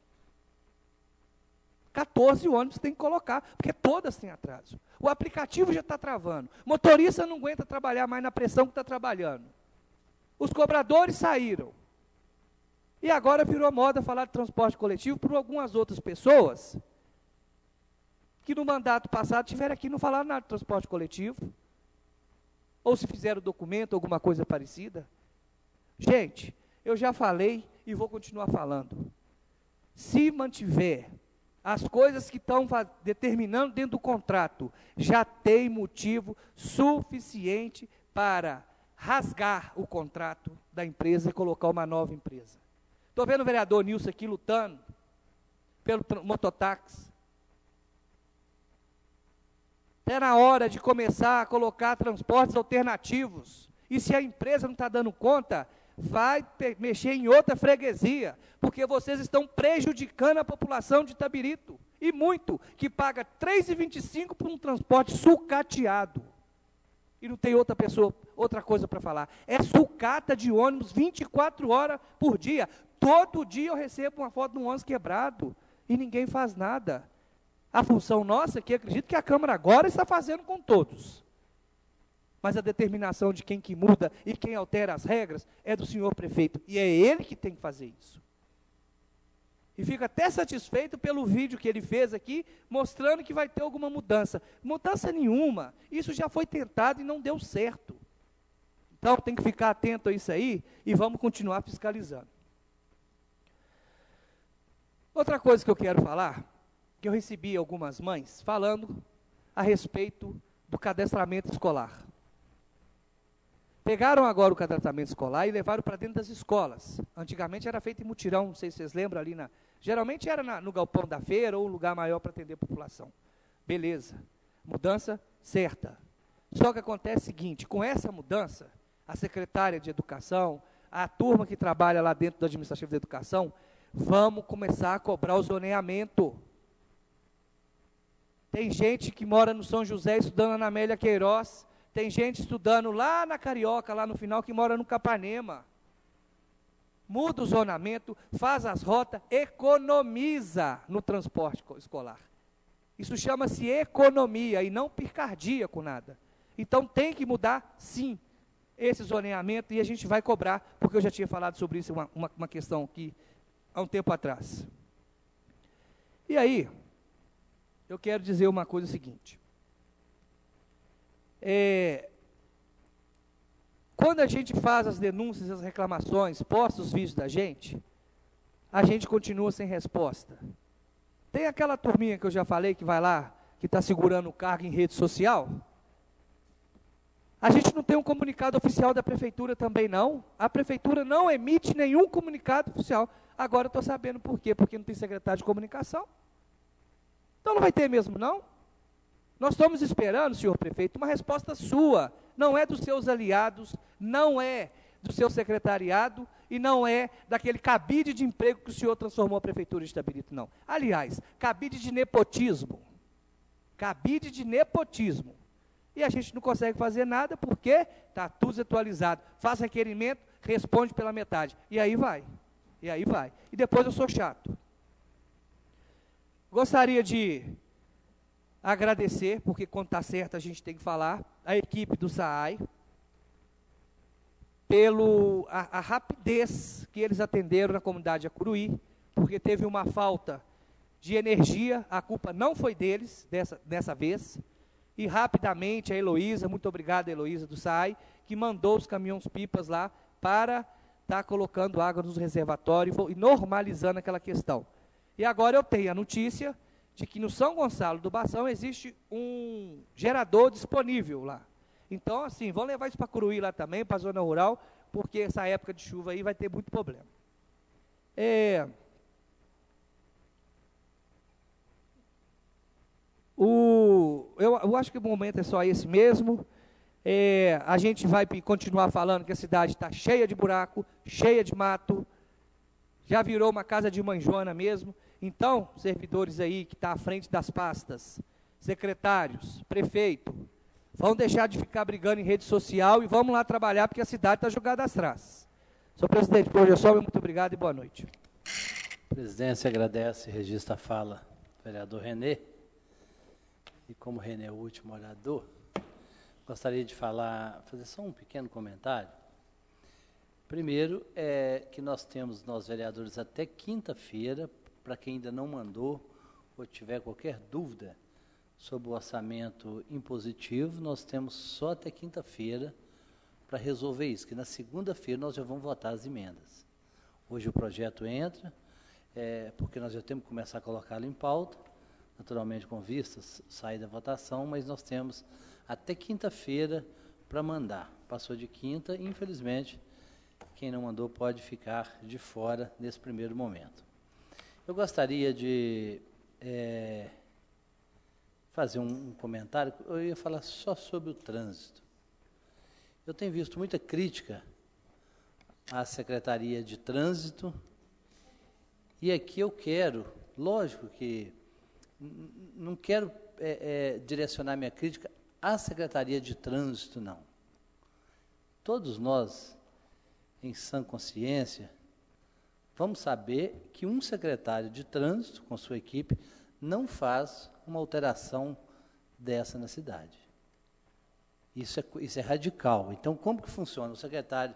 14 ônibus tem que colocar, porque todas têm atraso. O aplicativo já está travando. O motorista não aguenta trabalhar mais na pressão que está trabalhando. Os cobradores saíram. E agora virou moda falar de transporte coletivo por algumas outras pessoas que no mandato passado tiveram aqui e não falaram nada de transporte coletivo. Ou se fizeram documento, alguma coisa parecida. Gente, eu já falei e vou continuar falando. Se mantiver as coisas que estão determinando dentro do contrato, já tem motivo suficiente para rasgar o contrato da empresa e colocar uma nova empresa. Estou vendo o vereador Nilson aqui lutando pelo mototáxi. É na hora de começar a colocar transportes alternativos. E se a empresa não está dando conta, vai mexer em outra freguesia, porque vocês estão prejudicando a população de Itabirito. E muito, que paga R$ 3,25 por um transporte sucateado. E não tem outra coisa para falar. É sucata de ônibus 24 horas por dia. Todo dia eu recebo uma foto de um ônibus quebrado e ninguém faz nada. A função nossa, que acredito que a Câmara agora está fazendo com todos. Mas a determinação de quem que muda e quem altera as regras é do senhor prefeito. E é ele que tem que fazer isso. E fico até satisfeito pelo vídeo que ele fez aqui, mostrando que vai ter alguma mudança. Mudança nenhuma. Isso já foi tentado e não deu certo. Então, tem que ficar atento a isso aí e vamos continuar fiscalizando. Outra coisa que eu quero falar, que eu recebi algumas mães falando a respeito do cadastramento escolar. Pegaram agora o cadastramento escolar e levaram para dentro das escolas. Antigamente era feito em mutirão, não sei se vocês lembram ali, geralmente era no galpão da feira ou um lugar maior para atender a população. Beleza, mudança certa. Só que acontece o seguinte, com essa mudança, a secretária de educação, a turma que trabalha lá dentro do administrativo de educação, vamos começar a cobrar o zoneamento. Tem gente que mora no São José estudando na Amélia Queiroz, tem gente estudando lá na Carioca, lá no final, que mora no Capanema. Muda o zonamento, faz as rotas, economiza no transporte escolar. Isso chama-se economia e não picardia com nada. Então tem que mudar, sim, esse zoneamento e a gente vai cobrar, porque eu já tinha falado sobre isso, uma questão aqui, há um tempo atrás. E aí, eu quero dizer uma coisa seguinte. Quando a gente faz as denúncias, as reclamações, posta os vídeos da gente, a gente continua sem resposta. Tem aquela turminha que eu já falei, que vai lá, que está segurando o cargo em rede social. A gente não tem um comunicado oficial da prefeitura também não. A prefeitura não emite nenhum comunicado oficial. Agora eu estou sabendo por quê, porque não tem secretário de comunicação. Então não vai ter mesmo não. Nós estamos esperando, senhor prefeito, uma resposta sua, não é dos seus aliados, não é do seu secretariado e não é daquele cabide de emprego que o senhor transformou a prefeitura de Itabirito, não. Aliás, cabide de nepotismo. Cabide de nepotismo. E a gente não consegue fazer nada porque está tudo desatualizado. Faz requerimento, responde pela metade. E aí vai. E aí vai. E depois eu sou chato. Gostaria de agradecer, porque quando está certo a gente tem que falar, a equipe do SAAI, pela rapidez que eles atenderam na comunidade Acuruí, porque teve uma falta de energia, a culpa não foi deles, dessa vez, e rapidamente a Heloísa, muito obrigado Heloísa do SAAI, que mandou os caminhões-pipas lá para estar colocando água nos reservatórios e normalizando aquela questão. E agora eu tenho a notícia de que no São Gonçalo do Bação existe um gerador disponível lá. Então, assim, vão levar isso para Curuí lá também, para a zona rural, porque essa época de chuva aí vai ter muito problema. Eu acho que o momento é só esse mesmo. A gente vai continuar falando que a cidade está cheia de buraco, cheia de mato, já virou uma casa de mãe Joana mesmo. Então, servidores aí que estão à frente das pastas, secretários, prefeito, vão deixar de ficar brigando em rede social e vamos lá trabalhar, porque a cidade está jogada às traças. Senhor presidente, por hoje é só, muito obrigado e boa noite. A presidência agradece e registra a fala do vereador Renê. E como o Renê é o último orador, gostaria de fazer só um pequeno comentário. Primeiro, que nós vereadores, até quinta-feira, para quem ainda não mandou ou tiver qualquer dúvida sobre o orçamento impositivo, nós temos só até quinta-feira para resolver isso, que na segunda-feira nós já vamos votar as emendas. Hoje o projeto entra, porque nós já temos que começar a colocá-lo em pauta, naturalmente com vistas, sair da votação, mas nós temos até quinta-feira para mandar. Passou de quinta, infelizmente, quem não mandou pode ficar de fora nesse primeiro momento. Eu gostaria de fazer um comentário, eu ia falar só sobre o trânsito. Eu tenho visto muita crítica à Secretaria de Trânsito, e aqui eu quero, lógico que não quero direcionar minha crítica à Secretaria de Trânsito, não. Todos nós, em sã consciência, vamos saber que um secretário de trânsito, com sua equipe, não faz uma alteração dessa na cidade. Isso é radical. Então, como que funciona? O secretário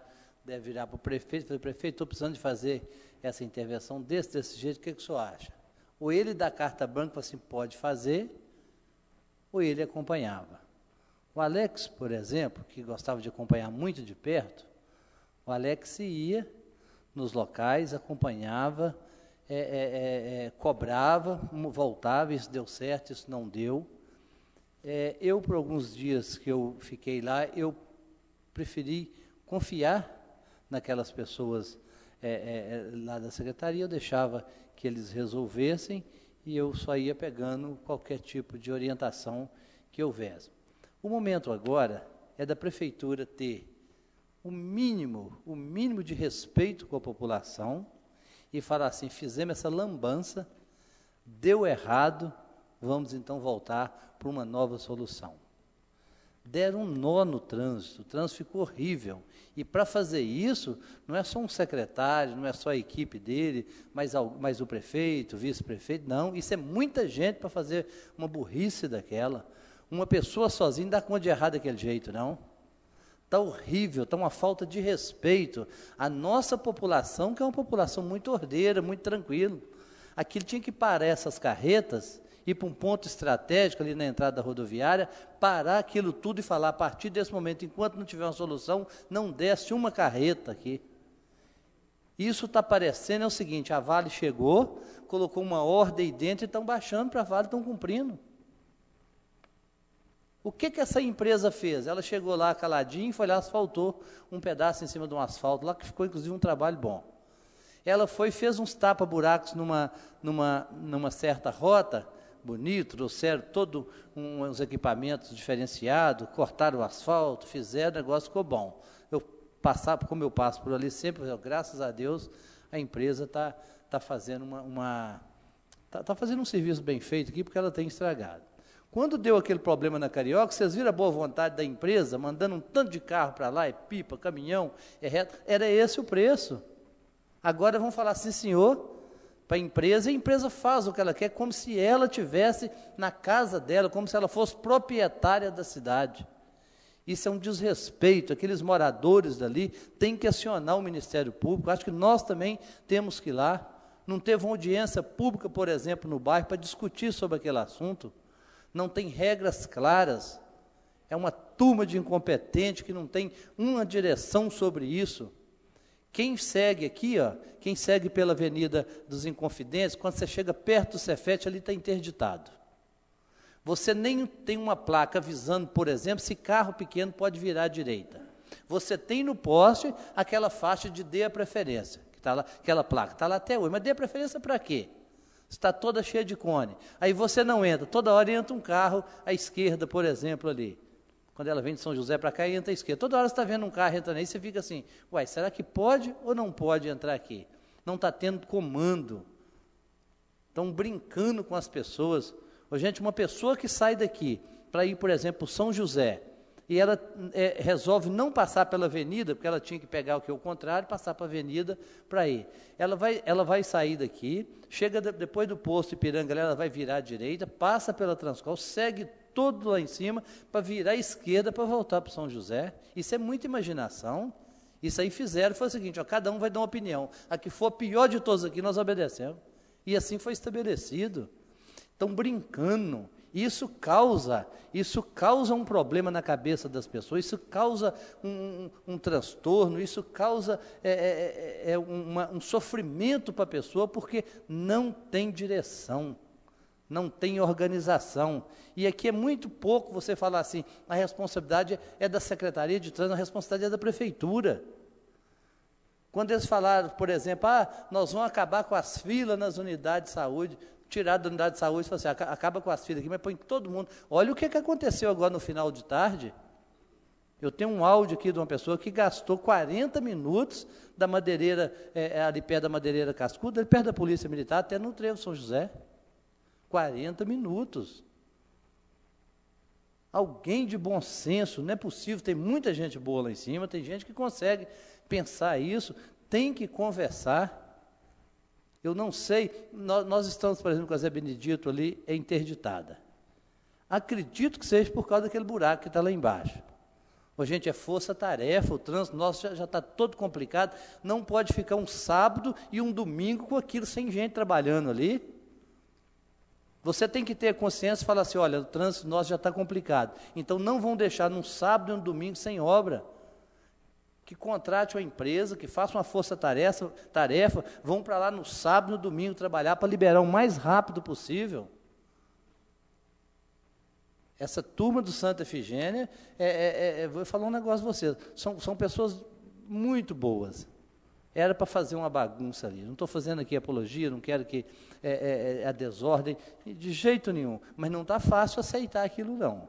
deve virar para o prefeito e falar: prefeito, estou precisando de fazer essa intervenção desse jeito, o que o senhor acha? Ou ele dá carta branca e fala assim: pode fazer, ou ele acompanhava. O Alex, por exemplo, que gostava de acompanhar muito de perto, o Alex ia nos locais, acompanhava, cobrava, voltava, isso deu certo, isso não deu. Eu, por alguns dias que eu fiquei lá, eu preferi confiar naquelas pessoas lá da secretaria, eu deixava que eles resolvessem e eu só ia pegando qualquer tipo de orientação que houvesse. O momento agora é da prefeitura ter o mínimo de respeito com a população e falar assim: fizemos essa lambança, deu errado, vamos então voltar para uma nova solução. Deram um nó no trânsito, o trânsito ficou horrível. E para fazer isso, não é só um secretário, não é só a equipe dele, mas o prefeito, o vice-prefeito, não. Isso é muita gente para fazer uma burrice daquela. Uma pessoa sozinha não dá conta de errar daquele jeito, não. Está horrível, está uma falta de respeito à nossa população, que é uma população muito ordeira, muito tranquila. Aquilo tinha que parar essas carretas, ir para um ponto estratégico ali na entrada da rodoviária, parar aquilo tudo e falar: a partir desse momento, enquanto não tiver uma solução, não desce uma carreta aqui. Isso está parecendo é o seguinte: a Vale chegou, colocou uma ordem aí dentro e estão baixando para a Vale, estão cumprindo. O que essa empresa fez? Ela chegou lá caladinha, foi lá, asfaltou um pedaço em cima de um asfalto lá, que ficou inclusive um trabalho bom. Ela fez uns tapa-buracos numa certa rota, bonito, trouxeram todos uns equipamentos diferenciados, cortaram o asfalto, fizeram, o negócio ficou bom. Como eu passo por ali sempre, graças a Deus, a empresa está fazendo tá fazendo um serviço bem feito aqui, porque ela tem estragado. Quando deu aquele problema na Carioca, vocês viram a boa vontade da empresa, mandando um tanto de carro para lá, pipa, caminhão, reto, era esse o preço. Agora vão falar assim: senhor, para a empresa, e a empresa faz o que ela quer, como se ela tivesse na casa dela, como se ela fosse proprietária da cidade. Isso é um desrespeito. Aqueles moradores dali têm que acionar o Ministério Público. Acho que nós também temos que ir lá. Não teve uma audiência pública, por exemplo, no bairro, para discutir sobre aquele assunto. Não tem regras claras. É uma turma de incompetente que não tem uma direção sobre isso. Quem segue aqui, quem segue pela Avenida dos Inconfidentes, quando você chega perto do Cefete, ali está interditado. Você nem tem uma placa avisando, por exemplo, se carro pequeno pode virar à direita. Você tem no poste aquela faixa de dê a preferência, que está lá, aquela placa, está lá até hoje. Mas dê a preferência para quê? Está toda cheia de cone. Aí você não entra, toda hora entra um carro à esquerda, por exemplo, ali. Quando ela vem de São José para cá, entra à esquerda. Toda hora você está vendo um carro entrando aí, você fica assim: uai, será que pode ou não pode entrar aqui? Não está tendo comando. Estão brincando com as pessoas. Gente, uma pessoa que sai daqui para ir, por exemplo, São José, e ela resolve não passar pela avenida, porque ela tinha que pegar o contrário, passar para a avenida para ir. Ela vai sair daqui, chega depois do posto Ipiranga, ela vai virar à direita, passa pela Transcol, segue todo lá em cima, para virar à esquerda, para voltar para São José. Isso é muita imaginação. Isso aí fizeram, foi o seguinte: cada um vai dar uma opinião. A que for a pior de todos aqui, nós obedecemos. E assim foi estabelecido. Estão brincando. Isso causa um problema na cabeça das pessoas, isso causa um transtorno, isso causa um sofrimento para a pessoa, porque não tem direção, não tem organização. E aqui é muito pouco você falar assim: a responsabilidade é da Secretaria de Trânsito, a responsabilidade é da Prefeitura. Quando eles falaram, por exemplo, nós vamos acabar com as filas nas unidades de saúde, tirar da unidade de saúde e falar assim: acaba com as filas aqui, mas põe todo mundo. Olha o que aconteceu agora no final de tarde. Eu tenho um áudio aqui de uma pessoa que gastou 40 minutos da madeireira, ali perto da madeireira Cascuda, ali perto da Polícia Militar, até no Trevo São José. 40 minutos. Alguém de bom senso, não é possível, tem muita gente boa lá em cima, tem gente que consegue pensar isso, tem que conversar. Eu não sei, nós estamos, por exemplo, com a Zé Benedito ali, interditada. Acredito que seja por causa daquele buraco que está lá embaixo. Ô, gente, é força-tarefa, o trânsito nosso já está todo complicado, não pode ficar um sábado e um domingo com aquilo sem gente trabalhando ali. Você tem que ter consciência e falar assim, olha, o trânsito nosso já está complicado, então não vão deixar num sábado e um domingo sem obra. Que contrate uma empresa, que faça uma força-tarefa, vão para lá no sábado e no domingo trabalhar para liberar o mais rápido possível. Essa turma do Santa Efigênia, vou falar um negócio a vocês, são pessoas muito boas. Era para fazer uma bagunça ali. Não estou fazendo aqui apologia, não quero que a desordem, de jeito nenhum. Mas não está fácil aceitar aquilo, não.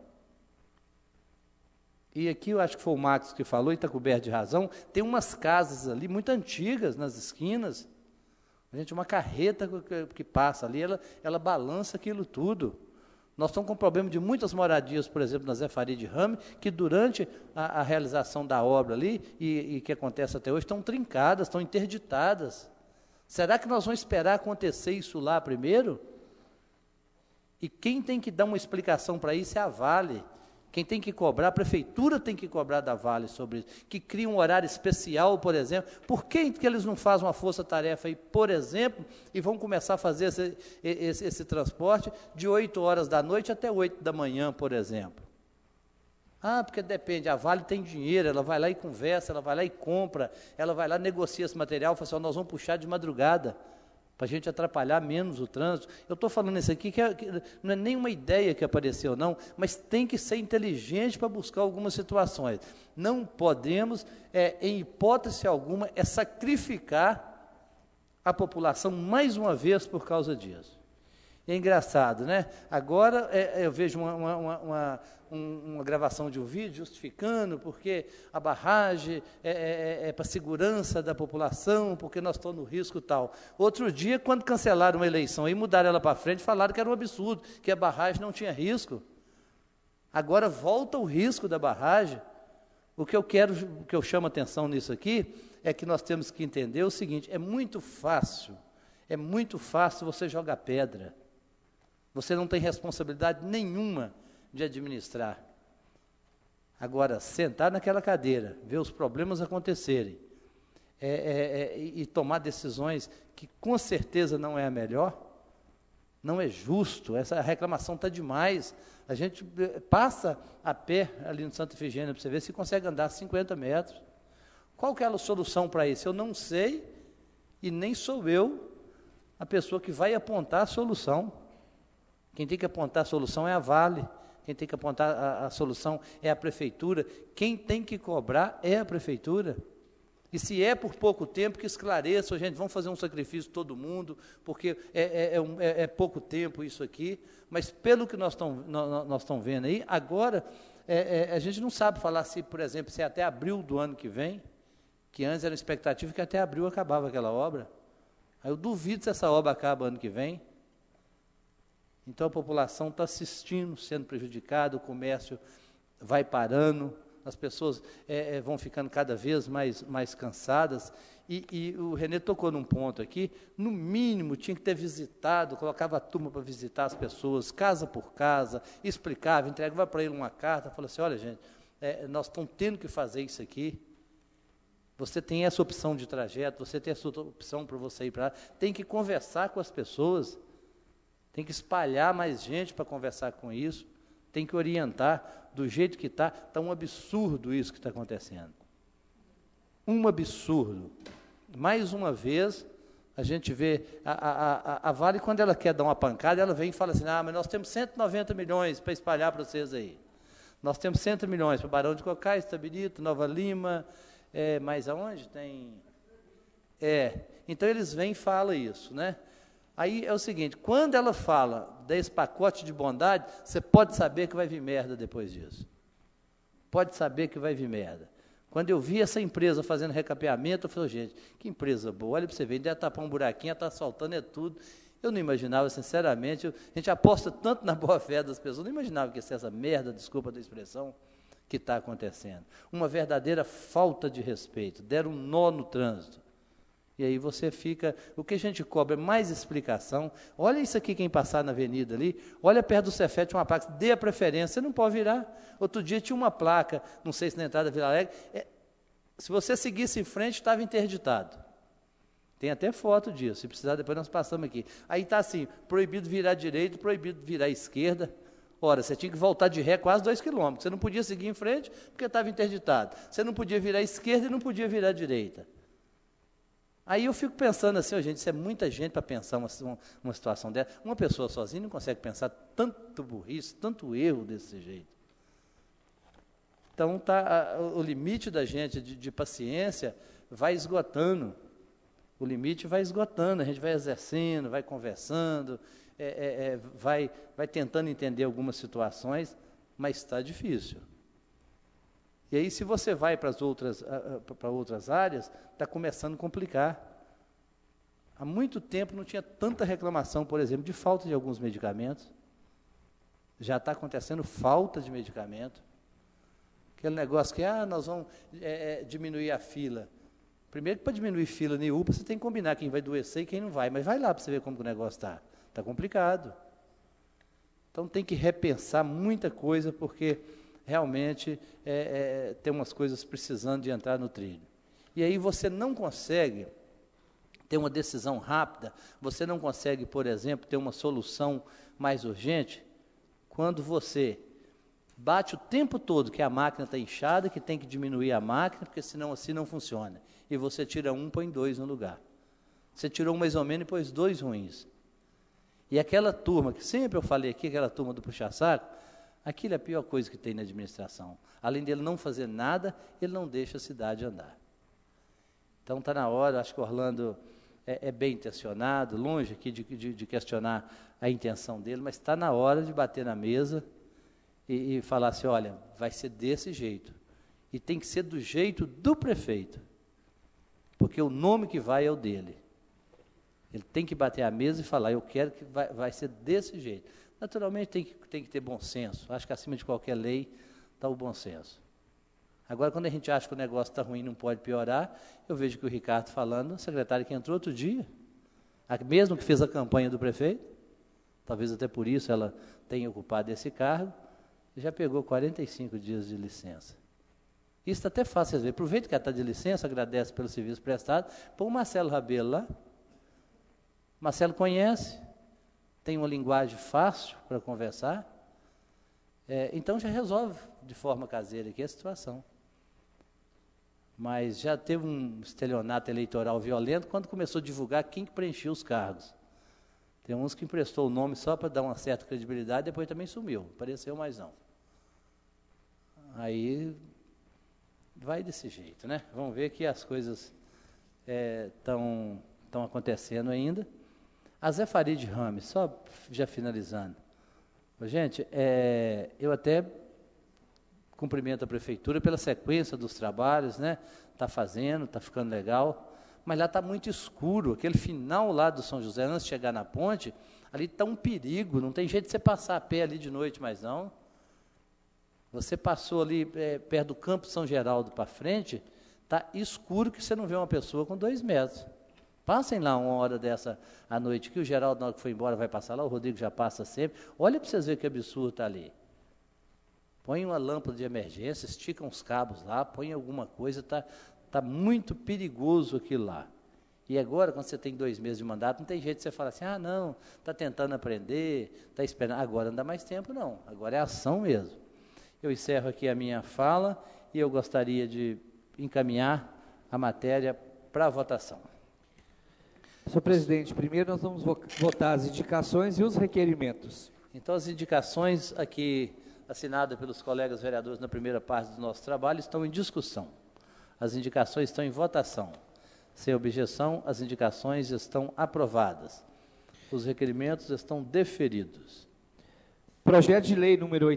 E aqui eu acho que foi o Max que falou, e está coberto de razão, tem umas casas ali muito antigas nas esquinas. Gente, uma carreta que passa ali, ela balança aquilo tudo. Nós estamos com problema de muitas moradias, por exemplo, na Zé Faria de Rame, que durante a realização da obra ali, e que acontece até hoje, estão trincadas, estão interditadas. Será que nós vamos esperar acontecer isso lá primeiro? E quem tem que dar uma explicação para isso é a Vale. Quem tem que cobrar, a prefeitura tem que cobrar da Vale sobre isso, que cria um horário especial, por exemplo. Por que eles não fazem uma força-tarefa aí, por exemplo, e vão começar a fazer esse transporte de 8 horas da noite até 8 da manhã, por exemplo? Ah, porque depende, a Vale tem dinheiro, ela vai lá e conversa, ela vai lá e compra, ela vai lá e negocia esse material, fala assim, nós vamos puxar de madrugada, para a gente atrapalhar menos o trânsito. Eu estou falando isso aqui, que não é nenhuma ideia que apareceu, não, mas tem que ser inteligente para buscar algumas situações. Não podemos, em hipótese alguma, sacrificar a população mais uma vez por causa disso. É engraçado, né? Agora eu vejo uma gravação de um vídeo justificando porque a barragem é para a segurança da população, porque nós estamos no risco tal. Outro dia, quando cancelaram uma eleição e mudaram ela para frente, falaram que era um absurdo, que a barragem não tinha risco. Agora volta o risco da barragem. O que eu chamo a atenção nisso aqui, é que nós temos que entender o seguinte, é muito fácil você jogar pedra. Você não tem responsabilidade nenhuma de administrar. Agora, sentar naquela cadeira, ver os problemas acontecerem, e tomar decisões que com certeza não é a melhor, não é justo, essa reclamação está demais. A gente passa a pé ali no Santa Efigênia para você ver se consegue andar 50 metros. Qual que é a solução para isso? Eu não sei, e nem sou eu a pessoa que vai apontar a solução. Quem tem que apontar a solução é a Vale, quem tem que apontar a solução é a prefeitura, quem tem que cobrar é a prefeitura. E se é por pouco tempo, que esclareça, gente, vamos fazer um sacrifício todo mundo, porque é pouco tempo isso aqui, mas pelo que nós estamos vendo aí, agora a gente não sabe falar se, por exemplo, se é até abril do ano que vem, que antes era a expectativa que até abril acabava aquela obra. Aí eu duvido se essa obra acaba ano que vem. Então a população está assistindo, sendo prejudicada, o comércio vai parando, as pessoas vão ficando cada vez mais cansadas, e o Renê tocou num ponto aqui, no mínimo tinha que ter visitado, colocava a turma para visitar as pessoas, casa por casa, explicava, entregava para ele uma carta, falava assim, olha gente, nós estamos tendo que fazer isso aqui, você tem essa opção de trajeto, você tem essa opção para você ir para lá, tem que conversar com as pessoas, tem que espalhar mais gente para conversar com isso, tem que orientar do jeito que está um absurdo isso que está acontecendo. Um absurdo. Mais uma vez, a gente vê, a Vale, quando ela quer dar uma pancada, ela vem e fala assim, mas nós temos 190 milhões para espalhar para vocês aí. Nós temos 100 milhões para Barão de Cocais, Itabirito, Nova Lima, mas aonde tem? Então eles vêm e falam isso, né? Aí é o seguinte, quando ela fala desse pacote de bondade, você pode saber que vai vir merda depois disso. Pode saber que vai vir merda. Quando eu vi essa empresa fazendo recapeamento, eu falei, gente, que empresa boa, olha para você ver, deve tapar um buraquinho, está asfaltando, tudo. Eu não imaginava, sinceramente, a gente aposta tanto na boa-fé das pessoas, não imaginava que ia ser essa merda, desculpa da expressão, que está acontecendo. Uma verdadeira falta de respeito, deram um nó no trânsito. E aí você fica... O que a gente cobra é mais explicação. Olha isso aqui, quem passar na avenida ali, olha perto do Cefet, uma placa, dê a preferência, você não pode virar. Outro dia tinha uma placa, não sei se na entrada da Vila Alegre, se você seguisse em frente, estava interditado. Tem até foto disso, se precisar, depois nós passamos aqui. Aí está assim, proibido virar à direita, proibido virar à esquerda. Ora, você tinha que voltar de ré quase 2 quilômetros. Você não podia seguir em frente porque estava interditado. Você não podia virar à esquerda e não podia virar à direita. Aí eu fico pensando assim, gente, isso é muita gente para pensar uma situação dessa. Uma pessoa sozinha não consegue pensar tanto burrice, tanto erro desse jeito. Então, o limite da gente de paciência vai esgotando. O limite vai esgotando, a gente vai exercendo, vai conversando, vai tentando entender algumas situações, mas está difícil. E aí, se você vai para outras áreas, está começando a complicar. Há muito tempo não tinha tanta reclamação, por exemplo, de falta de alguns medicamentos. Já está acontecendo falta de medicamento. Aquele negócio que, nós vamos diminuir a fila. Primeiro, para diminuir fila na UPA, você tem que combinar quem vai adoecer e quem não vai. Mas vai lá para você ver como o negócio está. Está complicado. Então, tem que repensar muita coisa, porque realmente tem umas coisas precisando de entrar no trilho. E aí você não consegue ter uma decisão rápida, você não consegue, por exemplo, ter uma solução mais urgente, quando você bate o tempo todo que a máquina está inchada, que tem que diminuir a máquina, porque senão assim não funciona. E você tira um, põe 2 no lugar. Você tirou um mais ou menos e pôs 2 ruins. E aquela turma, que sempre eu falei aqui, aquela turma do puxa-saco, aquilo é a pior coisa que tem na administração. Além dele não fazer nada, ele não deixa a cidade andar. Então está na hora, acho que o Orlando é bem intencionado, longe aqui de questionar a intenção dele, mas está na hora de bater na mesa e falar assim, olha, vai ser desse jeito. E tem que ser do jeito do prefeito, porque o nome que vai é o dele. Ele tem que bater a mesa e falar, eu quero que vai ser desse jeito. Naturalmente tem que ter bom senso. Acho que acima de qualquer lei está o bom senso. Agora, quando a gente acha que o negócio está ruim e não pode piorar, eu vejo que o Ricardo falando, a secretária que entrou outro dia, mesmo que fez a campanha do prefeito, talvez até por isso ela tenha ocupado esse cargo, já pegou 45 dias de licença. Isso está até fácil, vocês verem. Aproveita que ela está de licença, agradece pelo serviço prestado, põe o Marcelo Rabelo lá. Marcelo conhece, tem uma linguagem fácil para conversar, então já resolve de forma caseira aqui a situação. Mas já teve um estelionato eleitoral violento quando começou a divulgar quem que preenchia os cargos. Tem uns que emprestou o nome só para dar uma certa credibilidade, depois também sumiu, não apareceu mais não. Aí vai desse jeito, né? Vamos ver que as coisas estão acontecendo ainda. A Zé Farid Rames, só já finalizando. Gente, eu até cumprimento a prefeitura pela sequência dos trabalhos, né? Está fazendo, está ficando legal, mas lá está muito escuro. Aquele final lá do São José, antes de chegar na ponte, ali está um perigo, não tem jeito de você passar a pé ali de noite mais não. Você passou ali perto do Campo São Geraldo para frente, está escuro que você não vê uma pessoa com 2 metros. Passem lá uma hora dessa à noite, que o Geraldo, na hora que foi embora, vai passar lá, o Rodrigo já passa sempre. Olha para vocês verem que absurdo está ali. Põe uma lâmpada de emergência, estica uns cabos lá, põe alguma coisa, tá muito perigoso aquilo lá. E agora, quando você tem 2 meses de mandato, não tem jeito de você falar assim, não, está tentando aprender, está esperando. Agora não dá mais tempo, não. Agora é ação mesmo. Eu encerro aqui a minha fala e eu gostaria de encaminhar a matéria para a votação. Senhor presidente, primeiro nós vamos votar as indicações e os requerimentos. Então, as indicações aqui assinadas pelos colegas vereadores na primeira parte do nosso trabalho estão em discussão. As indicações estão em votação. Sem objeção, as indicações estão aprovadas. Os requerimentos estão deferidos. Projeto de lei número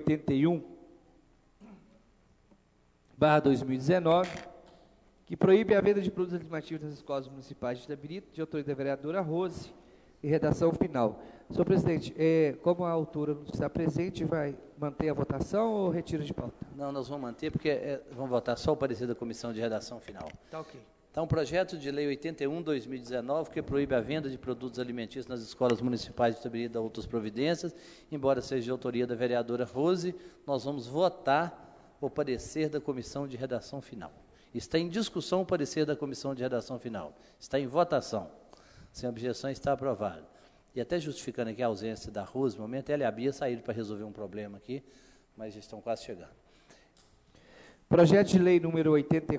81/2019, que proíbe a venda de produtos alimentícios nas escolas municipais de Itabirito, de autoria da vereadora Rose, e redação final. Senhor presidente, como a autora não está presente, vai manter a votação ou retira de pauta? Não, nós vamos manter, porque vamos votar só o parecer da comissão de redação final. Tá ok. Então, o projeto de lei 81/2019, que proíbe a venda de produtos alimentícios nas escolas municipais de Itabirito e outras providências, embora seja de autoria da vereadora Rose, nós vamos votar o parecer da comissão de redação final. Está em discussão o parecer da comissão de redação final. Está em votação. Sem objeção, está aprovado. E até justificando aqui a ausência da Rose, no momento, ela e a Bia saíram para resolver um problema aqui, mas já estão quase chegando. Projeto de lei número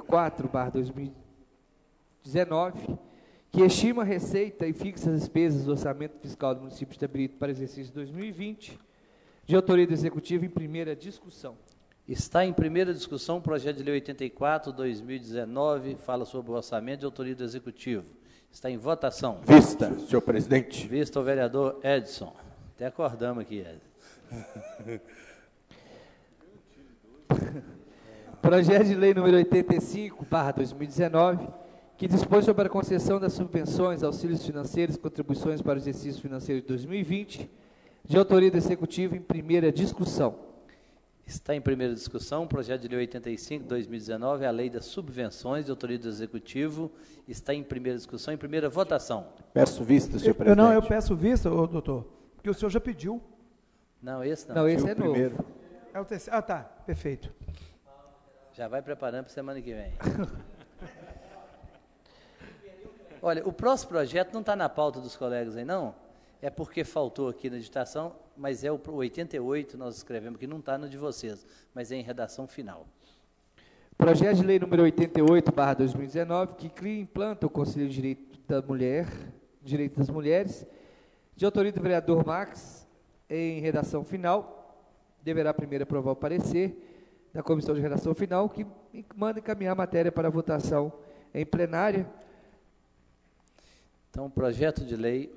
84/2019, que estima a receita e fixa as despesas do orçamento fiscal do município de Itabirito para o exercício 2020, de autoria do Executivo, em primeira discussão. Está em primeira discussão o projeto de lei 84/2019, fala sobre o orçamento de autoria do Executivo. Está em votação. Vista, senhor presidente. Vista o vereador Edson. Até acordamos aqui, Edson. Projeto de lei número 85/2019, que dispõe sobre a concessão das subvenções, auxílios financeiros e contribuições para o exercício financeiro de 2020, de autoria do Executivo, em primeira discussão. Está em primeira discussão o projeto de lei 85/2019, a lei das subvenções de autoria do Executivo. Está em primeira discussão, em primeira votação. Peço vista, senhor presidente. Eu peço vista, doutor, porque o senhor já pediu. Não, esse não. Não, esse é primeiro. novo. É o terceiro. Ah, tá, perfeito. Já vai preparando para a semana que vem. Olha, o próximo projeto não está na pauta dos colegas aí, não? É porque faltou aqui na digitação, mas é o 88, nós escrevemos que não está no de vocês, mas é em redação final. Projeto de lei número 88/2019, que cria e implanta o Conselho de Direito das Mulheres, de autoria do vereador Max, em redação final. Deverá primeiro aprovar o parecer da comissão de redação final, que manda encaminhar a matéria para votação em plenária. Então, o projeto de lei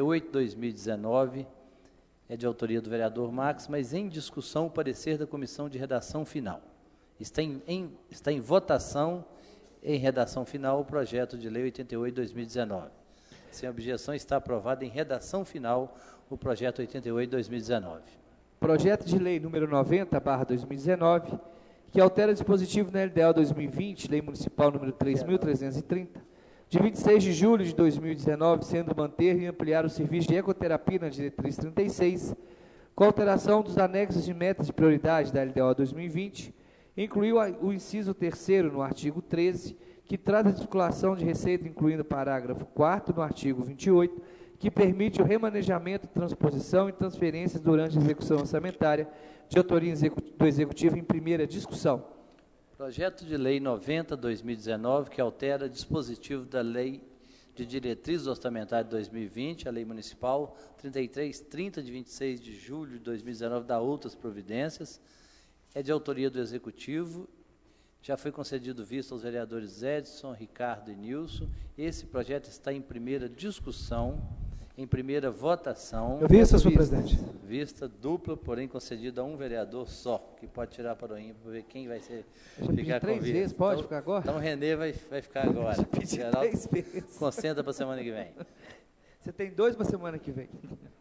88/2019 é de autoria do vereador Max, mas em discussão o parecer da comissão de redação final. Está em votação, em redação final, o projeto de lei 88/2019. Sem objeção, está aprovado em redação final o projeto 88/2019. Projeto de lei número 90/2019, que altera o dispositivo na LDO 2020, lei municipal número 3.330, de 26 de julho de 2019, sendo manter e ampliar o serviço de ecoterapia na diretriz 36, com alteração dos anexos de metas de prioridade da LDO 2020, incluiu o inciso 3º no artigo 13, que trata de circulação de receita, incluindo o parágrafo 4º no artigo 28, que permite o remanejamento, transposição e transferências durante a execução orçamentária, de autoria do Executivo, em primeira discussão. Projeto de lei 90/2019, que altera dispositivo da Lei de Diretrizes Orçamentárias de 2020, a Lei Municipal 3330, de 26 de julho de 2019, da outras providências, é de autoria do Executivo. Já foi concedido vista aos vereadores Edson, Ricardo e Nilson. Esse projeto está em primeira discussão, em primeira votação. Eu vista, senhor presidente. Vista dupla, porém concedida a um vereador só, que pode tirar a paroinha para ver quem vai ser. Eu já pedi Ficar 3 com vista. vezes, pode Então, ficar agora? Então o Renê vai ficar agora. Eu pedi 3 vezes. Concentra para a semana que vem. Você tem 2 para a semana que vem.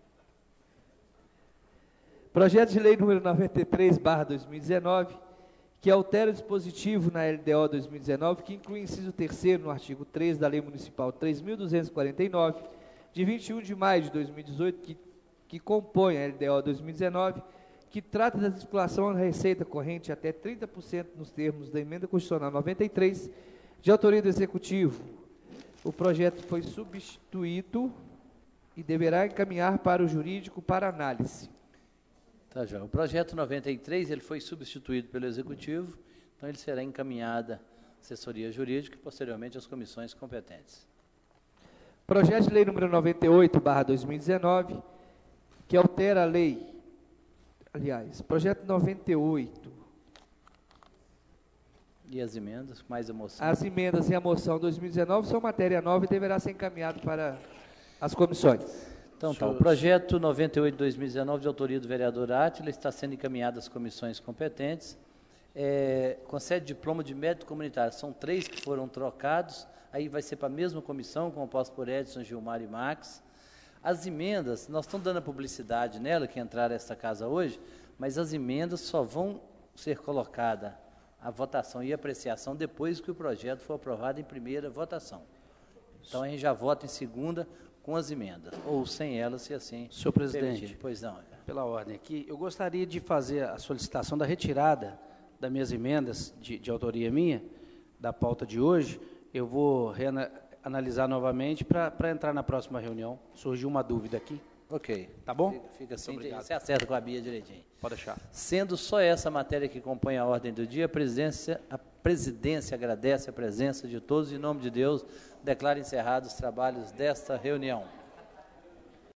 Projeto de lei número 93/2019, que altera o dispositivo na LDO 2019, que inclui o inciso 3º no artigo 13 da Lei Municipal 3.249, de 21 de maio de 2018, que compõe a LDO 2019, que trata da circulação da receita corrente até 30% nos termos da Emenda Constitucional 93, de autoria do Executivo. O projeto foi substituído e deverá encaminhar para o jurídico para análise. Tá, João. O projeto 93, ele foi substituído pelo Executivo, então ele será encaminhado à assessoria jurídica e posteriormente às comissões competentes. Projeto de lei número 98/2019, que altera a lei, projeto 98. E as emendas, mais a moção? As emendas e a moção 2019 são matéria nova e deverá ser encaminhado para as comissões. Então, tá, o projeto 98/2019, de autoria do vereador Átila, está sendo encaminhado às comissões competentes. Concede diploma de mérito comunitário. São 3 que foram trocados, aí vai ser para a mesma comissão, composta por Edson, Gilmar e Max. As emendas, nós estamos dando a publicidade nela, que entraram nesta casa hoje, mas as emendas só vão ser colocadas a votação e apreciação depois que o projeto for aprovado em primeira votação. Então, a gente já vota em segunda com as emendas, ou sem elas, se assim Senhor presidente, permitido. Pois não. pela ordem aqui, eu gostaria de fazer a solicitação da retirada das minhas emendas de autoria minha, da pauta de hoje. Eu vou analisar novamente para entrar na próxima reunião. Surgiu uma dúvida aqui. Ok. Tá bom? Fica assim, obrigado. você acerta com a Bia direitinho. Pode deixar. Sendo só essa matéria que compõe a ordem do dia, a presidência agradece a presença de todos e, em nome de Deus, declara encerrados os trabalhos desta reunião.